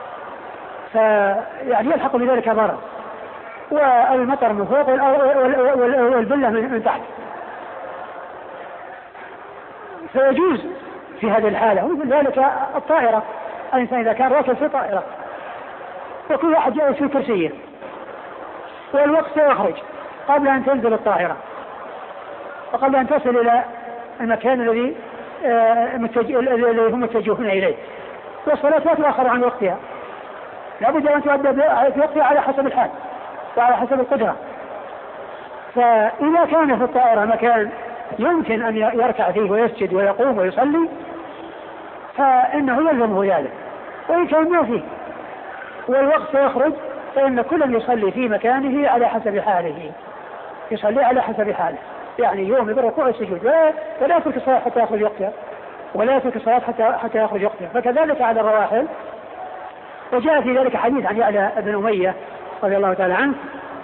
فيعني يلحق بذلك ضرر، والمطر من فوق والبلة من تحت. فيجوز في هذه الحالة. ومثل ذلك الطائرة، الإنسان إذا كان راكب في طائرة وكل واحد جالس في كرسيه والوقت سيخرج قبل أن تنزل الطائرة وقبل أن تصل إلى المكان الذي هم متجهون إليه، والصلاة لا تؤخر عن وقتها، لابد أن تؤدى في وقتها على حسب الحال وعلى حسب القدرة. فإذا كان في الطائرة مكان يمكن أن يركع فيه ويسجد ويقوم ويصلي فإنه يلزمه ذلك، وإن كان ما فيه والوقت سيخرج فإن كل يصلي في مكانه على حسب حاله، يصلي على حسب حاله. يعني يومي بالركوع والسجود، ولا يترك الصلاة حتى يخرج وقتها، ولا يترك الصلاة حتى يخرج وقتها. فكذلك على الرواحل. وجاء في ذلك حديث عن يعلى بن أمية رضي الله تعالى عنه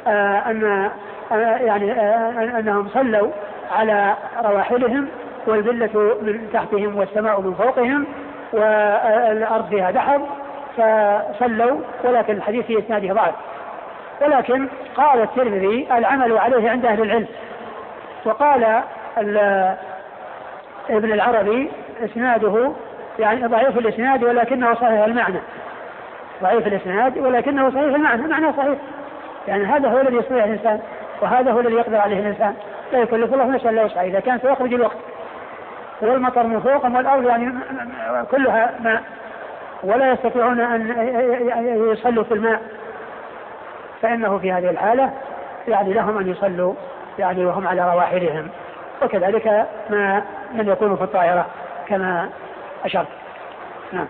أنهم صلوا على رواحلهم والذلة من تحتهم والسماء من فوقهم والأرض فيها دحر، فصلوا، ولكن الحديث في إسناده ضعف. ولكن قال الترمذي العمل عليه عند أهل العلم. وقال ابن العربي إسناده يعني ضعيف الإسناد ولكنه صحيح المعنى، ضعيف الإسناد ولكنه صحيح المعنى، معنى صحيح. يعني هذا هو الذي يستطيع الإنسان، وهذا هو الذي يقدر عليه الإنسان. لا يكلف الله نفسا إلا وسعها، إذا كان سيخرج الوقت والمطر من فوقهم والأرض يعني كلها ماء، ولا يستطيعون أن يصلوا في الماء، فإنه في هذه الحالة يعني لهم أن يصلوا يعني وهم على رواحلهم. وكذلك من يكون في الطائرة كما أشرت. نعم.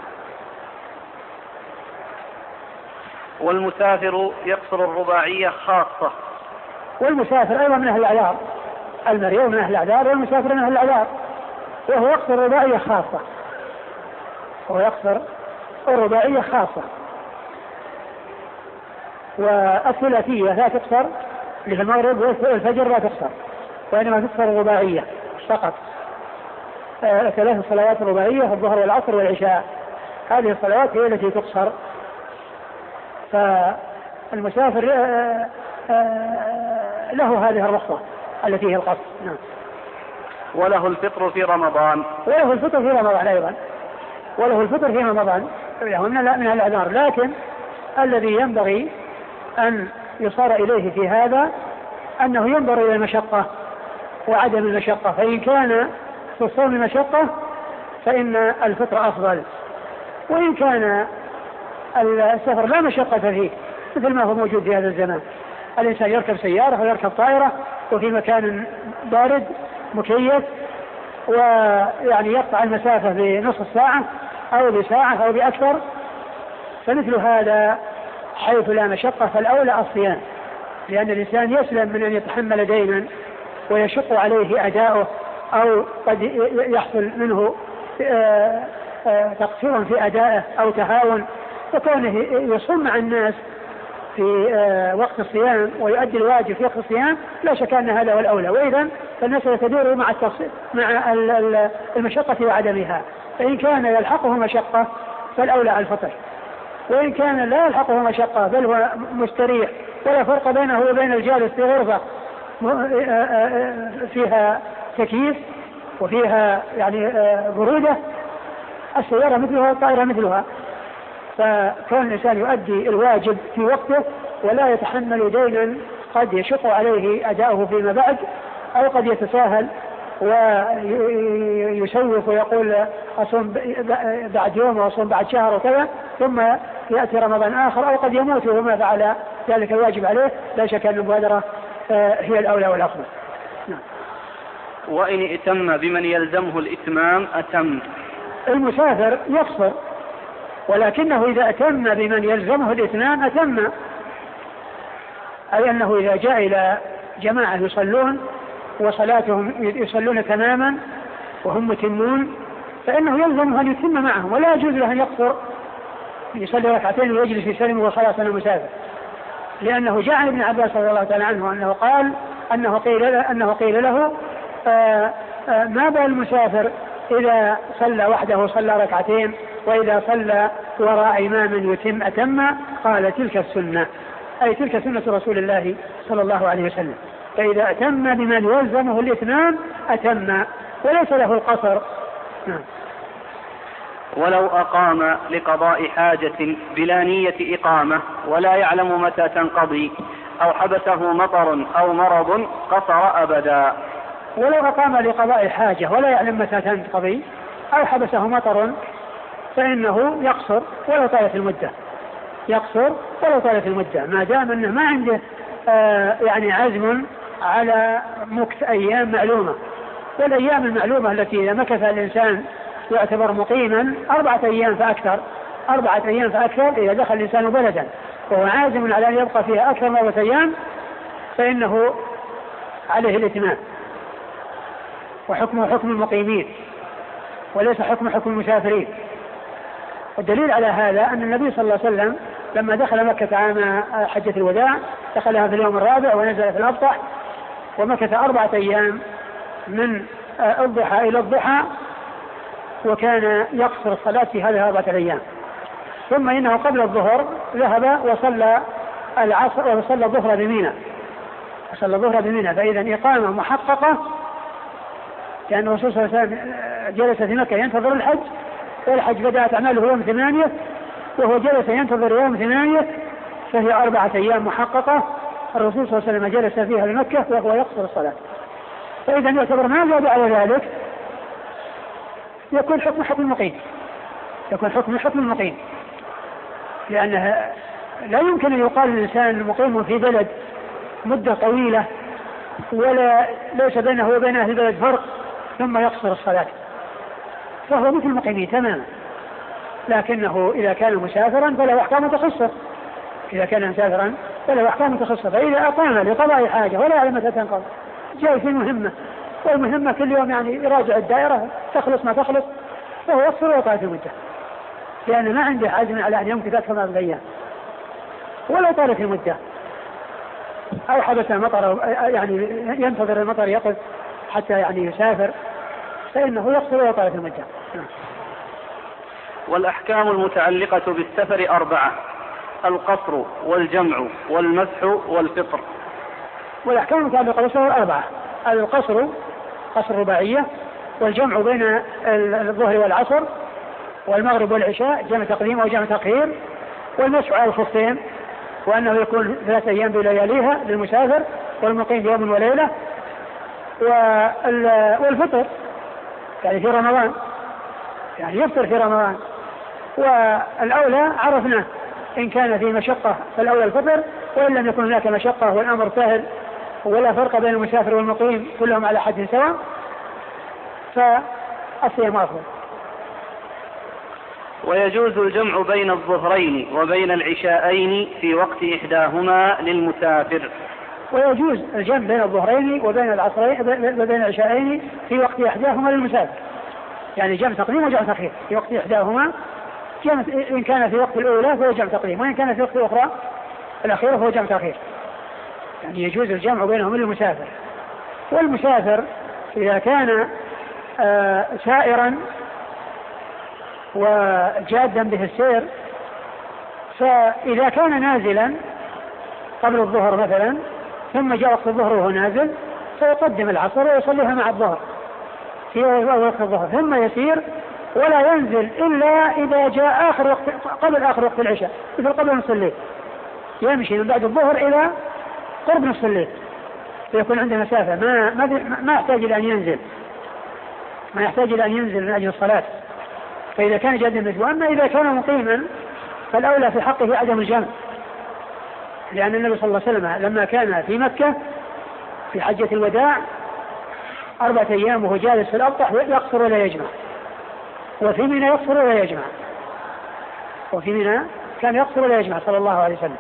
والمسافر يقصر الرباعية خاصة. والمسافر أيضا من أهل الأعذار، المريض من أهل الأعذار والمسافر من أهل الأعذار، وهو يقصر الرباعية خاصة، وهو يقصر الرباعية خاصة. والثلاثية لا تقصر، للمغرب والفجر لا تقصر، وإنما تقصر الرباعية فقط. 3 صلوات رباعية، الظهر والعصر والعشاء، هذه الصلوات هي التي تقصر. فالمسافر له هذه الرخصة التي هي القصر. نعم. وله الفطر في رمضان. وله الفطر في رمضان أيضا، وله الفطر في رمضان من الأعذار. لكن الذي ينبغي أن يصار إليه في هذا أنه ينظر إلى المشقة وعدم المشقة، فإن كان في الصوم مشقة فإن الفطر أفضل، وإن كان السفر لا مشقة فيه مثل ما هو موجود في هذا الزمان، الإنسان يركب سيارة ويركب طائرة وفي مكان بارد مكيف، ويعني يقطع المسافة بنصف ساعة أو بساعة أو بأكثر، فمثل هذا حيث لا مشقة فالأولى الصيام، لأن الإنسان يسلم من أن يتحمل دينا ويشق عليه أداؤه، أو قد يحصل منه تقصير في أدائه أو تهاون، وكونه يصوم مع الناس في وقت الصيام ويؤدي الواجب في وقت الصيام لا شك أن هذا هو الأولى. وإذا فالمسألة تدور مع المشقة وعدمها، فإن كان يلحقه مشقة فالأولى الفطر، وإن كان لا يلحقه مشقة بل هو مستريح ولا فرق بينه وبين الجالس في غرفة فيها تكييف وفيها يعني برودة، السيارة مثلها والطائرة مثلها، فكون الإنسان يؤدي الواجب في وقته ولا يتحمل دينا قد يشق عليه أداؤه فيما بعد، أو قد يتساهل ويسوف ويقول أصوم بعد يوم وأصوم بعد شهر وكذا، ثم يأتي رمضان آخر، أو قد يموت وما فعل ذلك الواجب عليه، لا شك أن المبادرة هي الأولى والأفضل. نعم. وإن ائتم بمن يلزمه الإتمام أتم. المسافر يقصر، ولكنه إذا أتم بمن يلزمه الإتمام أتم، أي أنه إذا جاء إلى جماعة يصلون وصلاتهم يصلون تماما وهم متمون فإنه يلزمه أن يتم معهم، ولا يجوز له أن يقصر يصلي ركعتين ويجلس يسلم وخلاص أنا مسافر، لأنه جاء عن ابن عباس رضي الله تعالى عنه أنه قال أنه قيل له ما بال المسافر إذا صلى وحده صلى ركعتين وإذا صلى وراء إمام يتم أتم؟ قال تلك السنة، أي تلك سنة رسول الله صلى الله عليه وسلم، فإذا أتم بمن يلزمه الإتمام أتم وليس له القصر. نعم. ولو أقام لقضاء حاجة بلا نية إقامة ولا يعلم متى تنقضي أو حبسه مطر أو مرض قصر أبدا. ولو أقام لقضاء حاجة ولا يعلم متى تنقضي أو حبسه مطر فإنه يقصر ولو طالت المدة، يقصر ولو طالت المدة، ما دام أنه ما عنده يعني عزم على مكث أيام معلومة. والأيام المعلومة التي إذا مكث الإنسان يعتبر مقيما 4 أيام فأكثر، 4 أيام فأكثر إذا دخل الإنسان بلدا وهو عازم على أن يبقى فيها أكثر من 4 أيام فإنه عليه الاتمام، وحكمه حكم المقيمين وليس حكم المسافرين. والدليل على هذا أن النبي صلى الله عليه وسلم لما دخل مكة عام حجة الوداع دخلها في اليوم الرابع ونزل في الأبطح، ومكث 4 أيام من الضحى إلى الضحى، وكان يقصر الصلاة في هذه 4 أيام. ثم إنه قبل الظهر ذهب وصلى العصر وصلى الظهر بمنى، فإذا إقامة محققة، لأن الرسول صلى الله عليه وسلم جلس في مكة ينتظر الحج، والحج بدأت أعماله يوم 8 وهو جلس ينتظر يوم 8، فهي 4 أيام محققة الرسول صلى الله عليه وسلم جلس فيها بمكة وهو يقصر الصلاة. فإذا يعتبر ما زاد على ذلك يكون حكم حكم المقيم، لأنه لا يمكن أن يقال الإنسان مقيم في بلد مدة طويلة ولا ليس بينه وبين أهل البلد فرق ثم يقصر الصلاة، فهو مثل المقيمين تماما، لكنه إذا كان مسافرا فله أحكام تخصه، فإذا أقام لقضاء حاجة ولا يعلم متى تنقضي، جاي في مهمة والمهمة كل يوم يعني يراجع الدائرة تخلص ما تخلص، فهو يقصر ويطالب المدة، لأنه ما عنده عزم على أن يمكث أكثر من 4 أيام ولا طالت المدة، أو حدث مطر يعني ينتظر المطر يقف حتى يعني يسافر، فإنه يقصر ويطالت المدة. والأحكام المتعلقة بالسفر 4: القصر والجمع والمسح والفطر. والأحكام المتعلقة بالسفر 4: القصر قصر رباعية، والجمع بين الظهر والعصر والمغرب والعشاء جمع تقديم وجمع تأخير، والمسح على الخفين وأنه يكون 3 أيام بلياليها للمسافر والمقيم يوم وليلة، والفطر يعني في رمضان، يعني يفطر في رمضان. والأولى عرفنا إن كان في مشقة فالأولى الفطر، وإن لم يكن هناك مشقة والأمر سهل ولا فرق بين المسافر والمقيم كلهم على حد سواء فالصيام أفضل. ويجوز الجمع بين الظهرين وبين العشاءين في وقت إحداهما للمسافر. ويجوز الجمع بين الظهرين وبين العشاءين في وقت إحداهما للمسافر، يعني جمع تقديم وجمع تأخير في وقت إحداهما، إن كان في وقت الأولى فهو جمع تقديم، وإن كان في وقت الأخرى الأخيرة فهو جمع تأخير، يعني يجوز الجمع بينهم للمسافر. والمسافر إذا كان سائرا وجادا به السير، فإذا كان نازلا قبل الظهر مثلا ثم جاء وقت الظهر وهو نازل فيقدم العصر ويصليها مع الظهر في وقت الظهر، ثم يسير ولا ينزل إلا إذا جاء قبل آخر وقت العشاء، مثل قبل نصف الليل، يمشي من بعد الظهر إلى قرب نصف الليل، فيكون عنده مسافة ما يحتاج إلى أن ينزل من أجل الصلاة، فإذا كان جادا به. أما إذا كان مقيما فالأولى في حقه عدم الجمع، لأن النبي صلى الله عليه وسلم لما كان في مكة في حجة الوداع 4 أيام وهو جالس في الأبطح يقصر ولا يجمع، وفي منى يقصر ولا يجمع، وفي منى كان يقصر ولا يجمع صلى الله عليه وسلم.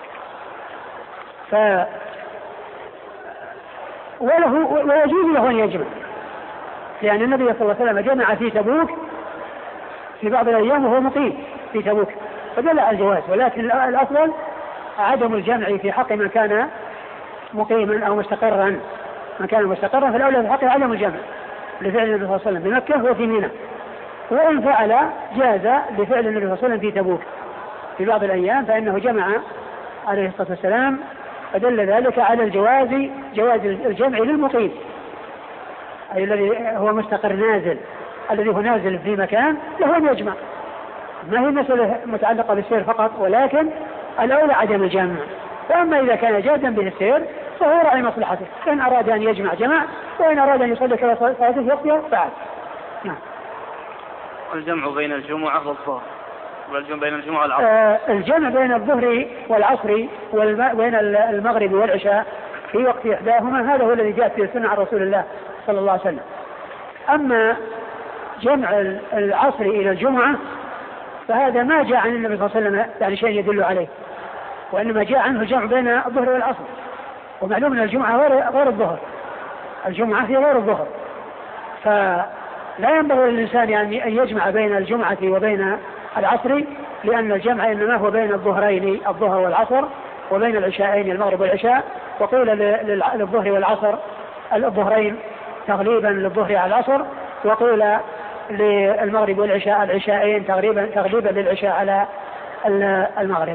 ويجوز له أن يجمع، لأن النبي صلى الله عليه وسلم جمع في تبوك في بعض الأيام وهو مقيم في تبوك فدل على الجواز، ولكن الأفضل عدم الجمع في حق من كان مقيما أو مستقرا. من كان مستقرا فالأولى في حقه عدم الجمع لفعل النبي صلى الله عليه وسلم بمكة وفي منى، وإن فعل جاز لفعل النبي صلى الله عليه وسلم في تبوك في بعض الأيام فإنه جمع عليه الصلاة والسلام، فدل ذلك على جواز الجمع للمقيم، أي الذي هو مستقر نازل، الذي هو نازل في مكان له أن يجمع، ما هي مسألة متعلقة بالسير فقط، ولكن الأولى عدم الجمع. وأما إذا كان جادا به السير فهو راعي مصلحته، إن أراد أن يجمع جمع، وإن أراد أن يصلي كلا صلاته في وقتها فعل. نعم. الجمع بين الجمعة والظهر والجمع بين الجمعة والعصر. الجمع بين الظهر والعصر وبين المغرب والعشاء في وقت إحداهما هذا هو الذي جاءت في السنة عن رسول الله صلى الله عليه وسلم. أما جمع العصر إلى الجمعة فهذا ما جاء عن النبي صلى الله عليه وسلم يعني شيء يدل عليه، وإنما جاء عنه الجمع بين الظهر والعصر، ومعلوم أن الجمعة غير الظهر، الجمعة في غير الظهر، فلا ينبغي للإنسان يعني أن يجمع بين الجمعة وبين العصر، لأن الجمع إنما هو بين الظهرين الظهر والعصر، وبين العشاءين المغرب والعشاء. وقيل للظهر والعصر الظهرين تغليبا للظهر على العصر، وقيل للمغرب والعشاء العشاءين تغليبا للعشاء على المغرب.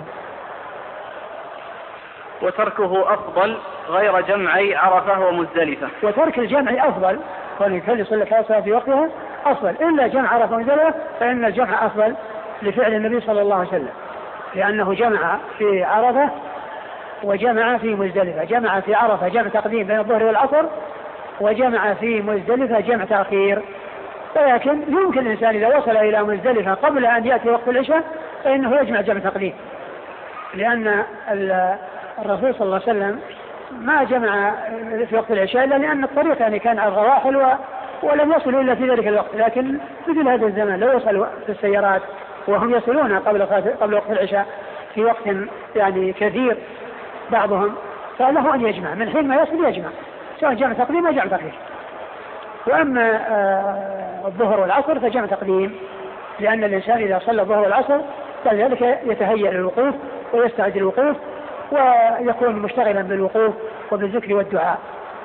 وتركه أفضل غير جمعي عرفة ومزدلفة. وترك الجمع أفضل، ولكن يصلي الصلاة في وقتها أفضل، إلا جمع عرفة ومزدلفة فإن الجمع أفضل لفعل النبي صلى الله عليه وسلم، لأنه جمع في عرفة وجمع في مزدلفة. جمع في عرفة جمع تقديم بين الظهر والعصر، وجمع في مزدلفة جمع تأخير. ولكن يمكن الإنسان إذا وصل إلى مزدلفة قبل أن يأتي وقت العشاء فإنه يجمع جمع تقديم، لأن الرسول صلى الله عليه وسلم ما جمع في وقت العشاء إلا لأن الطريق يعني كان على الرواحل ولم يصلوا إلا في ذلك الوقت. لكن مثل هذا الزمان لو وصلوا في السيارات وهم يصلون قبل وقت العشاء في وقت يعني كثير بعضهم، فله أن يجمع من حين ما يصل يجمع، سواء جمع تقديم أو جمع تأخير. وأما الظهر والعصر فجمع تقديم، لأن الإنسان إذا صلى الظهر والعصر فلذلك يتهيأ للوقوف ويستعد للوقوف ويكون مشتغلا بالوقوف وبالذكر والدعاء.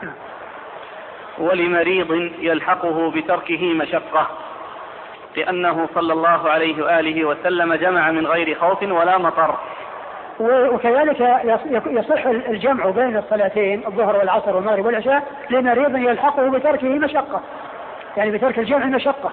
ولمريض يلحقه بتركه مشقة، لأنه صلى الله عليه وآله وسلم جمع من غير خوف ولا مطر. وكذلك يصح الجمع بين الصلاتين الظهر والعصر والمغرب والعشاء لمريض يلحقه بتركه مشقة، يعني بترك الجمع مشقة،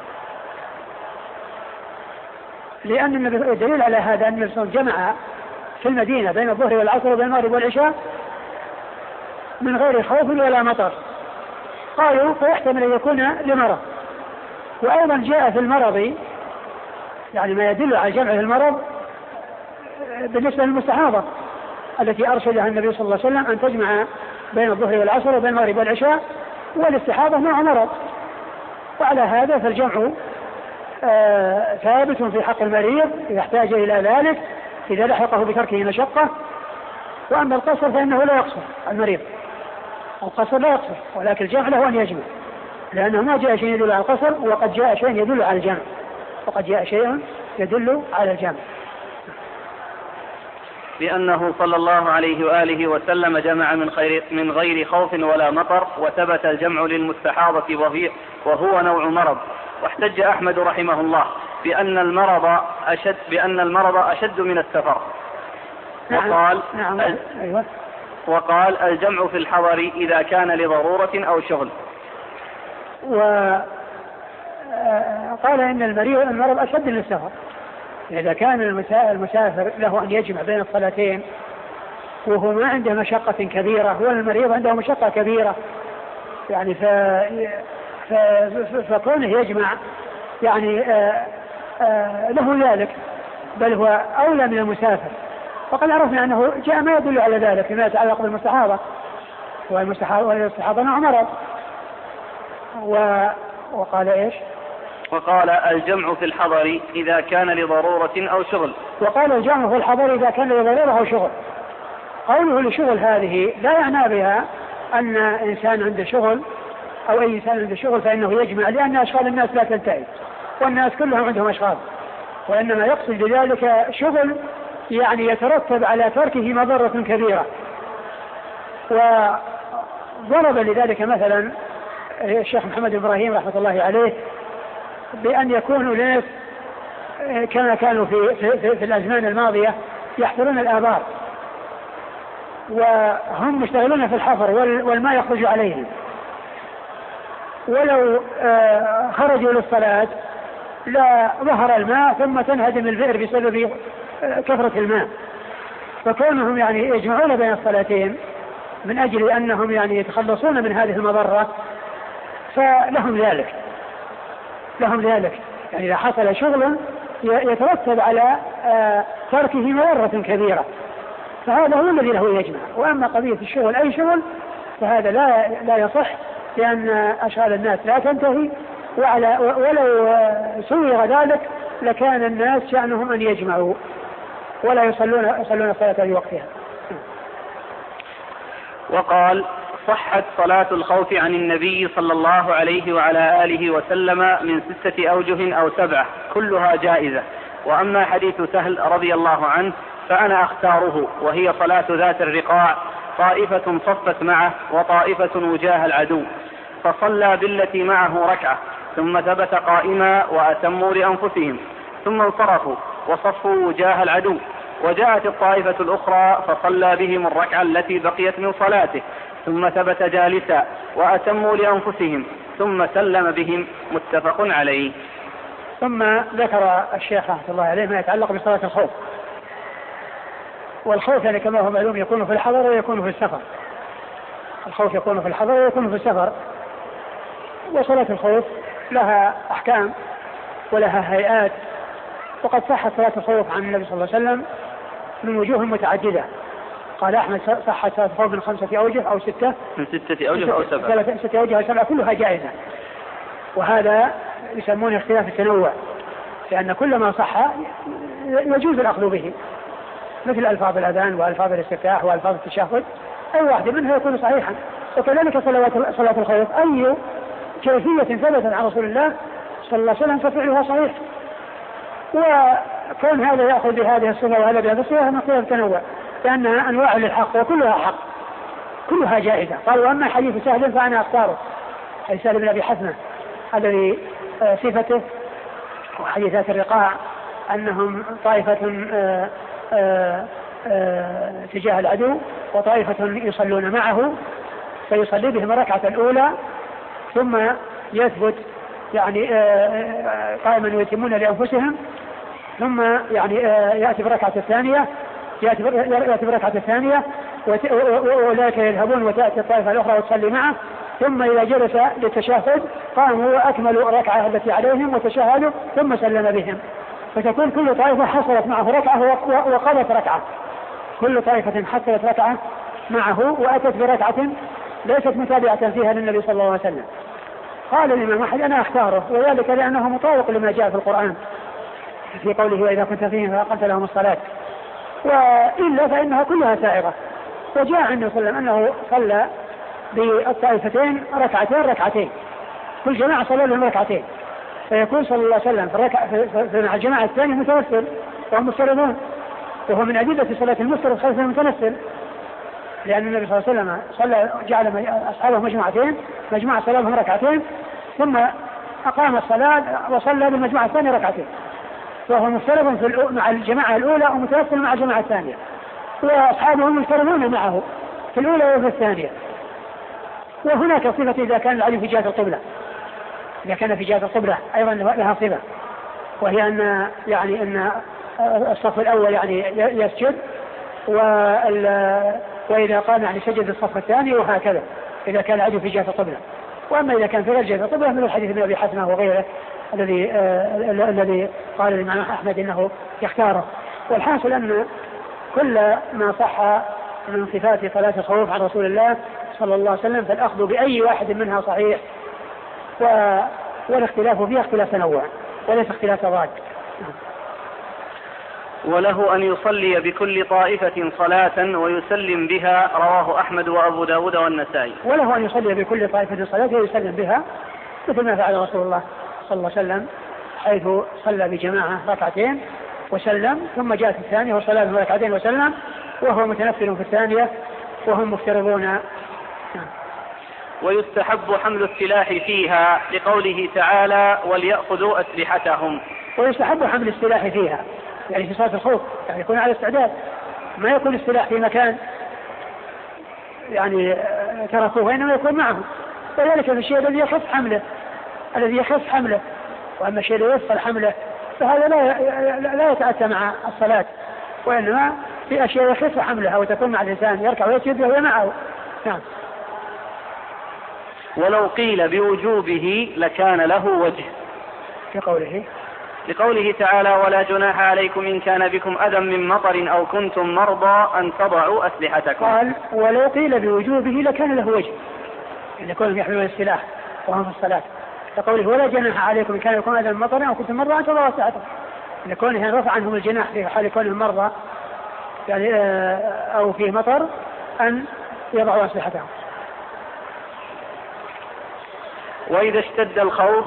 لأن الدليل على هذا أن النبي صلى الله عليه وسلم جمع في المدينة بين الظهر والعصر وبين المغرب والعشاء من غير خوف ولا مطر. قالوا فيحتمل أن يكون لمرض. وأيضا جاء في المرض يعني ما يدل على جمع المرض بالنسبة للمستحاضة التي أرشدها النبي صلى الله عليه وسلم أن تجمع بين الظهر والعصر وبين المغرب والعشاء، والاستحاضة نوع مرض. وعلى هذا فالجمع ثابت في حق المريض إذا احتاج إلى ذلك إذا لحقه بتركه مشقة. وأما القصر فإنه لا يقصر المريض، القصر لا يقصر، ولكن الجمع له أن يجمع، لأنه ما جاء شيء يدل على القصر وقد جاء شيء يدل على الجمع، وقد جاء شيء يدل على الجمع. لأنه صلى الله عليه وآله وسلم جمع من غير خوف ولا مطر، وثبت الجمع للمستحاضة وهو نوع مرض. واحتج أحمد رحمه الله بأن المرض أشد من السفر. وقال الجمع في الحضر إذا كان لضرورة أو شغل. وقال إن المرض أشد من السفر، إذا كان المسافر له أن يجمع بين الصلاتين وهو ما عنده مشقة كبيرة والمريض عنده مشقة كبيرة، يعني فكونه يجمع يعني له ذلك، بل هو أولى من المسافر. وقد عرفنا أنه جاء ما يدل على ذلك فيما يتعلق بالمستحاضة، والاستحاضة نوع مرض. وقال إيش؟ وقال الجمع في الحضر إذا كان لضرورة أو شغل. وقال الجمع في الحضر إذا كان لضرورة أو شغل. قوله لشغل هذه لا يعني بها أن إنسان عنده شغل أو أي إنسان عنده شغل فإنه يجمع، لأن أشغال الناس لا تنتهي والناس كلهم عندهم أشغال، وإنما يقصد بذلك شغل يعني يترتب على تركه مضرة كبيرة. وضرب لذلك مثلا الشيخ محمد إبراهيم رحمة الله عليه بأن يكونوا ناس كما كانوا في الأزمان الماضية يحفرون الآبار وهم مشتغلون في الحفر والماء يخرج عليهم، ولو خرجوا للصلاة لا ظهر الماء ثم تنهدم البئر بسبب كثرة الماء. فكونهم يعني يجمعون بين الصلاتين من أجل أنهم يعني يتخلصون من هذه المضرة فلهم ذلك، يعني إذا حصل شغل يترتب على تركه مضرة كبيرة فهذا هو الذي له يجمع. وأما قضية الشغل أي شغل فهذا لا يصح، لأن أشغال الناس لا تنتهي، ولو سوغ ذلك لكان الناس شأنهم أن يجمعوا ولا يصلون الصلاة في وقتها. وقال صحت صلاة الخوف عن النبي صلى الله عليه وعلى آله وسلم من 6 أوجه أو 7 كلها جائزة. وأما حديث سهل رضي الله عنه فأنا أختاره، وهي صلاة ذات الرقاع، طائفة صفت معه وطائفة وجاه العدو، فصلى بالتي معه ركعة ثم ثبت قائما وأتموا لأنفسهم ثم انصرفوا وصفوا وجاه العدو، وجاءت الطائفة الأخرى فصلى بهم الركعة التي بقيت من صلاته ثم ثبت جالسا وأتموا لأنفسهم ثم سلم بهم، متفق عليه. ثم ذكر الشيخ رحمه الله عليه ما يتعلق بصلاة الخوف. والخوف يعني كما هو معلوم يكون في الحضر ويكون في السفر. الخوف يكون في الحضر ويكون في السفر. وصلاة الخوف لها أحكام ولها هيئات، وقد صحت صلاة الخوف عن النبي صلى الله عليه وسلم من وجوه متعددة. قال أحمد صحت صلاة الخوف من 5 أوجه أو 6 من 6 أوجه أو 7 6 أوجه أو 7 كلها جائزة. وهذا يسمونه اختلاف التنوع، لأن كل ما صح يجوز الأخذ به، مثل ألفاظ الأذان وألفاظ الاستفتاح وألفاظ التشهد، أي واحد منها يكون صحيحا. وكذلك صلاة الخوف أي كيفية ثبتت عن رسول الله صلى الله عليه وسلم ففعلها صحيح. وكون هذا يأخذ بهذه الصفة وهذا بهذه الصفة من اختلاف التنوع، لأنها أنواع للحق وكلها حق كلها جائزة. قال وأما حديث سهل فأنا أختاره، حديث سهل بن أبي حثمة الذي صفته وحديثات الرقاع أنهم طائفة تجاه العدو وطائفة يصلون معه، فيصلي بهم الركعة الأولى ثم يثبت يعني قائما ويتمون لأنفسهم، ثم يعني يأتي بالركعة الثانية وأولئك يذهبون وتأتي الطائفة الأخرى وتصلي معه، ثم إذا جلس للتشهد قاموا وأكملوا الركعة التي عليهم وتشهدوا ثم سلم بهم، فتكون كل طائفة حصلت معه ركعة وقضت ركعة، كل طائفة حصلت ركعة معه وأتت بركعة ليست متابعة فيها للنبي صلى الله عليه وسلم. قال الإمام أحمد أنا أختاره، وذلك لأنه مطابق لما جاء في القرآن في قوله وإذا كنت فيهم فأقمت لهم الصلاة، وإلا فإنها كلها سائغة. وجاء عنه صلى الله عليه وسلم أنه صلى بالطائفتين ركعتين، كل جماعة صلى لهم ركعتين، فيكون صلى الله عليه وسلم في الجماعة الثانية متوسل وهم مفترضون، وهو من أدلة صلاة المفترض خلف المتنفل، لأن النبي صلى الله عليه وسلم جعل أصحابه مجموعة صلى لهم ركعتين ثم أقام الصلاة وصلى بالمجموعة الثانية ركعتين، وهو مفترض مع الجماعة الأولى ومتوسل مع الجماعة الثانية، وأصحابه مفترضون معه في الأولى وفي الثانية. وهناك صفة إذا كان العلي في جهة القبلة، إذا كان في جهة القبلة أيضا لها صفة، وهي أن يعني أن الصف الأول يعني يسجد وإذا قام يعني سجد الصف الثاني، وهكذا إذا كان العلي في جهة القبلة. وأما إذا كان في غير جهة القبلة من الحديث ابن أبي حثمة وغيره الذي قال الإمام أحمد إنه يختاره. والحاصل أن كل ما صح من صفات صلاة الخوف عن رسول الله صلى الله عليه وسلم فالأخذ بأي واحد منها صحيح، والاختلاف فيها اختلاف تنوع وليس اختلاف ضاد. وله أن يصلي بكل طائفة صلاة ويسلم بها، رواه أحمد وأبو داود والنسائي. وله أن يصلي بكل طائفة صلاة ويسلم بها مثل ما فعل رسول الله صلى الله عليه وسلم، حيث صلى بجماعة ركعتين وسلم، ثم جاءت الثانية وصلى بهم ركعتين وسلم وهو متنفل في الثانية وهم مفترضون. ويستحب حمل السلاح فيها لقوله تعالى وليأخذوا أسلحتهم. ويستحب حمل السلاح فيها يعني في صلاة الخوف، يعني يكون على استعداد، ما يكون السلاح في مكان يعني تركوه وإنما يكون معه، وذلك الشيء الذي يخف حمله، وأما الشيء الذي يصل حمله فهذا لا يتأتى مع الصلاة، وإنما في أشياء يخف حملها وتكون مع الإنسان يركع ويسجد وهي معه. نعم. ولو قيل بوجوبه لكان له وجه لقوله تعالى ولا جناح عليكم إن كان بكم أذى من مطر أو كنتم مرضى أن تضعوا أسلحتكم. قال ولو قيل بوجوبه لكان له وجه، إن يكونوا يحملون السلاح وهم في الصلاة، لقوله ولا جناح عليكم إن كان بكم أذى من مطر أو كنتم مرضى أن تضعوا أسلحتكم، إن كونه رفع عنهم الجناح في حال كونهم مرضى يعني أو فيه مطر أن يضعوا أسلحتهم. وإذا اشتد الخوف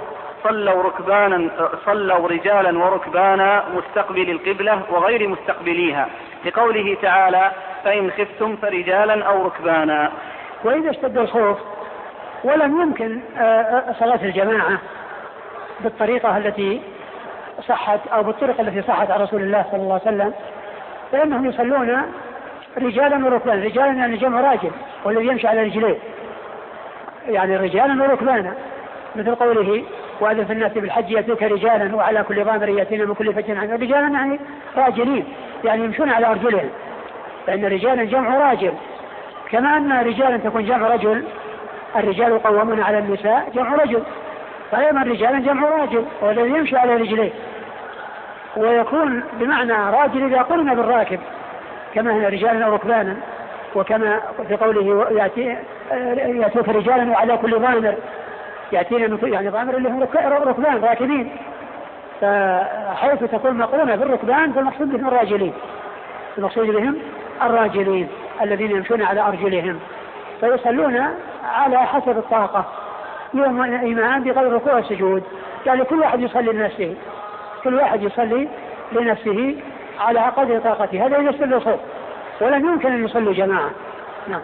صلوا رجالا وركبانا مستقبل القبلة وغير مستقبليها، لقوله تعالى فإن خفتم فرجالا أو ركبانا. وإذا اشتد الخوف ولم يمكن صلاة الجماعة بالطريقة التي صحت أو بالطرق التي صحت عن رسول الله صلى الله عليه وسلم، فإنهم يصلون رجالا وركبانا. رجالا يعني جمع راجل والذي يمشي على رجليه، يعني رجالا وركبانا، مثل قوله وأذن في الناس بالحج يأتوك رجالا وعلى كل ضامر يأتينا من كل فج عنه. رجالا يعني راجلين، يعني يمشون على أرجلهم، فإن رجالا جمع راجل، كما أن رجالا تكون جمع رجل، الرجال قوامون على النساء جمع رجل، فأيضا رجالا جمع راجل والذي يمشي على رجليه، ويكون بمعنى راجل إذا قلنا بالراكب كما هنا رجالا أو ركبانا، وكما في قوله يأتوك رجالا وعلى كل ضامر يأتينا يعني ضامر اللي هم ركبان راكبين، فحيث تكون مقرونة بالركبان فالمقصود بهم الراجلين، المقصود بهم الراجلين الذين يمشون على أرجلهم، فيصلون على حسب الطاقة يوم إيمان بقدر الركوع والسجود، يعني كل واحد يصلي لنفسه، كل واحد يصلي لنفسه على قدر طاقته. هذا يستدل الخوف، ولم يمكن أن يصلوا جماعة. نعم.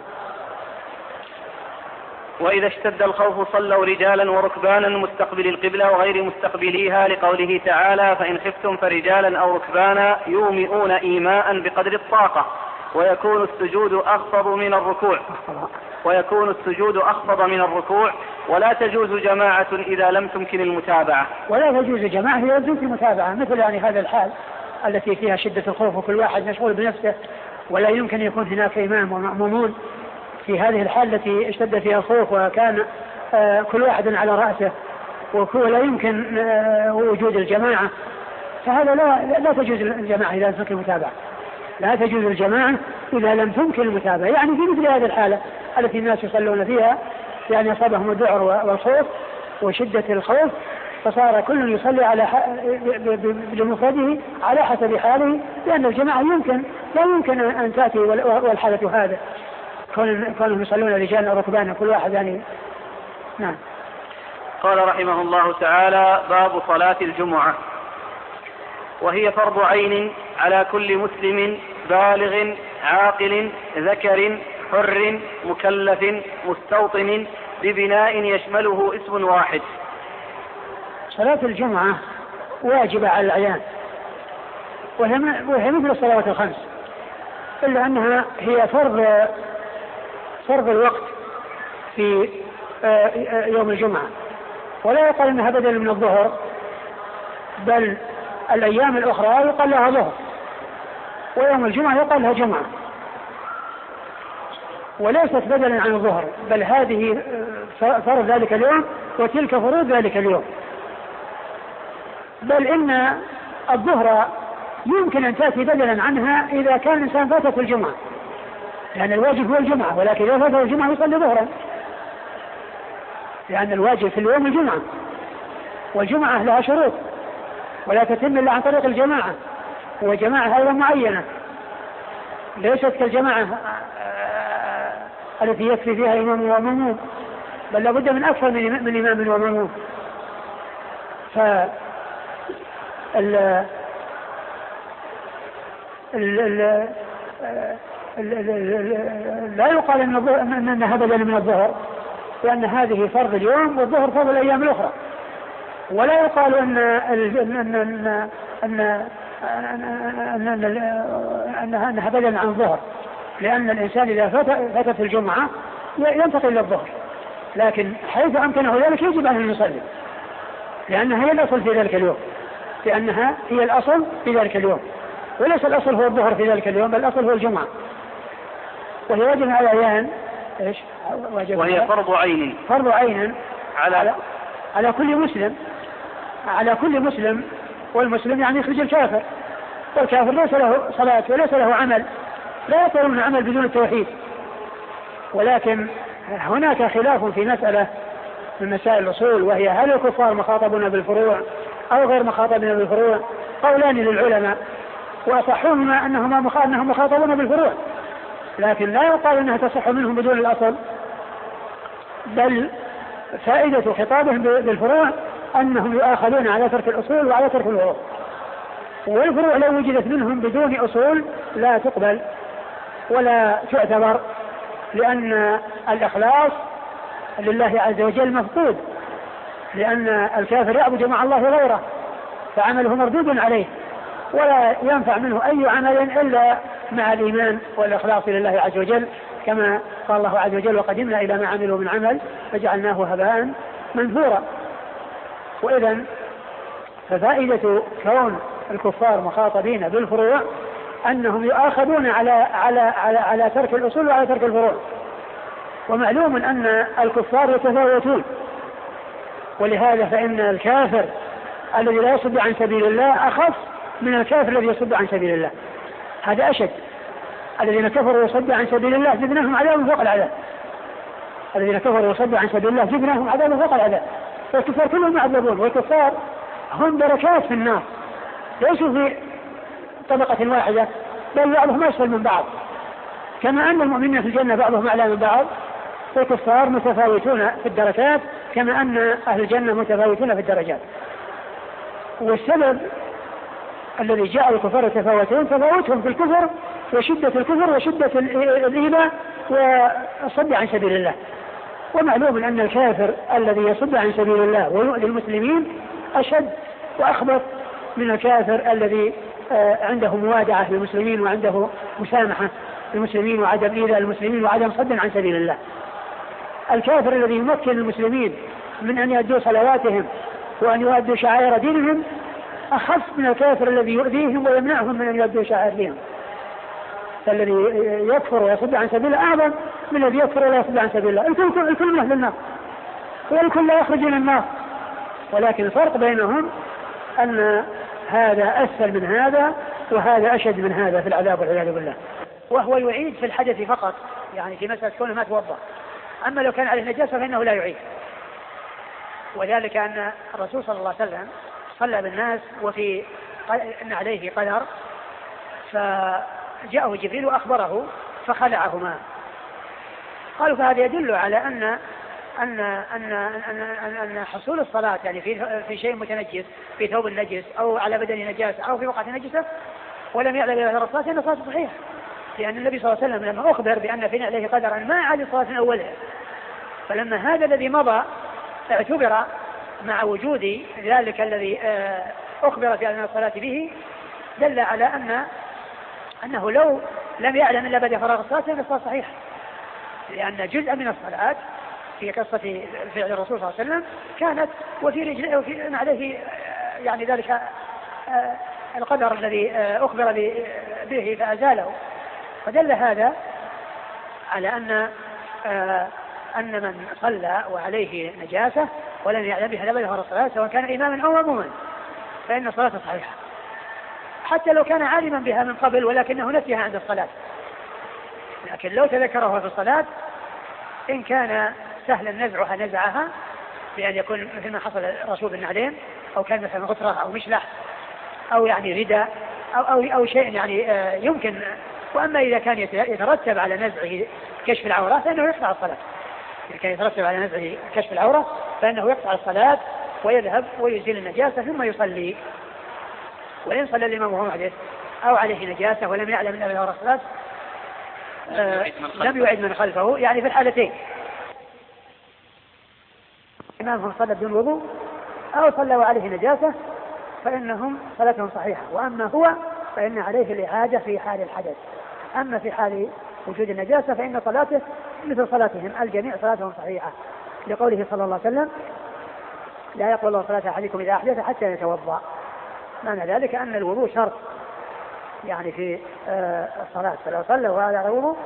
وإذا اشتد الخوف صلوا رجالا وركبانا مستقبل القبلة وغير مستقبليها، لقوله تعالى فإن خفتم فرجالا أو ركبانا يومئون إيماء بقدر الطاقة، ويكون السجود أخفض من الركوع ولا تجوز جماعة إذا لم تمكن المتابعة. ولا تجوز جماعة إذا لم تمكن المتابعة، مثل يعني هذا الحال التي فيها شدة الخوف وكل واحد مشغول بنفسه ولا يمكن يكون هناك إمام ومأمومون. في هذه الحال التي اشتد فيها الخوف وكان كل واحد على رأسه ولا يمكن وجود الجماعة، فهذا لا تجوز الجماعة إذا لم تمكن المتابعة. لا تجوز الجماعة إذا لم تمكن المتابعة، يعني في مثل هذه الحالة التي الناس يصلون فيها، يعني أصابهم الذعر والخوف وشدة الخوف، فصار كل يصلي بمفرده على حسب حاله، لأن الجماعة لا يمكن أن تأتي والحالة هذا كانوا يصلون رجالا وركبانا كل واحد يعني. نعم. قال رحمه الله تعالى باب صلاة الجمعة، وهي فرض عين على كل مسلم بالغ عاقل ذكر حر مكلف مستوطن ببناء يشمله اسم واحد. صلاة الجمعة واجبة على الأعيان، وهي مثل الصلوات الخمس، إلا أنها هي فرض الوقت في يوم الجمعة، ولا يقال أنها بدل من الظهر، بل الأيام الأخرى يقال لها ظهر، ويوم الجمعة يقال لها جمعة، وليست بدلا عن الظهر، بل هذه فرض ذلك اليوم وتلك فروض ذلك اليوم. بل إن الظهر يمكن أن تأتي بدلا عنها إذا كان الإنسان فاتت الجمعة، لأن الواجب هو الجمعة، ولكن إذا فاتت الجمعة يصلي ظهرا، لأن الواجب في اليوم الجمعة، والجمعة لها شروط ولا تتم إلا عن طريق الجماعة، وجماعة هذا معينة ليست كالجماعة التي يكفي فيها إمام ومأموم، بل لابد من أكثر من إمام ومأموم. لا يقال أنها بدل من الظهر، لأن هذه فرض اليوم والظهر فرض الأيام الأخرى، ولا يقال أنها بدل عن الظهر، لأن الإنسان إذا فاتت الجمعة ينتقل إلى الظهر، لكن حيث أمكنه ذلك يجب أن يصلي، لأنها هي الأصل في ذلك اليوم، لأنها هي الأصل في ذلك اليوم، وليس الأصل هو الظهر في ذلك اليوم، بل الأصل هو الجمعة، وهي واجب على الأعيان. وهي فرض عين على كل مسلم، على كل مسلم، والمسلم يعني يخرج الكافر، والكافر ليس له صلاة وليس له عمل، لا يقولون عمل بدون التوحيد. ولكن هناك خلاف في مسألة من مسائل الأصول، وهي هل الكفار مخاطبون بالفروع أو غير مخاطبين بالفروع؟ قولان للعلماء، وأصحهما أنهم مخاطبون بالفروع، لكن لا يقال أنها تصح منهم بدون الأصل، بل فائدة خطابهم بالفروع أنهم يؤاخذون على ترك الأصول وعلى ترك الفروع، والفروع لو وجدت منهم بدون أصول لا تقبل ولا تعتبر، لأن الإخلاص لله عز وجل مفقود، لأن الكافر يعبد مع الله غيره فعمله مردود عليه، ولا ينفع منه أي عمل إلا مع الإيمان والإخلاص لله عز وجل، كما قال الله عز وجل وقدمنا إلى ما عملوا من عمل فجعلناه هباء منثورا. وإذن ففائدة كون الكفار مخاطبين بالفروع أنهم يؤاخذون على ترك الأصول وعلى ترك الفروع. ومعلوم أن الكفار يتفاوتون، ولهذا فإن الكافر الذي لا يصد عن سبيل الله أخف من الكافر الذي يصد عن سبيل الله، هذا أشد. الذين كفروا يصد عن سبيل الله زدناهم عذابا فوق العذاب، الذين كفروا يصد عن سبيل الله زدناهم عذابا فوق العذاب. فالكفار كلهم يعذبون، والكفار هم دركات في النار، ليسوا في طبقة واحدة، بل بعضهم أسفل من بعض، كما أن المؤمنين في الجنة بعضهم أعلى من بعض، فالكفار متفاوتون في الدركات كما أن أهل الجنة متفاوتون في الدرجات. والسبب الذي جعل الكفار يتفاوتون تفاوتهم في الكفر وشدة الكفر وشدة الإيمان والصد عن سبيل الله. ومعلوم أن الكافر الذي يصد عن سبيل الله ويؤذي المسلمين أشد وأخبث من الكافر الذي عنده موادعة للمسلمين وعنده مسامحة للمسلمين وعدم إيذاء المسلمين وعدم صد عن سبيل الله. الكافر الذي يمكن المسلمين من أن يؤدوا صلواتهم وأن يؤدوا شعائر دينهم أخف من الكافر الذي يؤذيهم ويمنعهم من أن يؤدوا شعائر دينهم. فالذي يكفر ويصد عن سبيل الله أعظم من الذي يكفر ولا يصد عن سبيل الله. الكل من أهل النار والكل لا يخرج من النار، ولكن الفرق بينهم أن هذا أسفل من هذا وهذا أشد من هذا في العذاب والعياذ بالله. وهو يعيد في الحدث فقط، يعني في مسألة كونه ما توضأ. أما لو كان عليه نجاسة فإنه لا يعيد، وذلك أن الرسول صلى الله عليه وسلم صلى بالناس وفي أن عليه قدر، فجاءه جبريل وأخبره فخلعهما. قالوا فهذا يدل على أن حصول الصلاة يعني في شيء متنجس، في ثوب النجس أو على بدن نجاسة أو في وقت نجسة ولم يعلم إلى الصلاة أن الصلاة صحيحة، لأن النبي صلى الله عليه وسلم لما أخبر بأن في عليه قدرا ما عاد الصلاة من أولها، فلما هذا الذي مضى اعتبر مع وجود ذلك الذي أخبر في أن الصلاة به، دل على أنه لو لم يعلم إلا بعد فراغ الصلاة فإن الصلاة صحيحة، لأن جزء من الصلاة في قصة فعل الرسول صلى الله عليه وسلم كانت وفي رجله وفي عليه يعني ذلك القدر الذي أخبر به فأزاله، فدل هذا على أن من صلى وعليه نجاسة ولم يعلم بها لا بد الصلاة سواء كان إماما أو مأموما فإن الصلاة صحيحة، حتى لو كان عالما بها من قبل ولكنه نسيها عند الصلاة. لكن لو تذكرها في الصلاة إن كان سهلا نزعها نزعها، بأن يكون مثل ما حصل الرسول بالنعلين، أو كان مثلا غترة أو مشلح أو يعني رداء أو شيء يعني يمكن. وأما إذا كان يترتب على نزعه كشف العورة فإنه يقطع الصلاة، إذا كان يترتب على نزعه كشف العورة فإنه يقطع الصلاة ويذهب ويزيل النجاسة ثم يصلي. وإن صلى الإمام وهو محدث أو عليه نجاسة ولم يعلم إلا بظهر الصلاة لم يعد من خلفه، يعني في الحالتين إمامهم صلى بدون وضوء أو صلى وعليه نجاسة فإنهم صلاتهم صحيحة، وأما هو فإن عليه الإعادة في حال الحدث. أما في حال وجود النجاسة فإن صلاته مثل صلاتهم الجميع صلاتهم صحيحة، لقوله صلى الله عليه وسلم لا يقبل الله صلاة أحدكم إذا أحدث حتى يتوضأ. معنى ذلك أن الوضوء شرط يعني في الصلاة، فلو صلى وهذا غير وضوء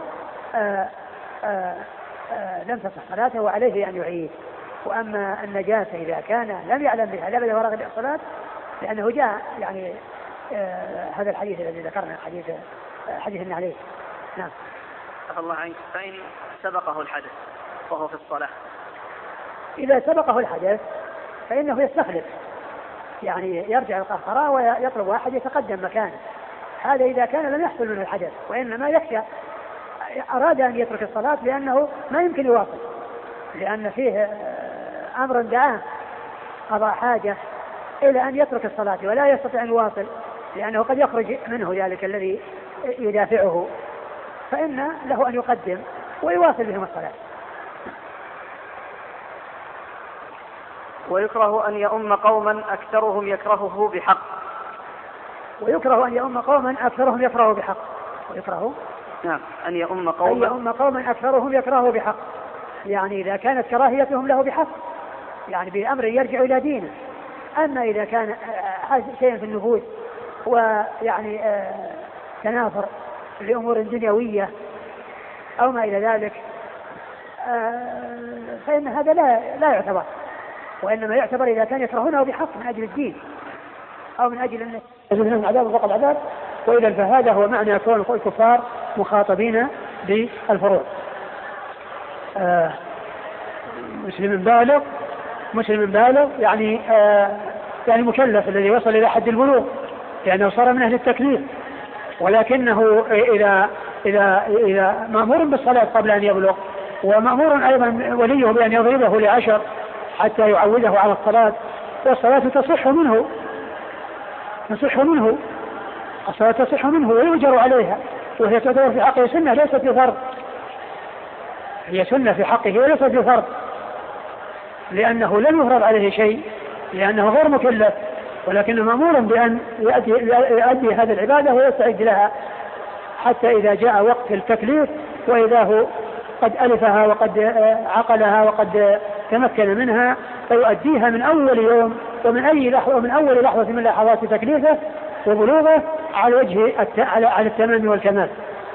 لم تصح صلاته وعليه أن يعيد. وأما النجاسة إذا كان لم يعلم بها لا بد ورغب الصلاة، لأنه جاء يعني هذا الحديث الذي ذكرنا حديث عليه. نعم. الله عنك. فإن سبقه الحدث وهو في الصلاة، إذا سبقه الحدث فإنه يستخلف، يعني يرجع القهقرة ويطلب واحد يتقدم مكانه. هذا إذا كان لم يحصل منه الحدث، وإنما يخشى أراد أن يترك الصلاة لأنه ما يمكن يواصل، لأن فيه أمر دعاه قضاء حاجة إلى أن يترك الصلاة ولا يستطيع أن يواصل لأنه قد يخرج منه ذلك الذي يدافعه، فإن له أن يقدم ويواصل بهم الصلاة. ويكره أن يؤم قوما أكثرهم يكرهه بحق. ويكره أن يؤم قوما أكثرهم يكرهه بحق. ويكره نعم أن يؤم قوما أكثرهم يكرهه بحق، يعني إذا كانت كراهيتهم له بحق يعني بأمر يرجع إلى دينه. أما إذا كان شيء في النفوس ويعني تنافر لأمور دنيوية أو ما إلى ذلك فإن هذا لا يعتبر، وإنما يعتبر إذا كان يكرهونه بحق من أجل الدين أو من أجل الناس من عذاب فوق العذاب. وإذا فهذا هو معنى كون الكفار مخاطبين بالفروع. مسلم بالغ يعني مكلف الذي وصل إلى حد البلوغ لأنه صار من أهل التكليف، ولكنه إذا مأمور بالصلاة قبل أن يبلغ، ومأمور أيضا وليه بأن يضربه ل10 حتى يعوده على الصلاة، والصلاة تصح منه الصلاة تصح منه ويؤجر عليها، وهي تعتبر في حقه سنة ليست بفرض، هي سنة في حقه وليست بفرض، لأنه لم يفرض عليه شيء لأنه غير مكلف، ولكنه مأمور بأن يؤدي هذه العبادة ويستعد لها حتى إذا جاء وقت التكليف وإذا هو قد ألفها وقد عقلها وقد تمكن منها فيؤديها من أول يوم ومن أول لحظة من لحظات تكليفه وبلوغه على وجه على التمام والكمال.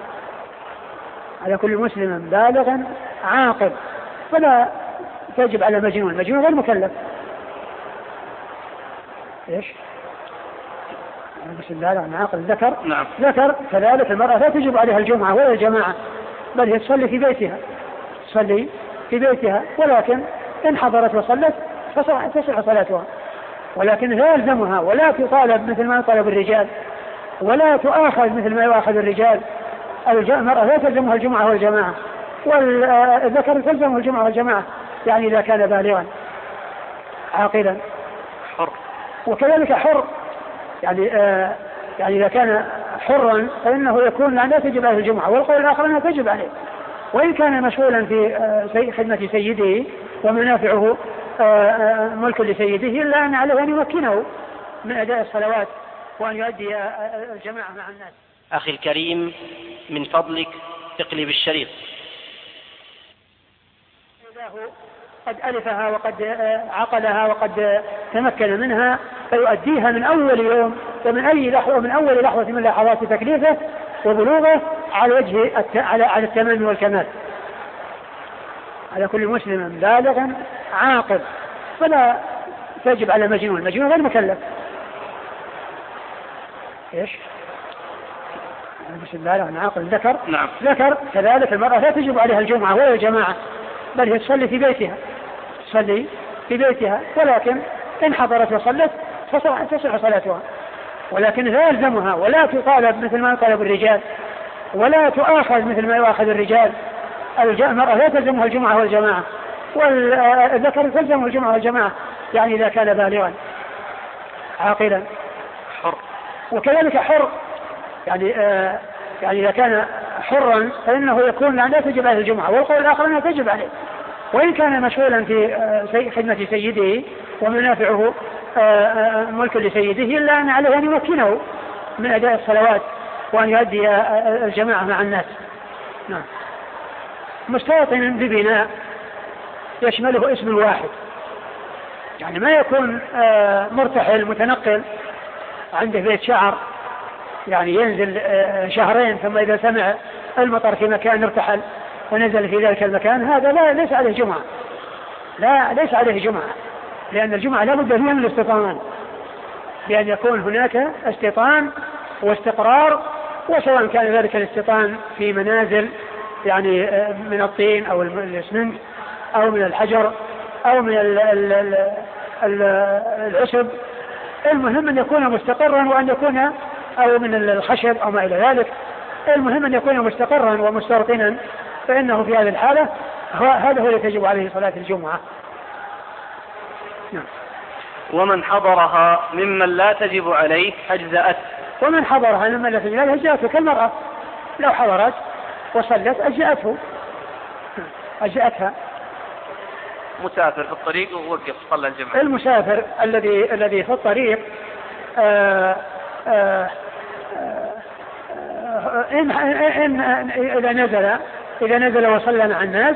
على كل مسلم بالغ عاقل، فلا تجب على مجنون غير مكلف. ايش؟ المسلم بالغ عاقل ذكر. نعم. ذكر كذلك المرأة لا تجب عليها الجمعة ولا الجماعة، بل هي تصلي في بيتها، ولكن إن حضرت وصلت تصح صلاتها، ولكن لا يلزمها ولا تطالب مثل ما يطالب الرجال، ولا تؤاخذ مثل ما يؤاخذ الرجال. المرأة لا تلزمها الجمعة والجماعة، والذكر تلزمه الجمعة والجماعة، يعني إذا كان بالغا عاقلا حر، وكذلك حر، يعني إذا كان حرا فإنه يكون لا تجب عليه الجمعة، والقول الآخر أنها تجب عليه، وإن كان مشغولا في خدمة سيده ومنافعه ملك لسيده، إلا أن عليه أن يمكنه من أداء الصلوات وأن يؤدي الجماعة مع الناس. أخي الكريم، من فضلك اقلب الشريط. قد ألفها وقد عقلها وقد تمكن منها فيؤديها من أول يوم ومن أول لحظة من لحظات تكليفه وبلوغه على وجه على التمام والكمال. على كل مسلم بالغ عاقل، فلا تجب على مجنون غير مكلف. ايش؟ المسلم بالغ عاقل ذكر. نعم. ذكر كذلك المرأة لا تجب عليها الجمعة ولا الجماعة، بل هي تصلي في بيتها، ولكن إن حضرت وصلت تصح صلاتها، ولكن لا يلزمها ولا تطالب مثل ما يطالب الرجال، ولا تؤاخذ مثل ما يؤاخذ الرجال. المرأة لا تلزمها الجمعة والجماعة، والذكر تلزمه الجمعة والجماعة، يعني إذا كان بالغا عاقلا حر، وكذلك حر، يعني إذا كان حرا فإنه يكون لا تجب عليه الجمعة، والقول الآخر أنها تجب عليه، وإن كان مشغولا في خدمة سيده ومنافعه ملك لسيده، إلا أن عليه أن يمكنه من أداء الصلوات وأن يؤدي الجماعة مع الناس. نعم. مستوطن ببناء يشمله اسم واحد، يعني ما يكون مرتحل متنقل عنده بيت شعر يعني ينزل شهرين ثم إذا سمع المطر في مكان ارتحل ونزل في ذلك المكان، هذا ليس عليه جمعة، ليس عليه جمعة، لأن الجمعة لا بد فيها من الاستيطان، بأن يكون هناك استيطان واستقرار، وسواء كان ذلك الاستيطان في منازل يعني من الطين أو الإسمنت أو من الحجر أو من العشب، المهم أن يكون مستقرا وأن يكون أو من الخشب أو ما إلى ذلك، المهم أن يكون مستقرا ومستوطنا، فإنه في هذه الحالة هذا هو الذي تجب عليه صلاة الجمعة. ومن حضرها ممن لا تجب عليه أجزأت. ومن حضرها ممن لا تجب عليه أجزأته، كالمرأة لو حضرت وصلت أجزأتها. مسافر في الطريق ووقف صلى الجمعة. المسافر الذي في الطريق إذا نزل وصلى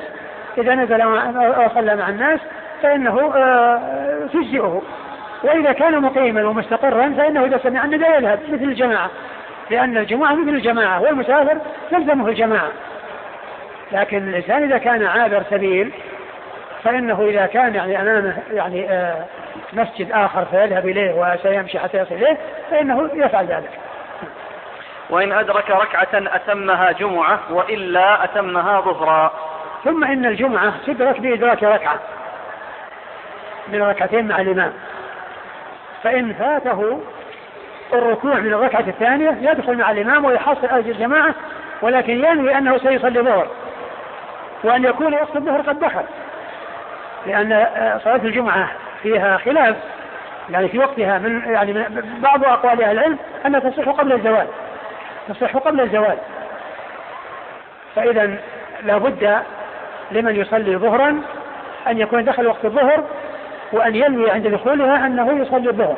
مع الناس فإنه تجزئه. وإذا كان مقيما ومستقرا فإنه إذا سمع النداء يذهب مثل الجماعة، لأن الجماعة مثل الجماعة والمسافر تلزمه الجماعة. لكن الإنسان إذا كان عابر سبيل فإنه إذا كان أمامه مسجد آخر فيذهب إليه وسيمشي حتى يصل إليه فإنه يفعل ذلك. وإن أدرك ركعة أتمها جمعة وإلا أتمها ظهرا. ثم إن الجمعة تدرك بإدراك ركعة من ركعتين مع الإمام، فإن فاته الركوع من الركعة الثانية يدخل مع الإمام ويحصل أجر الجماعة، ولكن ينوي أنه سيصلي ظهر، وأن يكون وقت الظهر قد دخل، لأن صلاة الجمعة فيها خلاف في وقتها من بعض أقوال أهل العلم أنها تصح قبل الزوال. فإذا لا بد لمن يصلي ظهرا أن يكون دخل وقت الظهر وأن ينوي عند دخولها أنه يصلي الظهر.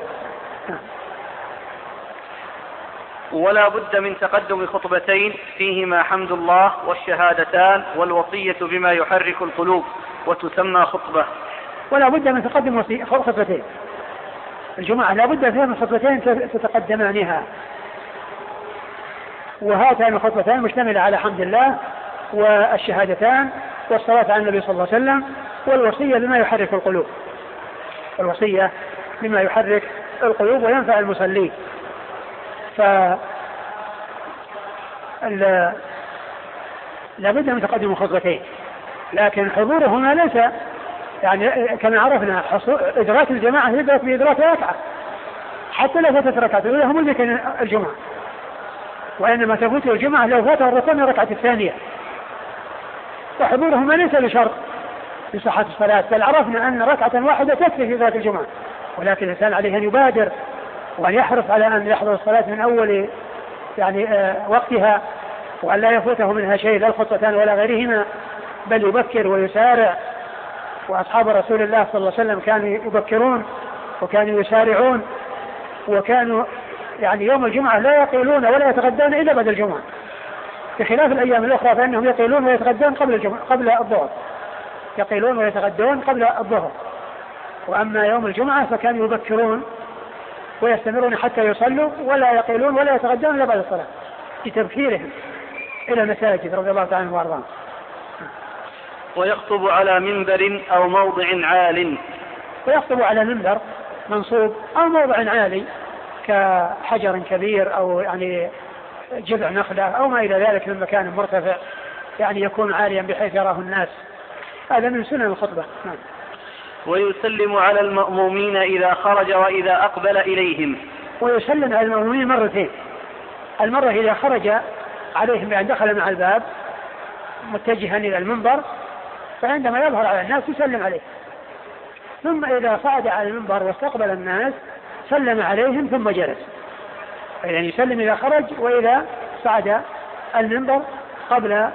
ولا بد من تقدم خطبتين فيهما حمد الله والشهادتان والوصية بما يحرك القلوب وتسمى خطبة. ولا بد من تقدم خطبتين. الجمعة لا بد فيها من خطبتين تتقدمانها، وهاتان الخطبتان مشتملة على حمد الله والشهادتان والصلاة على النبي صلى الله عليه وسلم والوصية بما يحرك القلوب وينفع المصلين. لا بد من تقدم خطبتين، لكن حضورهما ليس كما عرفنا إدراك الجماعة يدرك بإدراك ركعة حتى لا فاتت ركعة الأولى هم ذكر الجمعة، وإنما تفوت الجمعة لو فاتها الركوع من الركعة الثانية. وحضورهما ليس بشرط لصحة الصلاة، بل عرفنا أن ركعة واحدة تكفي في ذات الجمعة، ولكن الإنسان عليه أن يبادر وأن يحرص على أن يحضر الصلاة من أول وقتها، وأن لا يفوته منها شيء لا الخطبتان ولا غيرهما، بل يبكر ويسارع. وأصحاب رسول الله صلى الله عليه وسلم كانوا يبكرون وكانوا يسارعون، وكانوا يوم الجمعة لا يقيلون ولا يتغدون إلا بعد الجمعة، بخلاف الأيام الأخرى فإنهم يقيلون ويتغدون قبل الظهر، يقيلون ويتغدون قبل الظهر. وأما يوم الجمعة فكانوا يبكرون ويستمرون حتى يصلوا ولا يقيلون ولا يتغدون إلا بعد الصلاة لتبكيرهم إلى المساجد رضي الله تعالى عنهم وأرضاهم. ويخطب على منبر أو موضع عال. ويخطب على منبر منصوب أو موضع عالي كحجر كبير أو جذع نخلة أو ما إلى ذلك من مكان مرتفع يكون عاليا بحيث يراه الناس. هذا من سنن الخطبة. نعم. ويسلم على المأمومين إذا خرج وإذا أقبل إليهم. ويسلم على المأمومين مرتين، المرة إذا خرج عليهم بأن دخل مع الباب متجها إلى المنبر، فعندما يظهر على الناس يسلم عليه، ثم إذا صعد على المنبر واستقبل الناس سلم عليهم ثم جلس. يسلم إذا خرج وإذا صعد المنبر قبل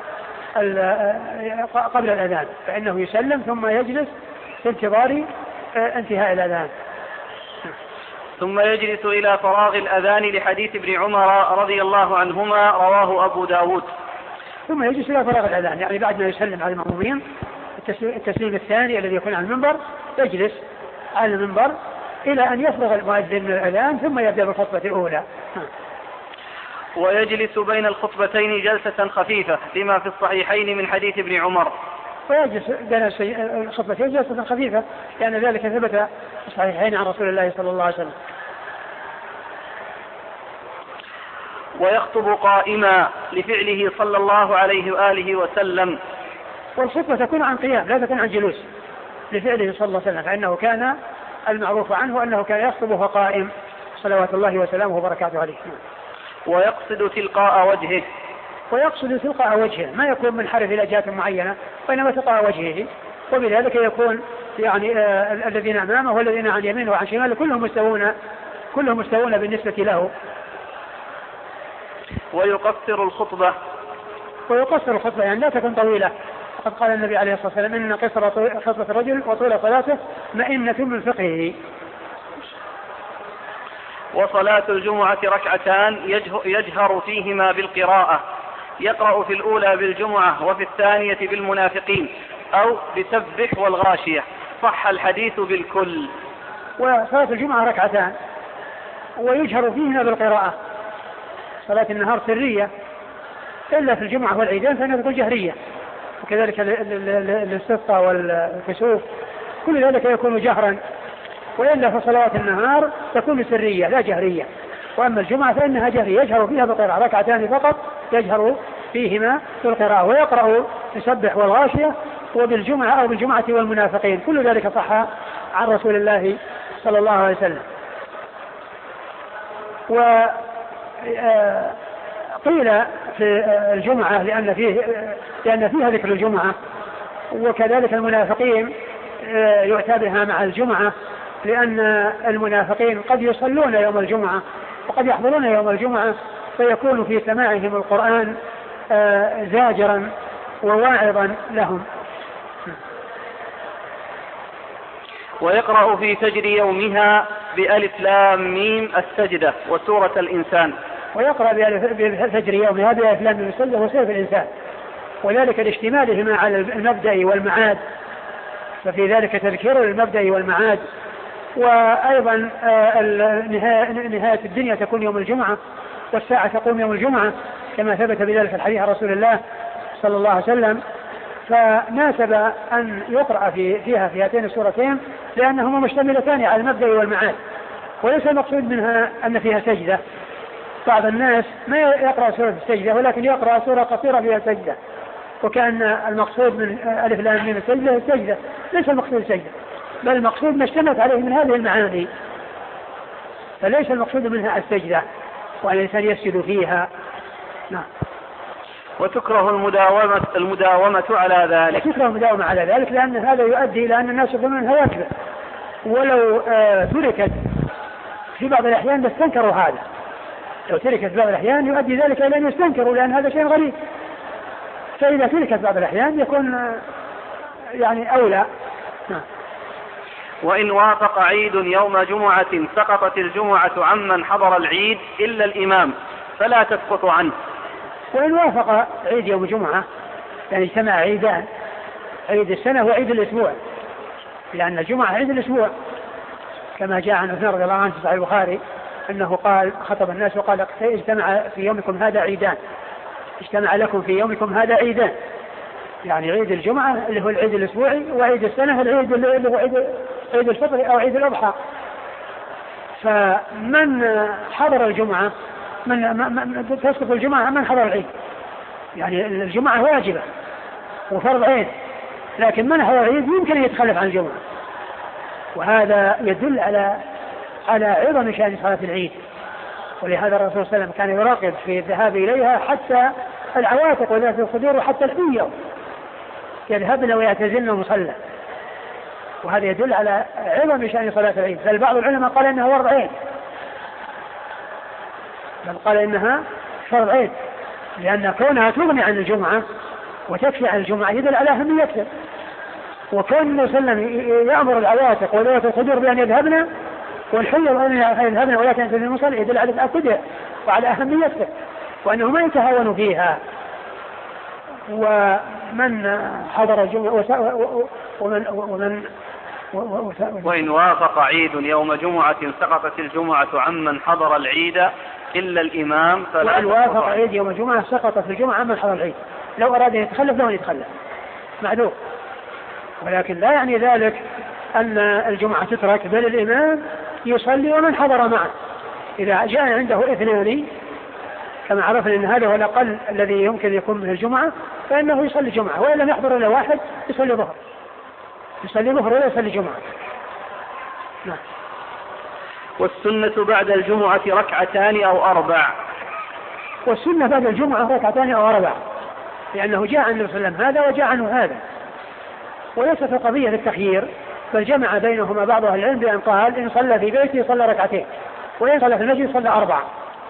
الأذان فإنه يسلم ثم يجلس في انتظار انتهاء الأذان. ثم يجلس إلى فراغ الأذان لحديث ابن عمر رضي الله عنهما رواه أبو داود. ثم يجلس إلى فراغ الأذان بعد ما يسلم على المأمومين التسليم الثاني الذي يكون على المنبر يجلس على المنبر إلى أن يفرغ المؤذن من الأذان ثم يبدأ بالخطبة الأولى. ويجلس بين الخطبتين جلسة خفيفة فيما في الصحيحين من حديث ابن عمر. ويجلس بين الخطبتين جلسة خفيفة لأن ذلك ثبت في الصحيحين عن رسول الله صلى الله عليه وسلم. ويخطب قائما لفعله صلى الله عليه وآله وسلم. والخطبة تكون عن قيام لا تكون عن جلوس لفعله صلى الله عليه وسلم، فإنه كان المعروف عنه أنه كان يخطب وهو قائم صلوات الله وسلامه وبركاته عليه. ويقصد تلقاء وجهه. ويقصد تلقاء وجهه، ما يكون منحرف إلى جهة معينة وإنما تلقاء وجهه، وبذلك يكون يعني الذين أمامه والذين عن يمينه وعن شماله كلهم مستوون بالنسبة له. ويقصر الخطبة يعني لا تكن طويلة. وقد قال النبي عليه الصلاة والسلام إن قصر خطبة الرجل وطول صلاته مئنة من فقهه. وصلاة الجمعة ركعتان يجهر فيهما بالقراءة، يقرأ في الأولى بالجمعة وفي الثانية بالمنافقين أو بسبح والغاشية، صح الحديث بالكل. وصلاة الجمعة ركعتان ويجهر فيهما بالقراءة. صلاة النهار سرية إلا في الجمعة والعيدين فإنها تكون جهرية، وكذلك الاستسقاء والكسوف كل ذلك يكون جهرا، وإلا في صلوات النهار تكون سرية لا جهرية. وأما الجمعة فإنها جهرية يجهر فيها بالقراءة، ركعتان فقط يجهر فيهما بالقراءة، ويقرأ يسبح والغاشية وبالجمعة أو بالجمعة والمنافقين، كل ذلك صح عن رسول الله صلى الله عليه وسلم. وقيل في الجمعة لأن فيها ذكر الجمعة، وكذلك المنافقين يؤتى بها مع الجمعة، لأن المنافقين قد يصلون يوم الجمعة وقد يحضرون يوم الجمعة، فيكون في سماعهم القرآن زاجرا وواعظا لهم. ويقرأ في فجر يومها بألف لام ميم السجدة وسورة الإنسان. ويقرأ بفجر يومها بألف لام ميم السجدة وسورة الإنسان، وذلك لاشتمالهما على المبدأ والمعاد، ففي ذلك تذكير المبدأ والمعاد. وأيضا نهاية الدنيا تكون يوم الجمعة، والساعة تقوم يوم الجمعة كما ثبت بذلك الحديث عن رسول الله صلى الله عليه وسلم. فناسب أن يقرأ فيها في هاتين السورتين لأنهما مشتملتان على المبدأ والمعاد، وليس المقصود منها أن فيها سجدة. بعض الناس ما يقرأ سورة السجدة ولكن يقرأ سورة قصيرة فيها سجدة، وكان المقصود من ألف لام ميم السجدة ليس المقصود السجدة، بل المقصود ما اشتملت عليه من هذه المعاني، فليس المقصود منها السجدة وأن الإنسان يسجد فيها. نعم. وتكره المداومة على ذلك. تكره المداومة على ذلك لأن هذا يؤدي إلى أن الناس يظنون أنها واجبة، ولو تركت في بعض الأحيان لاستنكروا هذا. لو تركت في بعض الأحيان يؤدي ذلك إلى أن يستنكروا، لأن هذا شيء غريب. فإذا تركت بعض الأحيان يكون يعني أولى. نعم. وإن وافق عيد يوم جمعة سقطت الجمعة عمن حضر العيد إلا الإمام فلا تسقط عنه. وإن وافق عيد يوم جمعة يعني اجتمع عيدان، عيد السنة وعيد الأسبوع، لأن الجمعة عيد الأسبوع كما جاء عن عثمان رضي الله عنه في صحيح البخاري أنه قال خطب الناس وقال اجتمع في يومكم هذا عيدان، اجتمع لكم في يومكم هذا عيدان، يعني عيد الجمعة اللي هو العيد الأسبوعي، وعيد السنة العيد اللي هو عيد الفطر أو عيد الأضحى. فمن حضر الجمعة من تسقط الجمعة من حضر العيد، يعني الجمعة واجبة وفرض عين، لكن من حضر العيد يمكن يتخلف عن الجمعة، وهذا يدل على عظم شأن صلاة العيد. ولهذا الرسول صلى الله عليه وسلم كان يراقب في الذهاب إليها حتى العواتق وذات الصدور وحتى الحية يذهبن ويعتزلن المصلى، وهذا يدل على عظم شأن صلاة العيد. بل بعض العلماء قال إنها فرض عين، لأن كونها تغني عن الجمعة وتكفي عن الجمعة يدل على أهميتها. وكون النبي صلى الله عليه وسلم يأمر العواتق وذوات الصدور بأن يذهبن والحية بأن يذهبن ولا تنزل المصلى يدل على تأكدها وعلى أهميتها وأنه ما يتهاون فيها. ومن حضر الجمعة وإن وافق عيد يوم جمعة سقطت الجمعة عمن حضر العيد إلا الإمام فلا. وإن وافق عيد يوم جمعة سقطت الجمعة عمن حضر العيد، لو أراد أن يتخلف له يتخلف معذور، ولكن لا يعني ذلك أن الجمعة تترك، بل الإمام يصلي ومن حضر معه. إذا جاء عنده اثنان كما عرفنا أن هذا هو الأقل الذي يمكن يكون من الجمعة فإنه يصلي جمعة، وإن لم يحضر إلا واحد يصلي ظهر ولا يصلي جمعة. نعم. والسنة بعد الجمعة ركعتان أو أربع. والسنة بعد الجمعة ركعتان أو أربع، لأنه جاء عن النبي صلى الله عليه وسلم هذا وجاء عنه هذا، وليس في قضية التخيير، بل جمع بينهما بعض أهل العلم بأن قال إن صلى في بيته صلى ركعتين، وإن صلى في المسجد صلى 4.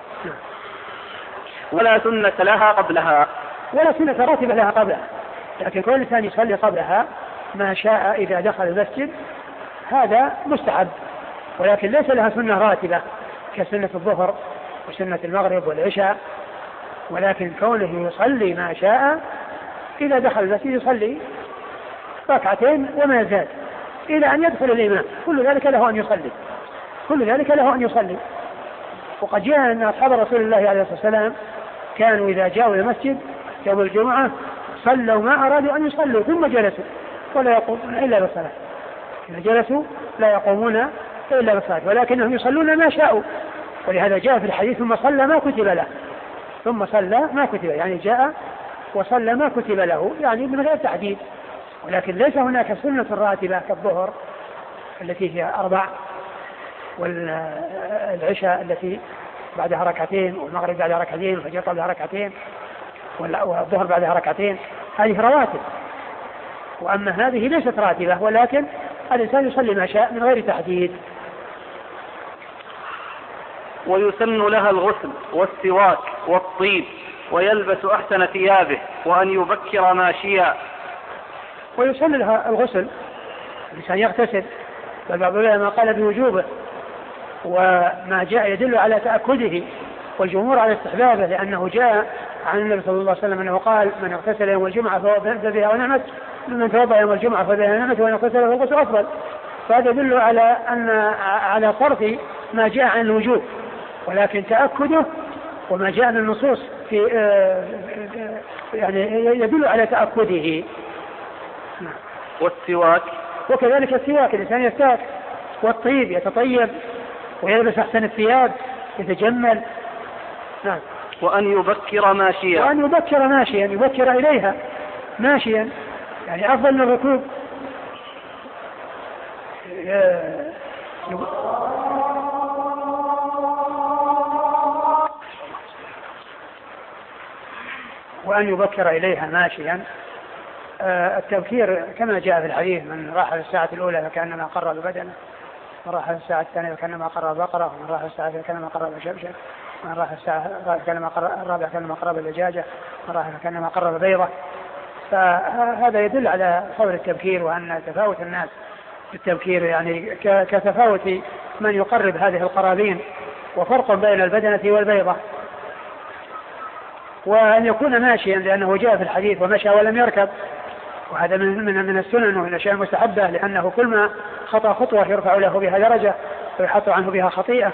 ولا سنة لها قبلها، ولا سنة راتبة لها قبلها، لكن كل إنسان يصلي قبلها ما شاء إذا دخل المسجد هذا مستحب، ولكن ليس لها سنة راتبة كسنة الظهر وسنة المغرب والعشاء، ولكن كونه يصلي ما شاء إذا دخل المسجد يصلي ركعتين وما زاد إلى أن يدخل الإمام، كل ذلك له أن يصلي. وقد جاء أن أصحاب رسول الله عليه الصلاة والسلام كانوا إذا جاءوا إلى المسجد يوم الجمعة صلوا ما أرادوا أن يصلوا ثم جلسوا ولا يقومون إلا بالصلاة، إذا جلسوا لا يقومون إلا بالصلاة، ولكنهم يصلون ما شاءوا، ولهذا جاء في الحديث ثم صلى ما كتب له، ثم صلى ما كتب، يعني جاء وصلى ما كتب له، يعني من غير تحديد. ولكن ليس هناك سنة راتبة كالظهر التي هي 4، والعشاء التي بعدها ركعتين، والمغرب بعدها ركعتين، والفجر بعدها ركعتين، والظهر بعدها ركعتين، هذه رواتب. وأما هذه ليست راتبة، ولكن الإنسان يصلي ما شاء من غير تحديد. ويسن لها الغسل والسواك والطيب، ويلبس أحسن ثيابه، وأن يبكر ماشيا. ويسن لها الغسل، الإنسان يغتسل، بل بعض العلماء قال بوجوبه، وما جاء يدل على تأكده، والجمهور على استحبابه، لأنه جاء عن النبي صلى الله عليه وسلم أنه قال من اغتسل يوم الجمعة فهو بها ونعمت، من توضأ يوم الجمعة فبها ونعمت، ومن اغتسل فهو الغسل أفضل. فهذا يدل على صرف ما جاء عن الوجوب، ولكن تأكده وما جاء من النصوص في يعني يدل على تأكده. والسواك، وكذلك السواك، الإنسان يستاك، والطيب يتطيب ويلبس أحسن الثياب يتجمل. نعم. وأن يبكر ماشيا، وأن يبكر ماشيا، يبكر إليها ماشيا، يعني أفضل من الركوب. وأن يبكر إليها ماشيا. التبكير كما جاء في الحديث من راح الساعة الأولى فكأنما قرب بدنه، من راح الساعة الثانية فكأنما قرب بقرة، ومن راح الساعة فكأنما قرب شبشب، ومن راح الساعة الرابعة كأنما قرب دجاجة، ومن راح فكأنما قرب بيضة. فهذا يدل على فضل التبكير، وأن تفاوت الناس بالتبكير يعني كتفاوت من يقرب هذه القرابين، وفرق بين البدنة والبيضة. وأن يكون ماشيا، لأنه جاء في الحديث ومشى ولم يركب، وهذا من السنن ومن الأشياء المستحبة، لأنه كل ما خطأ خطوة يرفع له بها درجة ويحط عنه بها خطيئة.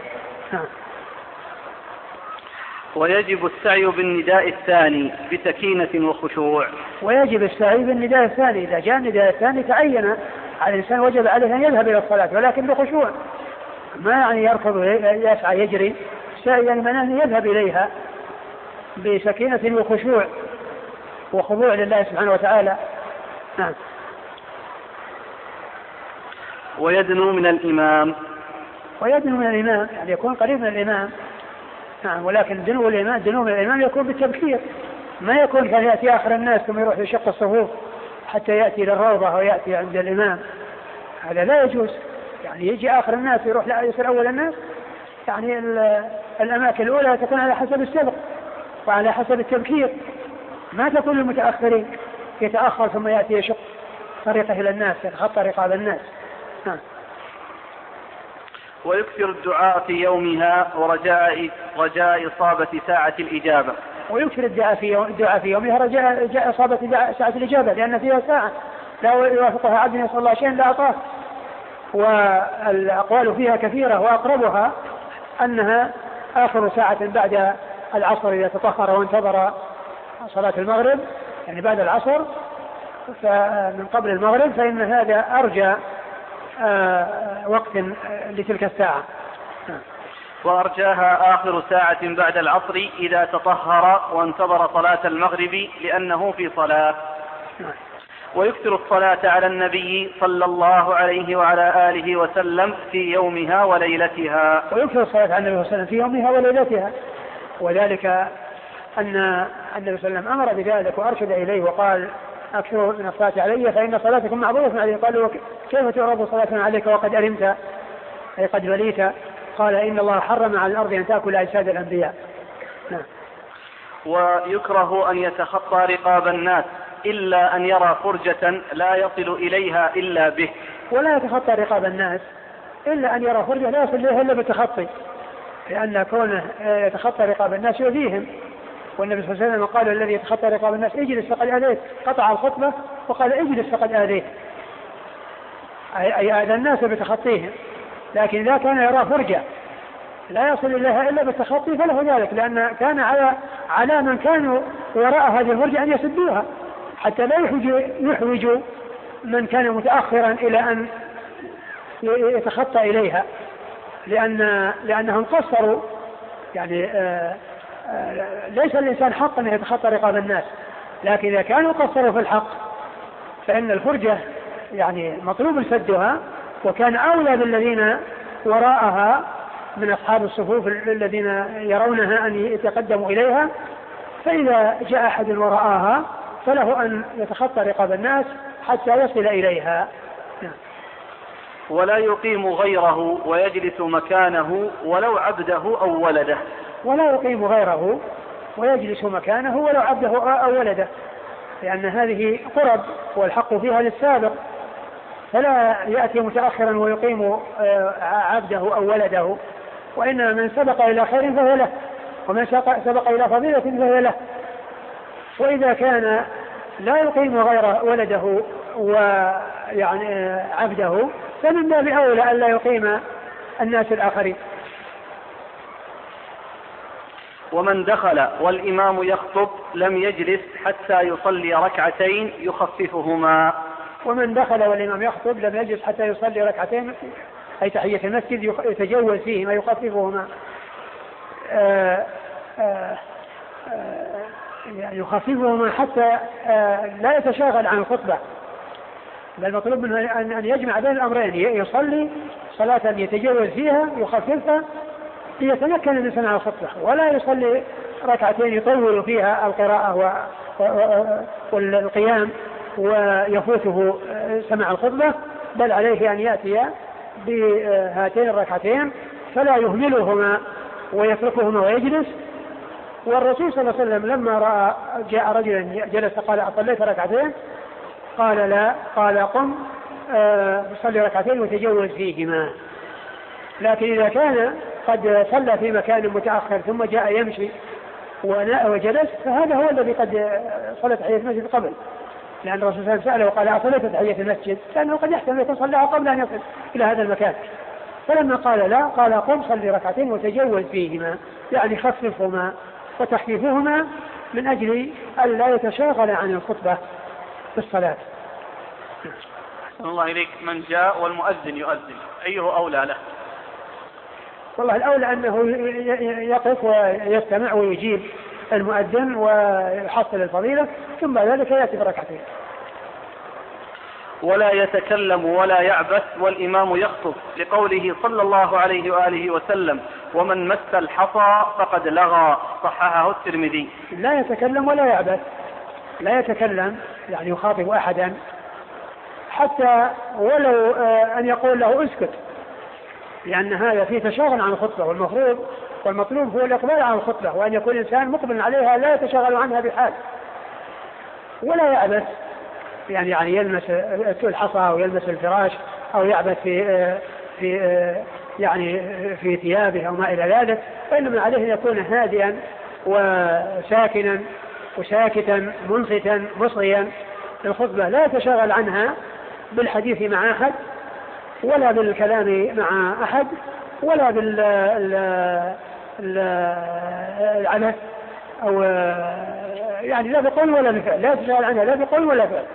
ويجب السعي بالنداء الثاني بسكينة وخشوع. ويجب السعي بالنداء الثاني، إذا جاء النداء الثاني تعين على الإنسان وجب عليه أن يذهب إلى الصلاة، ولكن بخشوع، ما يعني يركض يسعى يجري، يعني من يذهب إليها بسكينة وخشوع وخضوع لله سبحانه وتعالى. نعم. ويدنو من الإمام، ويدنو من الإمام يعني يكون قريب من الإمام. نعم. ولكن دنو من الإمام يكون بالتبكير، ما يكون كان يأتي آخر الناس ثم يروح يشق الصفوف حتى يأتي إلى الروضة أو يأتي عند الإمام، هذا لا يجوز. يعني يجي آخر الناس يروح لا يصير أول الناس، يعني الأماكن الأولى تكون على حسب السبق وعلى حسب التبكير، ما تكون المتأخرين يتأخر ثم يأتي يشق طريقه إلى الناس، يتخطى رقاب الناس. ويكثر الدعاء في يومها ورجاء إصابة ساعة الإجابة. ويكثر الدعاء في يومها رجاء إصابة ساعة الإجابة، لأن فيها ساعة لا يوافقها عبد يسأل الله شيئا لا أعطاه. والأقوال فيها كثيرة، وأقربها أنها آخر ساعة بعد العصر إذا تطهر وانتظر صلاة المغرب، يعني بعد العصر من قبل المغرب، فإن هذا أرجى وقت لتلك الساعة. وأرجاها آخر ساعة بعد العصر إذا تطهر وانتظر صلاة المغرب لأنه في صلاة. ويكثر الصلاة على النبي صلى الله عليه وعلى آله وسلم في يومها وليلتها. ويكثر الصلاة على النبي صلى الله عليه وسلم في يومها وليلتها، وذلك أن النبي صلى الله عليه وسلم أمر بذلك وأرشد إليه، وقال أكثر من الصلاة علي فإن صلاتكم معروضة علي. قالوا كيف تعرض صلاتنا عليك وقد ألمت أي قد بليت؟ قال إن الله حرم على الأرض أن تأكل أجساد الأنبياء. نعم. ويكره أن يتخطى رقاب الناس إلا أن يرى فرجة لا يصل إليها إلا به. ولا يتخطى رقاب الناس إلا أن يرى فرجة لا يصل إليها إلا بالتخطي، لأن كونه يتخطى رقاب الناس يؤذيهم. والنبي صلى الله عليه وسلم قال الذي يتخطى رقاب الناس اجلس فقد آذيت، قطع الخطبة وقال اجلس فقد آذيت، أي آذى الناس بتخطيهم. لكن إذا كان يرى فرجة لا يصل إليها إلا بالتخطي فله ذلك، لأن كان على من كانوا وراء هذه الفرجة أن يسدوها حتى لا يحوج من كان متأخرا إلى أن يتخطى إليها، لأنهم قصروا. يعني ليس الإنسان حق أن يتخطى رقاب الناس، لكن إذا كانوا قصروا في الحق فإن الفرجة يعني مطلوب سدها، وكان أولى بالذين وراءها من أصحاب الصفوف الذين يرونها أن يتقدموا إليها. فإذا جاء أحد وراءها فله أن يتخطى رقاب الناس حتى يصل إليها. ولا يقيم غيره ويجلس مكانه ولو عبده أو ولده. ولا يقيم غيره ويجلس مكانه ولو عبده أو ولده، لأن هذه قرب والحق فيها للسابق، فلا يأتي متأخرا ويقيم عبده أو ولده، وإنما من سبق إلى خير فهو له، ومن سبق إلى فضيلة فهو له. وإذا كان لا يقيم غير ولده ويعني عبده فمن باب أولى أن لا يقيم الناس الآخرين. ومن دخل والإمام يخطب لم يجلس حتى يصلي ركعتين يخففهما. ومن دخل والإمام يخطب لم يجلس حتى يصلي ركعتين أي تحية المسجد يتجوز فيهما يخففهما. يخففهما حتى لا يتشاغل عن الخطبة، بل المطلوب منه أن يجمع بين الأمرين، يصلي صلاة يتجوز فيها يخففها ليتمكن الإنسان عن الخطبة، ولا يصلي ركعتين يطول فيها القراءة والقيام ويفوته سماع الخطبة، بل عليه أن يأتي بهاتين الركعتين فلا يهملهما ويتركهما ويجلس. والرسول صلى الله عليه وسلم لما رأى جاء رجلا جلس قال أصليت ركعتين؟ قال لا، قال قم صلي ركعتين وتجوز فيهما. لكن إذا كان قد صلى في مكان متأخر ثم جاء يمشي وجلس فهذا هو الذي قد صلى تحية المسجد قبل، لأن الرسول صلى الله عليه وسلم سأله وقال أصليت تحية المسجد؟ لأنه قد يحتمل يكون صلىها قبل أن يصل إلى هذا المكان. فلما قال لا قال قم صلي ركعتين وتجوز فيهما، يعني خففهما، وتخفيفهما من أجل أن لا يتشاغل عن الخطبة في الصلاة. أحسن الله إليك. من جاء والمؤذن يؤذن أيه أولى له؟ والله الأولى أنه يقف ويستمع ويجيب المؤذن ويحصل الفضيلة، ثم ذلك يأتي بركعتين. ولا يتكلم ولا يعبث والإمام يخطب، لقوله صلى الله عليه وآله وسلم ومن مس الحصى فقد لغى، صححه الترمذي. لا يتكلم ولا يعبث، لا يتكلم يعني يخاطب أحدا حتى ولو أن يقول له اسكت، لأن هذا فيه تشاغل عن الخطبة، والمطلوب هو الإقبال على الخطبة، وأن يكون الإنسان مقبل عليها لا يتشاغل عنها بحال. ولا يعبث يعني يلمس الحصى أو يلمس الفراش أو يعبث في ثيابه أو ما إلى ذلك، وإنما عليه أن يكون هادئا وساكنا وساكتا منصتا مصغيا للخطبة، لا يتشاغل عنها بالحديث مع أحد ولا بالكلام مع أحد ولا بالعبث أو يعني لا بقول ولا بفعل، لا يتشاغل عنها لا بقول ولا فعل.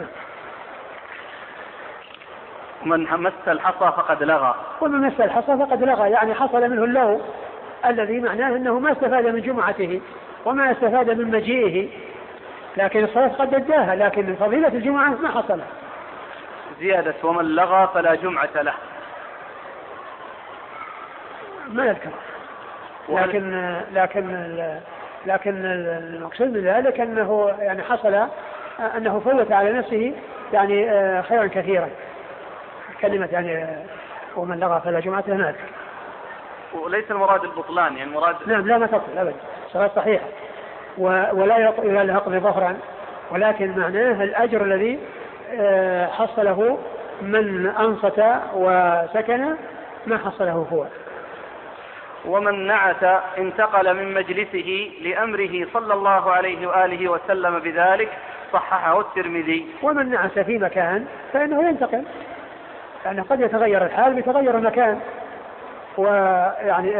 من مس الحصى فقد لغى. ومن مس الحصى فقد لغى، يعني حصل منه اللغو الذي معناه أنه ما استفاد من جمعته وما استفاد من مجيئه، لكن الصلاة قد أداها، لكن من فضيلة الجمعة ما حصل. زيادة ومن لغى فلا جمعة له، ما يذكر، لكن المقصود من ذلك أنه يعني حصل أنه فوت على نفسه يعني خيرا كثيرا. كلمة يعني ومن لغى فلا جمعة له. وليس المراد البطلان يعني المراد نعم لا ما تبطل أبدا، صلاة صحيحة ولا يلحق بظفرا، ولكن معناه الأجر الذي حصله من أنصت وسكن ما حصله هو. ومن نعت انتقل من مجلسه لأمره صلى الله عليه وآله وسلم بذلك، صححه الترمذي. ومن نعت في مكان فإنه ينتقل، يعني قد يتغير الحال بيتغير المكان، ويعني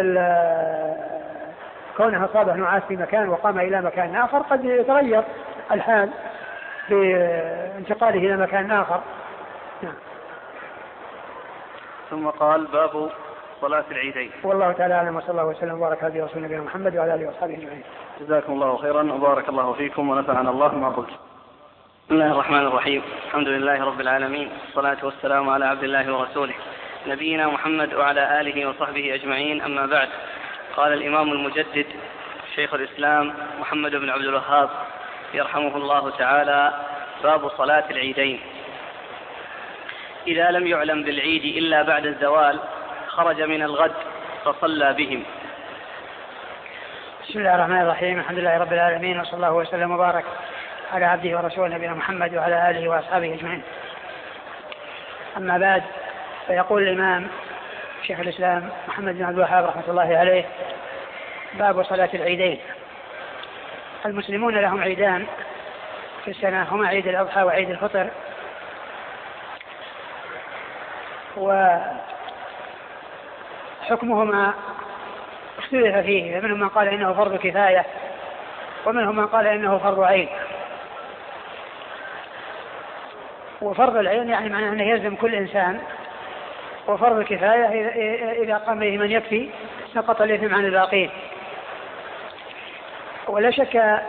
كونه أصابه نعاس في مكان وقام إلى مكان آخر قد يتغير الحال بانتقاله إلى مكان آخر. نعم. ثم قال باب صلاة العيدين. والله تعالى أعلم، وصلى الله وسلم وبارك على رسول نبينا محمد وعلى آله وأصحابه أجمعين. جزاكم الله خيرا وبارك الله فيكم ونفعنا الله ما قلت. بسم الله الرحمن الرحيم. الحمد لله رب العالمين، الصلاة والسلام على عبد الله ورسوله نبينا محمد وعلى آله وصحبه أجمعين، أما بعد. قال الإمام المجدد شيخ الإسلام محمد بن عبد الوهاب يرحمه الله تعالى: باب صلاة العيدين. إذا لم يعلم بالعيد إلا بعد الزوال خرج من الغد فصلى بهم. بسم الله الرحمن الرحيم. الحمد لله رب العالمين، وصلى الله وسلم وبارك على عبده ورسوله نبينا محمد وعلى آله وأصحابه أجمعين. أما بعد، فيقول الإمام شيخ الإسلام محمد بن عبد الوهاب رحمة الله عليه: باب صلاة العيدين. المسلمون لهم عيدان في السنة، هما عيد الأضحى وعيد الفطر، وحكمهما اختلف فيه، فمنهم من قال إنه فرض كفاية ومنهم من قال إنه فرض عين. وفرض العين يعني معناه أنه يلزم كل إنسان، وفرض الكفاية إذا قام به من يكفي سقط الإثم عن الباقين. ولا شك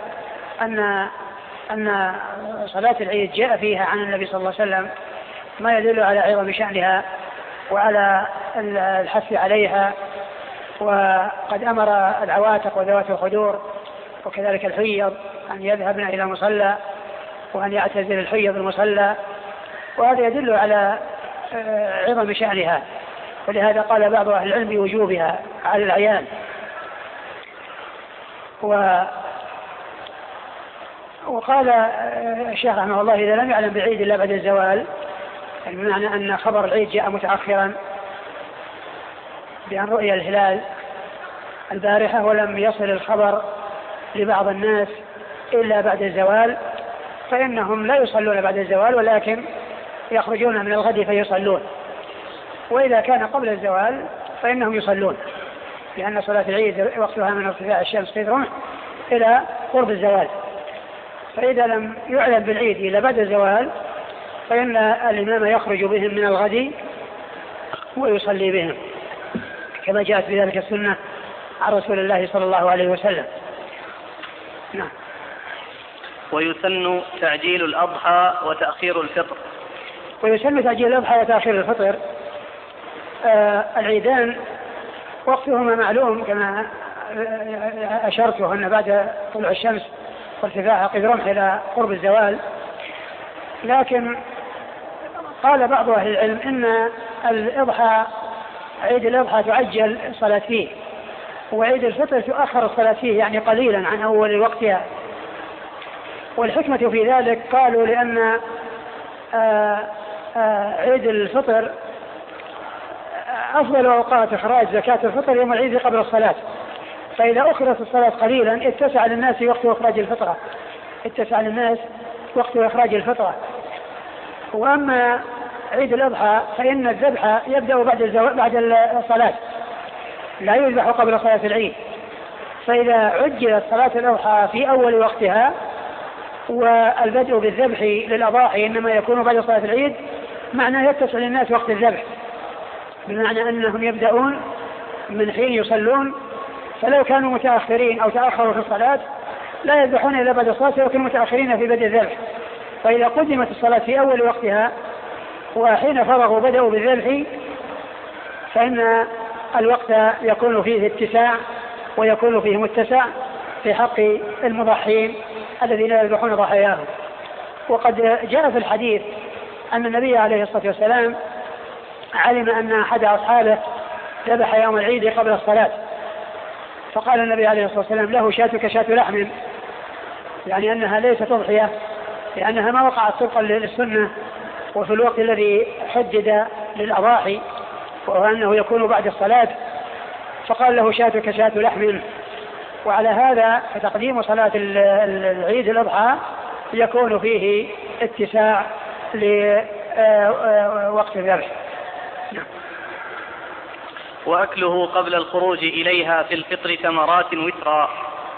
أن صلاة العيد جاء فيها عن النبي صلى الله عليه وسلم ما يدل على عظم شأنها وعلى الحث عليها، وقد أمر العواتق وذوات الخدور وكذلك الحيض أن يذهبن إلى مصلى وأن يعتزل الحيض المصلى، وهذا يدل على عظم شأنها، ولهذا قال بعض أهل العلم بوجوبها على العيان. وقال الشيخ رحمه الله: إذا لم يعلم بالعيد إلا بعد الزوال، بمعنى أن خبر العيد جاء متأخرا بأن رؤي الهلال البارحة ولم يصل الخبر لبعض الناس إلا بعد الزوال، فإنهم لا يصلون بعد الزوال ولكن يخرجون من الغد فيصلون. وإذا كان قبل الزوال فإنهم يصلون، لأن صلاة العيد وقتها من ارتفاع الشمس في الرمح إلى قرب الزوال. فإذا لم يعلم بالعيد إلا بعد الزوال فإن الإمام يخرج بهم من الغد ويصلي بهم، كما جاءت بذلك السنة عن رسول الله صلى الله عليه وسلم. نعم. ويسن تعجيل الأضحى وتأخير الفطر. ويسن تعجيل الأضحى وتأخير الفطر. العيدان وقتهما معلوم كما أشرت، أن بعد طلوع الشمس وارتفاعها قدر رمح إلى قرب الزوال. لكن قال بعض أهل العلم إن الأضحى عيد الأضحى تعجل الصلاة فيه، وعيد الفطر تؤخر الصلاة فيه يعني قليلا عن أول وقتها. والحكمة في ذلك قالوا لأن عيد الفطر أفضل أوقات إخراج زكاة الفطر يوم العيد قبل الصلاة، فإذا أخرت الصلاة قليلا اتسع للناس وقت إخراج الفطرة، اتسع للناس وقت إخراج الفطرة. وأما عيد الأضحى فإن الذبح يبدأ بعد الصلاة، لا يذبح قبل صلاة العيد، فإذا عجلت صلاة الأضحى في أول وقتها والبدء بالذبح للأضاحي إنما يكون بعد صلاة العيد، معناه يتسع للناس وقت الذبح، بمعنى أنهم يبدأون من حين يصلون، فلو كانوا متأخرين أو تأخروا في الصلاة لا يذبحون إلا بعد الصلاة ويكونوا متأخرين في بدء الذبح. فإذا قدمت الصلاة في أول وقتها وحين فرغوا بدأوا بالذبح فإن الوقت يكون فيه اتساع ويكون فيه متسع في حق المضحين الذين يذبحون ضحاياهم. وقد جاء في الحديث أن النبي عليه الصلاة والسلام علم أن أحد أصحابه ذبح يوم العيد قبل الصلاة، فقال النبي عليه الصلاة والسلام له شاة كشاة لحم، يعني أنها ليست أضحية لأنها ما وقعت طبقا للسنة وفي الوقت الذي حدد للأضاحي وأنه يكون بعد الصلاة، فقال له شاة كشاة لحم. وعلى هذا فتقديم صلاة العيد الأضحى يكون فيه اتساع لوقت الذبح. وأكله قبل الخروج إليها في الفطر تمرات وترا.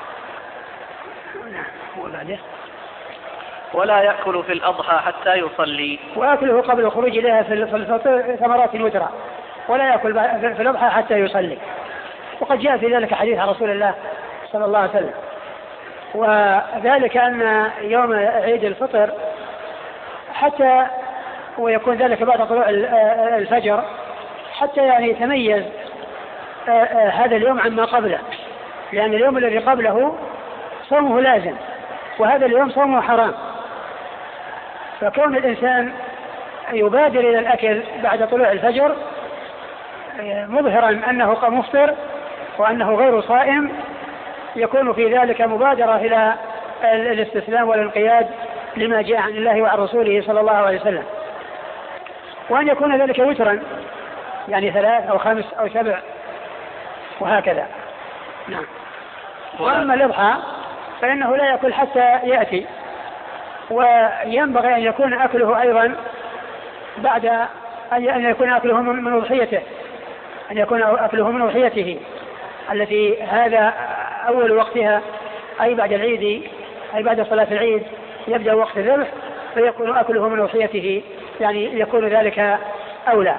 ولا يأكل في الأضحى حتى يصلي. وأكله قبل الخروج إليها في الفطر ثمرات وترا، ولا يأكل في الأضحى حتى يصلي. وقد جاء في ذلك حديث عن رسول الله صلى الله عليه وسلم، وذلك أن يوم عيد الفطر حتى ويكون ذلك بعد طلوع الفجر حتى يعني يتميز هذا اليوم عما قبله، لأن اليوم الذي قبله صومه لازم وهذا اليوم صومه حرام، فكون الإنسان يبادر إلى الأكل بعد طلوع الفجر مظهرا أنه مفطر وأنه غير صائم يكون في ذلك مبادرة إلى الاستسلام والانقياد لما جاء عن الله وعن رسوله صلى الله عليه وسلم، وأن يكون ذلك وترا يعني 3 أو 5 أو 7 وهكذا. نعم. وأما الأضحى فإنه لا يأكل حتى يأتي، وينبغي أن يكون أكله أيضا بعد أن يكون أكله من أضحيته، أن يكون أكله من أضحيته التي هذا أول وقتها أي بعد العيد أي بعد صلاة العيد يبدأ وقت الذبح، فيكون أكله من أضحيته يعني يكون ذلك أولى.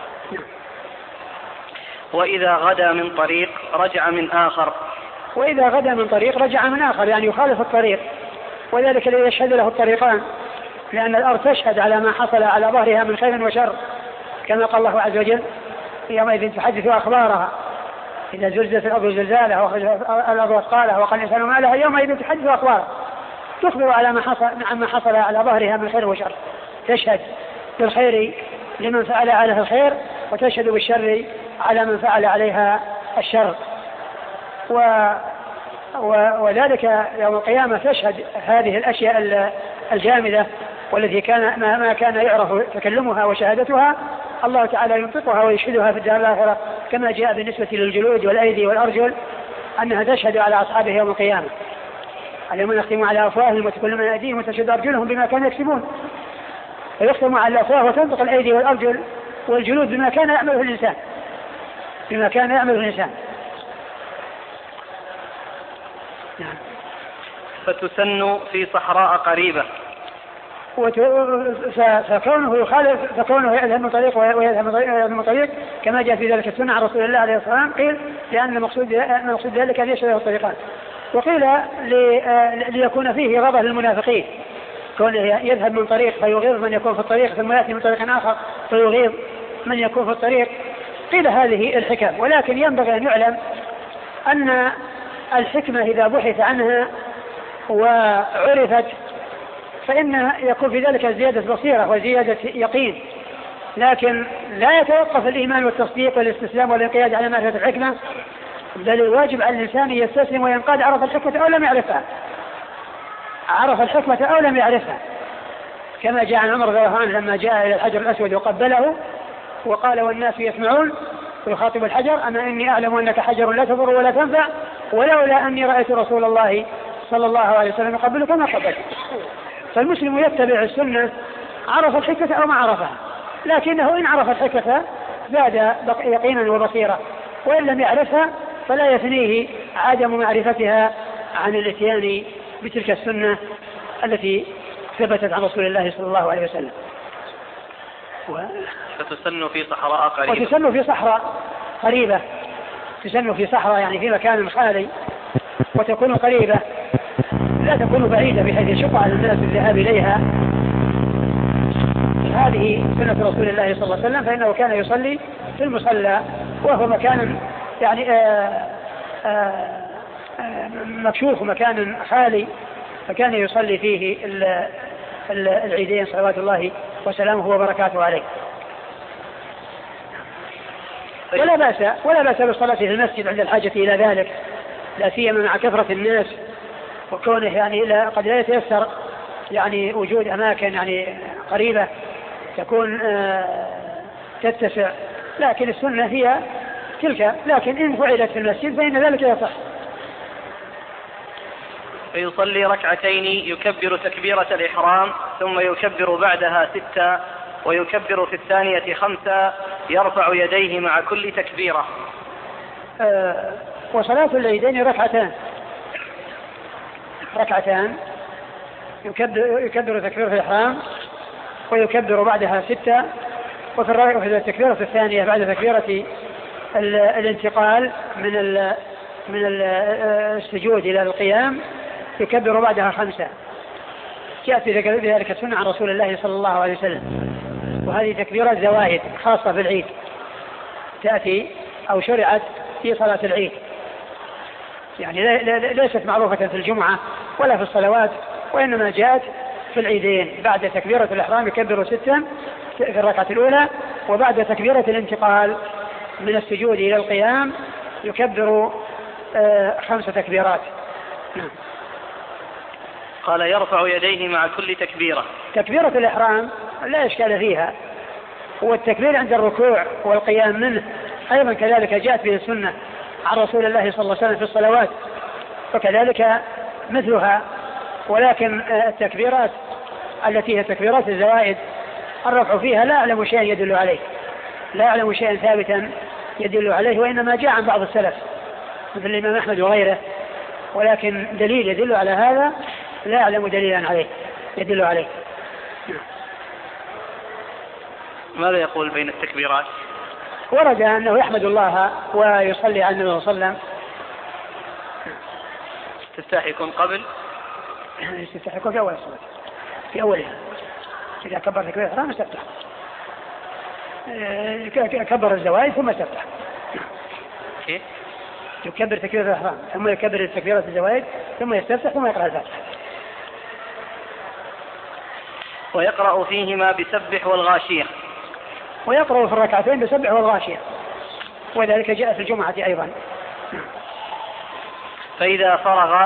وإذا غدا من طريق رجع من آخر. وإذا غدا من طريق رجع من آخر يعني يخالف الطريق، وذلك الذي يشهد له الطريقان، لأن الأرض تشهد على ما حصل على ظهرها من خير وشر، كما قال الله عز وجل يومئذ تحدث أخبارها إذا زلزلت الأرض زلزالها وأخرجت الأرض أثقالها وقال الإنسان ما لها يومئذ تحدث أخبارها، تخبر على ما حصل على ظهرها من خير وشر، تشهد بالخير لمن فعل عليها الخير وتشهد بالشر على من فعل عليها الشر. وذلك يوم القيامة تشهد هذه الأشياء الجامدة والتي ما كان يعرف تكلمها وشهادتها الله تعالى ينطقها ويشهدها في الدار الآخرة، كما جاء بالنسبة للجلود والأيدي والأرجل أنها تشهد على أصحابها يوم القيامة. اليوم نختم على أفواههم وتكلمنا من أيديهم وتشهد أرجلهم بما كانوا يكسبون، فيختم على الأفواه وتنطق الأيدي والأرجل والجلود بما كان يعمله الإنسان، بما كان يعمله الإنسان. فتسن في صحراء قريبة. فكونه يخالف فكونه يذهب من طريق ويذهب من طريق كما جاء في ذلك السنة عن رسول الله عليه الصلاة والسلام، قيل لأن مقصود ذلك أن يشهد الطريقان، وقيل ليكون فيه غضب للمنافقين، كونه يذهب من طريق فيغيظ من يكون في الطريق ثم يأتي من طريق آخر فيغيظ من يكون في الطريق. قيل هذه الحكم، ولكن ينبغي أن يعلم أن الحكمة إذا بحث عنها وعرفت فإن يكون في ذلك زيادة بصيرة وزيادة يقين، لكن لا يتوقف الإيمان والتصديق والاستسلام والانقياد على معرفة الحكمة، بل الواجب على الإنسان يستسلم وينقاد عرف الحكمة أو لم يعرفها، عرف الحكمة أو لم يعرفها، كما جاء عن عمر رضي الله عنه لما جاء إلى الحجر الأسود وقبله وقال والناس يسمعون ويخاطب الحجر أما إني أعلم أنك حجر لا تضر ولا تنفع ولولا أني رأيت رسول الله صلى الله عليه وسلم يقبلك ما قبلت. فالمسلم يتبع السنة عرف الحكمة أو ما عرفها، لكنه إن عرف الحكمة زاد يقينا وبصيرة، وإن لم يعرفها فلا يثنيه عدم معرفتها عن الاتيان بتلك السنة التي ثبتت عن رسول الله صلى الله عليه وسلم. فتسن في صحراء قريبة. وتسن في صحراء قريبة، تسن في صحراء يعني في مكان خالي، وتكون قريبة لا تكون بعيدة بحيث يشق على الناس الذهاب إليها. هذه سنة رسول الله صلى الله عليه وسلم، فإنه كان يصلي في المصلى وهو مكان يعني مكشوف ومكان خالي، فكان يصلي فيه العيدين صلوات الله وسلامه وبركاته عليه. ولا بأس بالصلاة في المسجد عند الحاجة إلى ذلك، لا سيما مع كثرة الناس وكونه يعني قد لا يتيسر يعني وجود أماكن يعني قريبة تكون تتسع، لكن السنة هي تلك، لكن إن فعلت في المسجد فإن ذلك يصح. فيصلي ركعتين يكبر تكبيرة الإحرام ثم يكبر بعدها 6 ويكبر في الثانية 5 يرفع يديه مع كل تكبيرة. وصلاة العيدين ركعتان يكبر تكبيرة الإحرام ويكبر بعدها 6، وفي التكبيرة الثانية بعد تكبيرة الانتقال من السجود إلى القيام يكبر بعدها 5. جاءت بذلك السنة عن رسول الله صلى الله عليه وسلم. وهذه تكبيرات زوائد خاصة بالعيد تأتي أو شرعت في صلاة العيد، يعني ليست معروفة في الجمعة ولا في الصلوات، وإنما جاءت في العيدين. بعد تكبيرة الإحرام يكبر 6 في الركعة الأولى، وبعد تكبيرة الانتقال من السجود إلى القيام يكبر 5 تكبيرات. قال يرفع يديه مع كل تكبيرة. تكبيرة الإحرام لا إشكال فيها، والتكبير عند الركوع والقيام منه أيضا كذلك جاءت به السنة عن رسول الله صلى الله عليه وسلم في الصلوات، فكذلك مثلها. ولكن التكبيرات التي هي تكبيرات الزوائد الرفع فيها لا أعلم شيئا يدل عليه، لا أعلم شيئا ثابتا يدل عليه، وإنما جاء عن بعض السلف مثل الإمام أحمد وغيره، ولكن دليل يدل على هذا لا أعلم دليلا عليه يدل عليه. ماذا يقول بين التكبيرات؟ ورد أنه يحمد الله ويصلي على النبي صلى الله عليه وسلم. استفتاح يكون قبل؟ استفتاح يكون في أول الصلاة، في أولها إذا كبر تكبيرة الإحرام استفتح، كبر الزوائد ثم استفتح. يكبر تكبيرة الإحرام ثم يكبر تكبيرة الزوائد ثم يستفتح ثم يقرأ الفاتحة. ويقرأ فيهما بسبح والغاشية. ويقرأ في الركعتين بسبح والغاشية، وذلك جاء في الجمعة أيضا. فإذا فرغ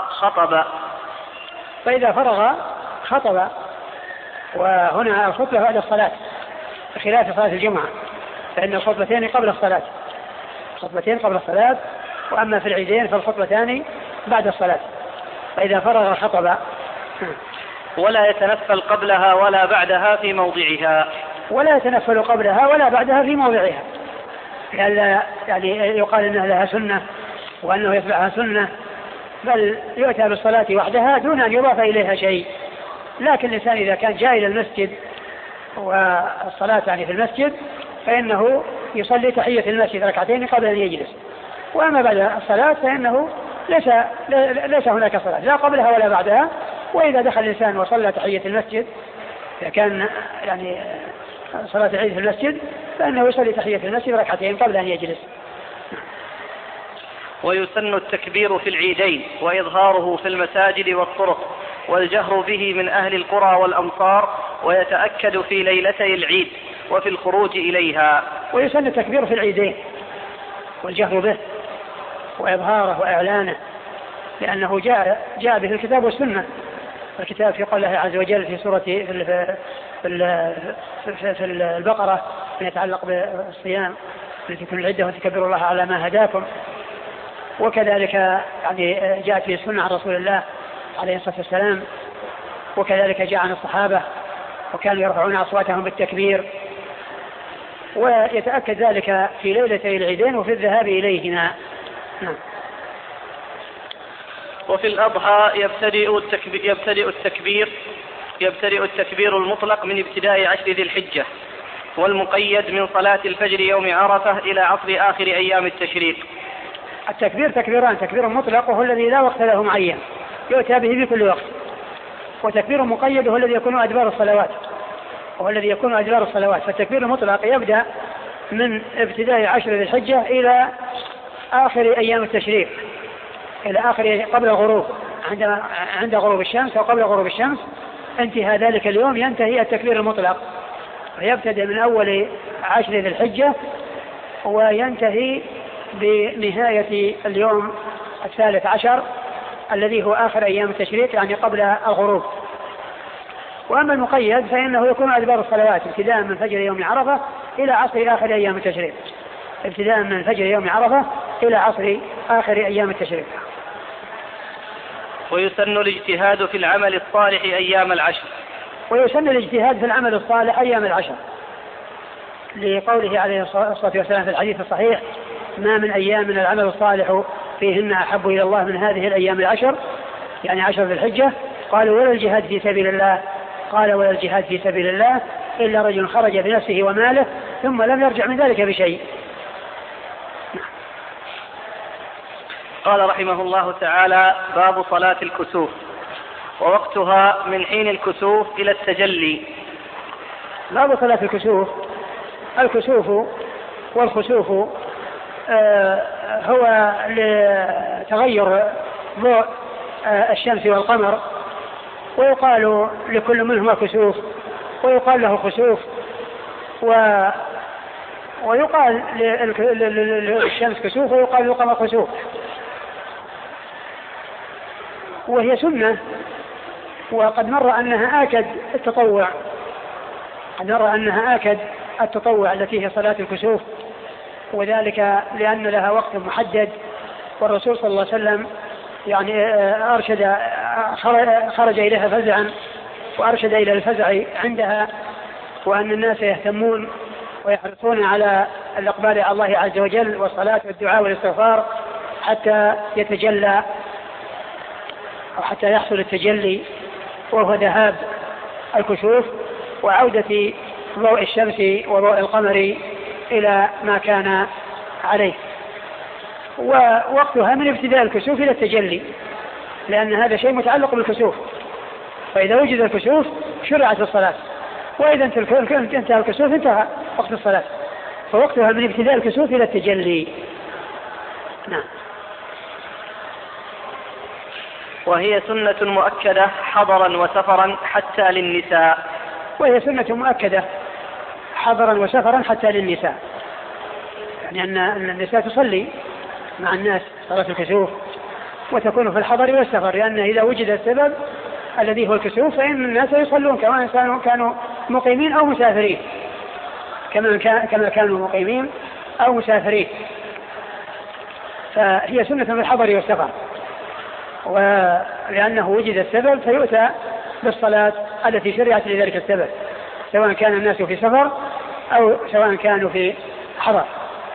خطب. وهنا الخطبة بعد الصلاة بخلاف صلاة الجمعة، فإن الخطبتين قبل الصلاة، وأما في العيدين فالخطبتان بعد الصلاة. فإذا فرغ خطب. ولا يتنفل قبلها ولا بعدها في موضعها. ولا يتنفل قبلها ولا بعدها في موضعها، يعني يقال إنها لها سنة وأنه يتبعها سنة، بل يؤتى بالصلاة وحدها دون أن يضاف إليها شيء. لكن الإنسان إذا كان جاء إلى المسجد والصلاة يعني في المسجد فإنه يصلي تحية المسجد ركعتين قبل أن يجلس، وأما بعد الصلاة فإنه ليس هناك صلاة لا قبلها ولا بعدها. وإذا دخل الإنسان وصلى تحية المسجد إذا كان يعني صلاة العيد في المسجد فإنه يصلي تحية المسجد ركعتين قبل أن يجلس. ويسن التكبير في العيدين وإظهاره في المساجد والطرق والجهر به من أهل القرى والأمصار، ويتأكد في ليلتي العيد وفي الخروج إليها. ويسن التكبير في العيدين والجهر به وإظهاره وإعلانه، لأنه جاء به الكتاب والسنة. الكتاب في قوله عز وجل في سورة في البقرة ما يتعلق بالصيام لتكون العدة وتكبروا الله على ما هداكم، وكذلك يعني جاءت به السنة عن رسول الله عليه الصلاة والسلام، وكذلك جاء عن الصحابة وكانوا يرفعون أصواتهم بالتكبير. ويتأكد ذلك في ليلتي العيدين وفي الذهاب إليهما. وفي الأضحى يبتدئ التكبير المطلق من ابتداء 10 ذي الحجة، والمقيد من صلاة الفجر يوم عرفة إلى عصر آخر أيام التشريق. التكبير تكبيران: تكبير مطلق وهو الذي لا وقت له معين يؤتى به بكل وقت، وتكبير مقيد وهو الذي يكون أدبار الصلوات. فالتكبير المطلق يبدأ من ابتداء 10 ذي الحجة إلى آخر أيام التشريق، إلى آخر قبل الغروب، عند غروب الشمس أو قبل غروب الشمس انتهى ذلك اليوم ينتهي التكبير المطلق، ويبتدأ من أول 10 ذي الحجة وينتهي بنهاية اليوم 13 الذي هو آخر أيام التشريق يعني قبل الغروب. وأما المقيد فإنه يكون أدبار الصلوات ابتداء من فجر يوم عرفة إلى عصر آخر أيام التشريق، ابتداء من فجر يوم عرفة إلى عصر آخر أيام التشريق. ويسن الاجتهاد في العمل الصالح أيام العشر. ويسن الاجتهاد في العمل الصالح أيام العشر لقوله عليه الصلاة والسلام في الحديث الصحيح: ما من أيام من العمل الصالح فيهن أحب إلى الله من هذه الأيام العشر، يعني 10 ذي الحجة. قالوا: ولا الجهاد في سبيل الله؟ قال: ولا الجهاد في سبيل الله إلا رجل خرج بنفسه وماله ثم لم يرجع من ذلك بشيء. قال رحمه الله تعالى: باب صلاة الكسوف، ووقتها من حين الكسوف إلى التجلي. باب صلاة الكسوف. الكسوف والخسوف هو لتغير ضوء الشمس والقمر، ويقال لكل منهما كسوف ويقال له خسوف، ويقال للشمس كسوف ويقال للقمر خسوف. وهي سنة، وقد مر أنها آكد التطوع، قد مر أنها آكد التطوع التي هي صلاة الكسوف، وذلك لأن لها وقت محدد، والرسول صلى الله عليه وسلم يعني خرج إليها فزعا وأرشد إلى الفزع عندها، وأن الناس يهتمون ويحرصون على الإقبال على الله عز وجل والصلاة والدعاء والاستغفار حتى يتجلى أو حتى يحصل التجلي، وهو ذهاب الكسوف وعودة ضوء الشمس وضوء القمر إلى ما كان عليه. ووقتها من ابتداء الكسوف إلى التجلي، لأن هذا شيء متعلق بالكسوف، فإذا وجد الكسوف شرعت الصلاة، وإذا انتهى الكسوف انتهى وقت الصلاة، فوقتها من ابتداء الكسوف إلى التجلي. نعم. وهي سنة مؤكدة حضرا وسفرا حتى للنساء. وهي سنة مؤكدة حضرا وسفرا حتى للنساء، يعني أن النساء تصلي مع الناس صلاة الكسوف، وتكون في الحضر والسفر، لأن إذا وجد السبب الذي هو الكسوف فإن الناس يصلون كانوا مقيمين أو مسافرين، كما كانوا مقيمين أو مسافرين. فهي سنة في الحضر والسفر، ولأنه وجد السبب فيؤتى بالصلاة التي شرعت لذلك السبب، سواء كان الناس في سفر أو سواء كانوا في حضر.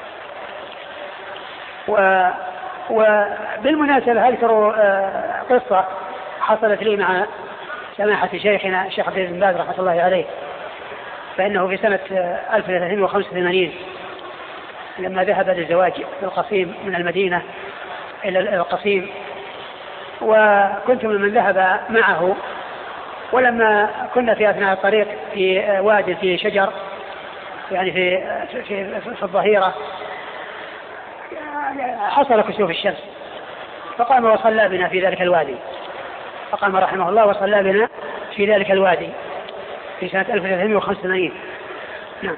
وبالمناسبة أذكر قصة حصلت لي مع سماحة شيخنا الشيخ عبد بن باز رحمة الله عليه، فإنه في سنة 1385 لما ذهب للزواج في القصيم من المدينة إلى القصيم، وكنت من ذهب معه، ولما كنا في أثناء الطريق في واد في شجر يعني في الظهيرة حصل كسوف الشمس، فقام وصلى بنا في ذلك الوادي، فقام رحمه الله وصلى بنا في ذلك الوادي في سنة 1385. نعم.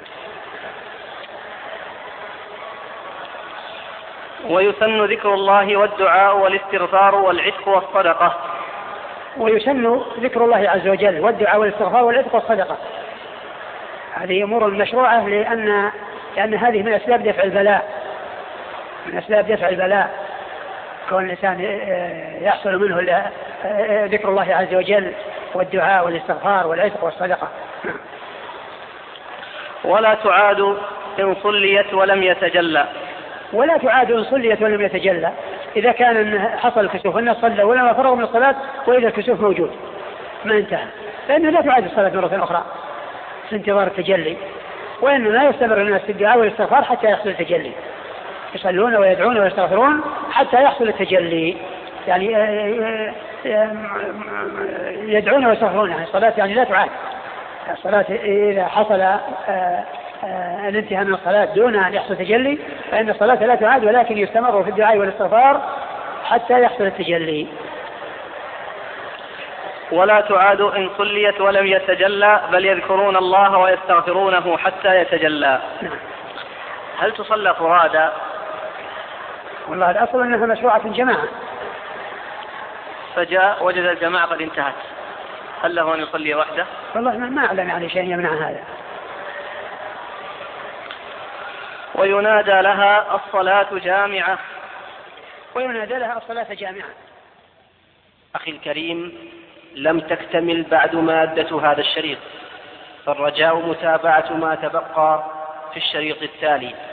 ويسن ذكر الله والدعاء والاستغفار والعتق والصدقة. ويسن ذكر الله عز وجل والدعاء والاستغفار والعتق والصدقة، هذه أمور مشروعة لأن هذه من أسباب دفع البلاء، من أسباب دفع البلاء كون الإنسان يحصل منه ذكر الله عز وجل والدعاء والاستغفار والعتق والصدقة. ولا تعاد إن صليت ولم يتجلى. ولا تعاد إن صليت ولم يتجلى، إذا كان حصل الكسوف الناس صلى ولما فرغوا من الصلاة وإذا الكسوف موجود ما انتهى، فإنه لا تعاد الصلاة مرة أخرى في انتظار التجلي، وإنما يستمر الناس في الدعاء والاستغفار حتى يحصل التجلي، يصلون ويدعون ويستغفرون حتى يحصل التجلي، يعني يدعون ويستغفرون، يعني الصلاة يعني لا تعاد. الصلاة إذا حصل الانتهاء من الصلاة دون أن يحصل تجلي فإن الصلاة لا تعاد، ولكن يستمر في الدعاء والاستغفار حتى يحصل التجلي. ولا تعاد إن صليت ولم يتجلى، بل يذكرون الله ويستغفرونه حتى يتجلى. هل تصلى فرادى؟ والله الأصل أنها مشروعة جماعة. فجاء وجد الجماعة قد انتهت، هل له أن يصلي وحده؟ والله ما أعلم يعني شيء يمنع هذا. وينادى لها الصلاة جامعة. وينادى لها الصلاة جامعة. أخي الكريم، لم تكتمل بعد مادة هذا الشريط، فالرجاء متابعة ما تبقى في الشريط التالي.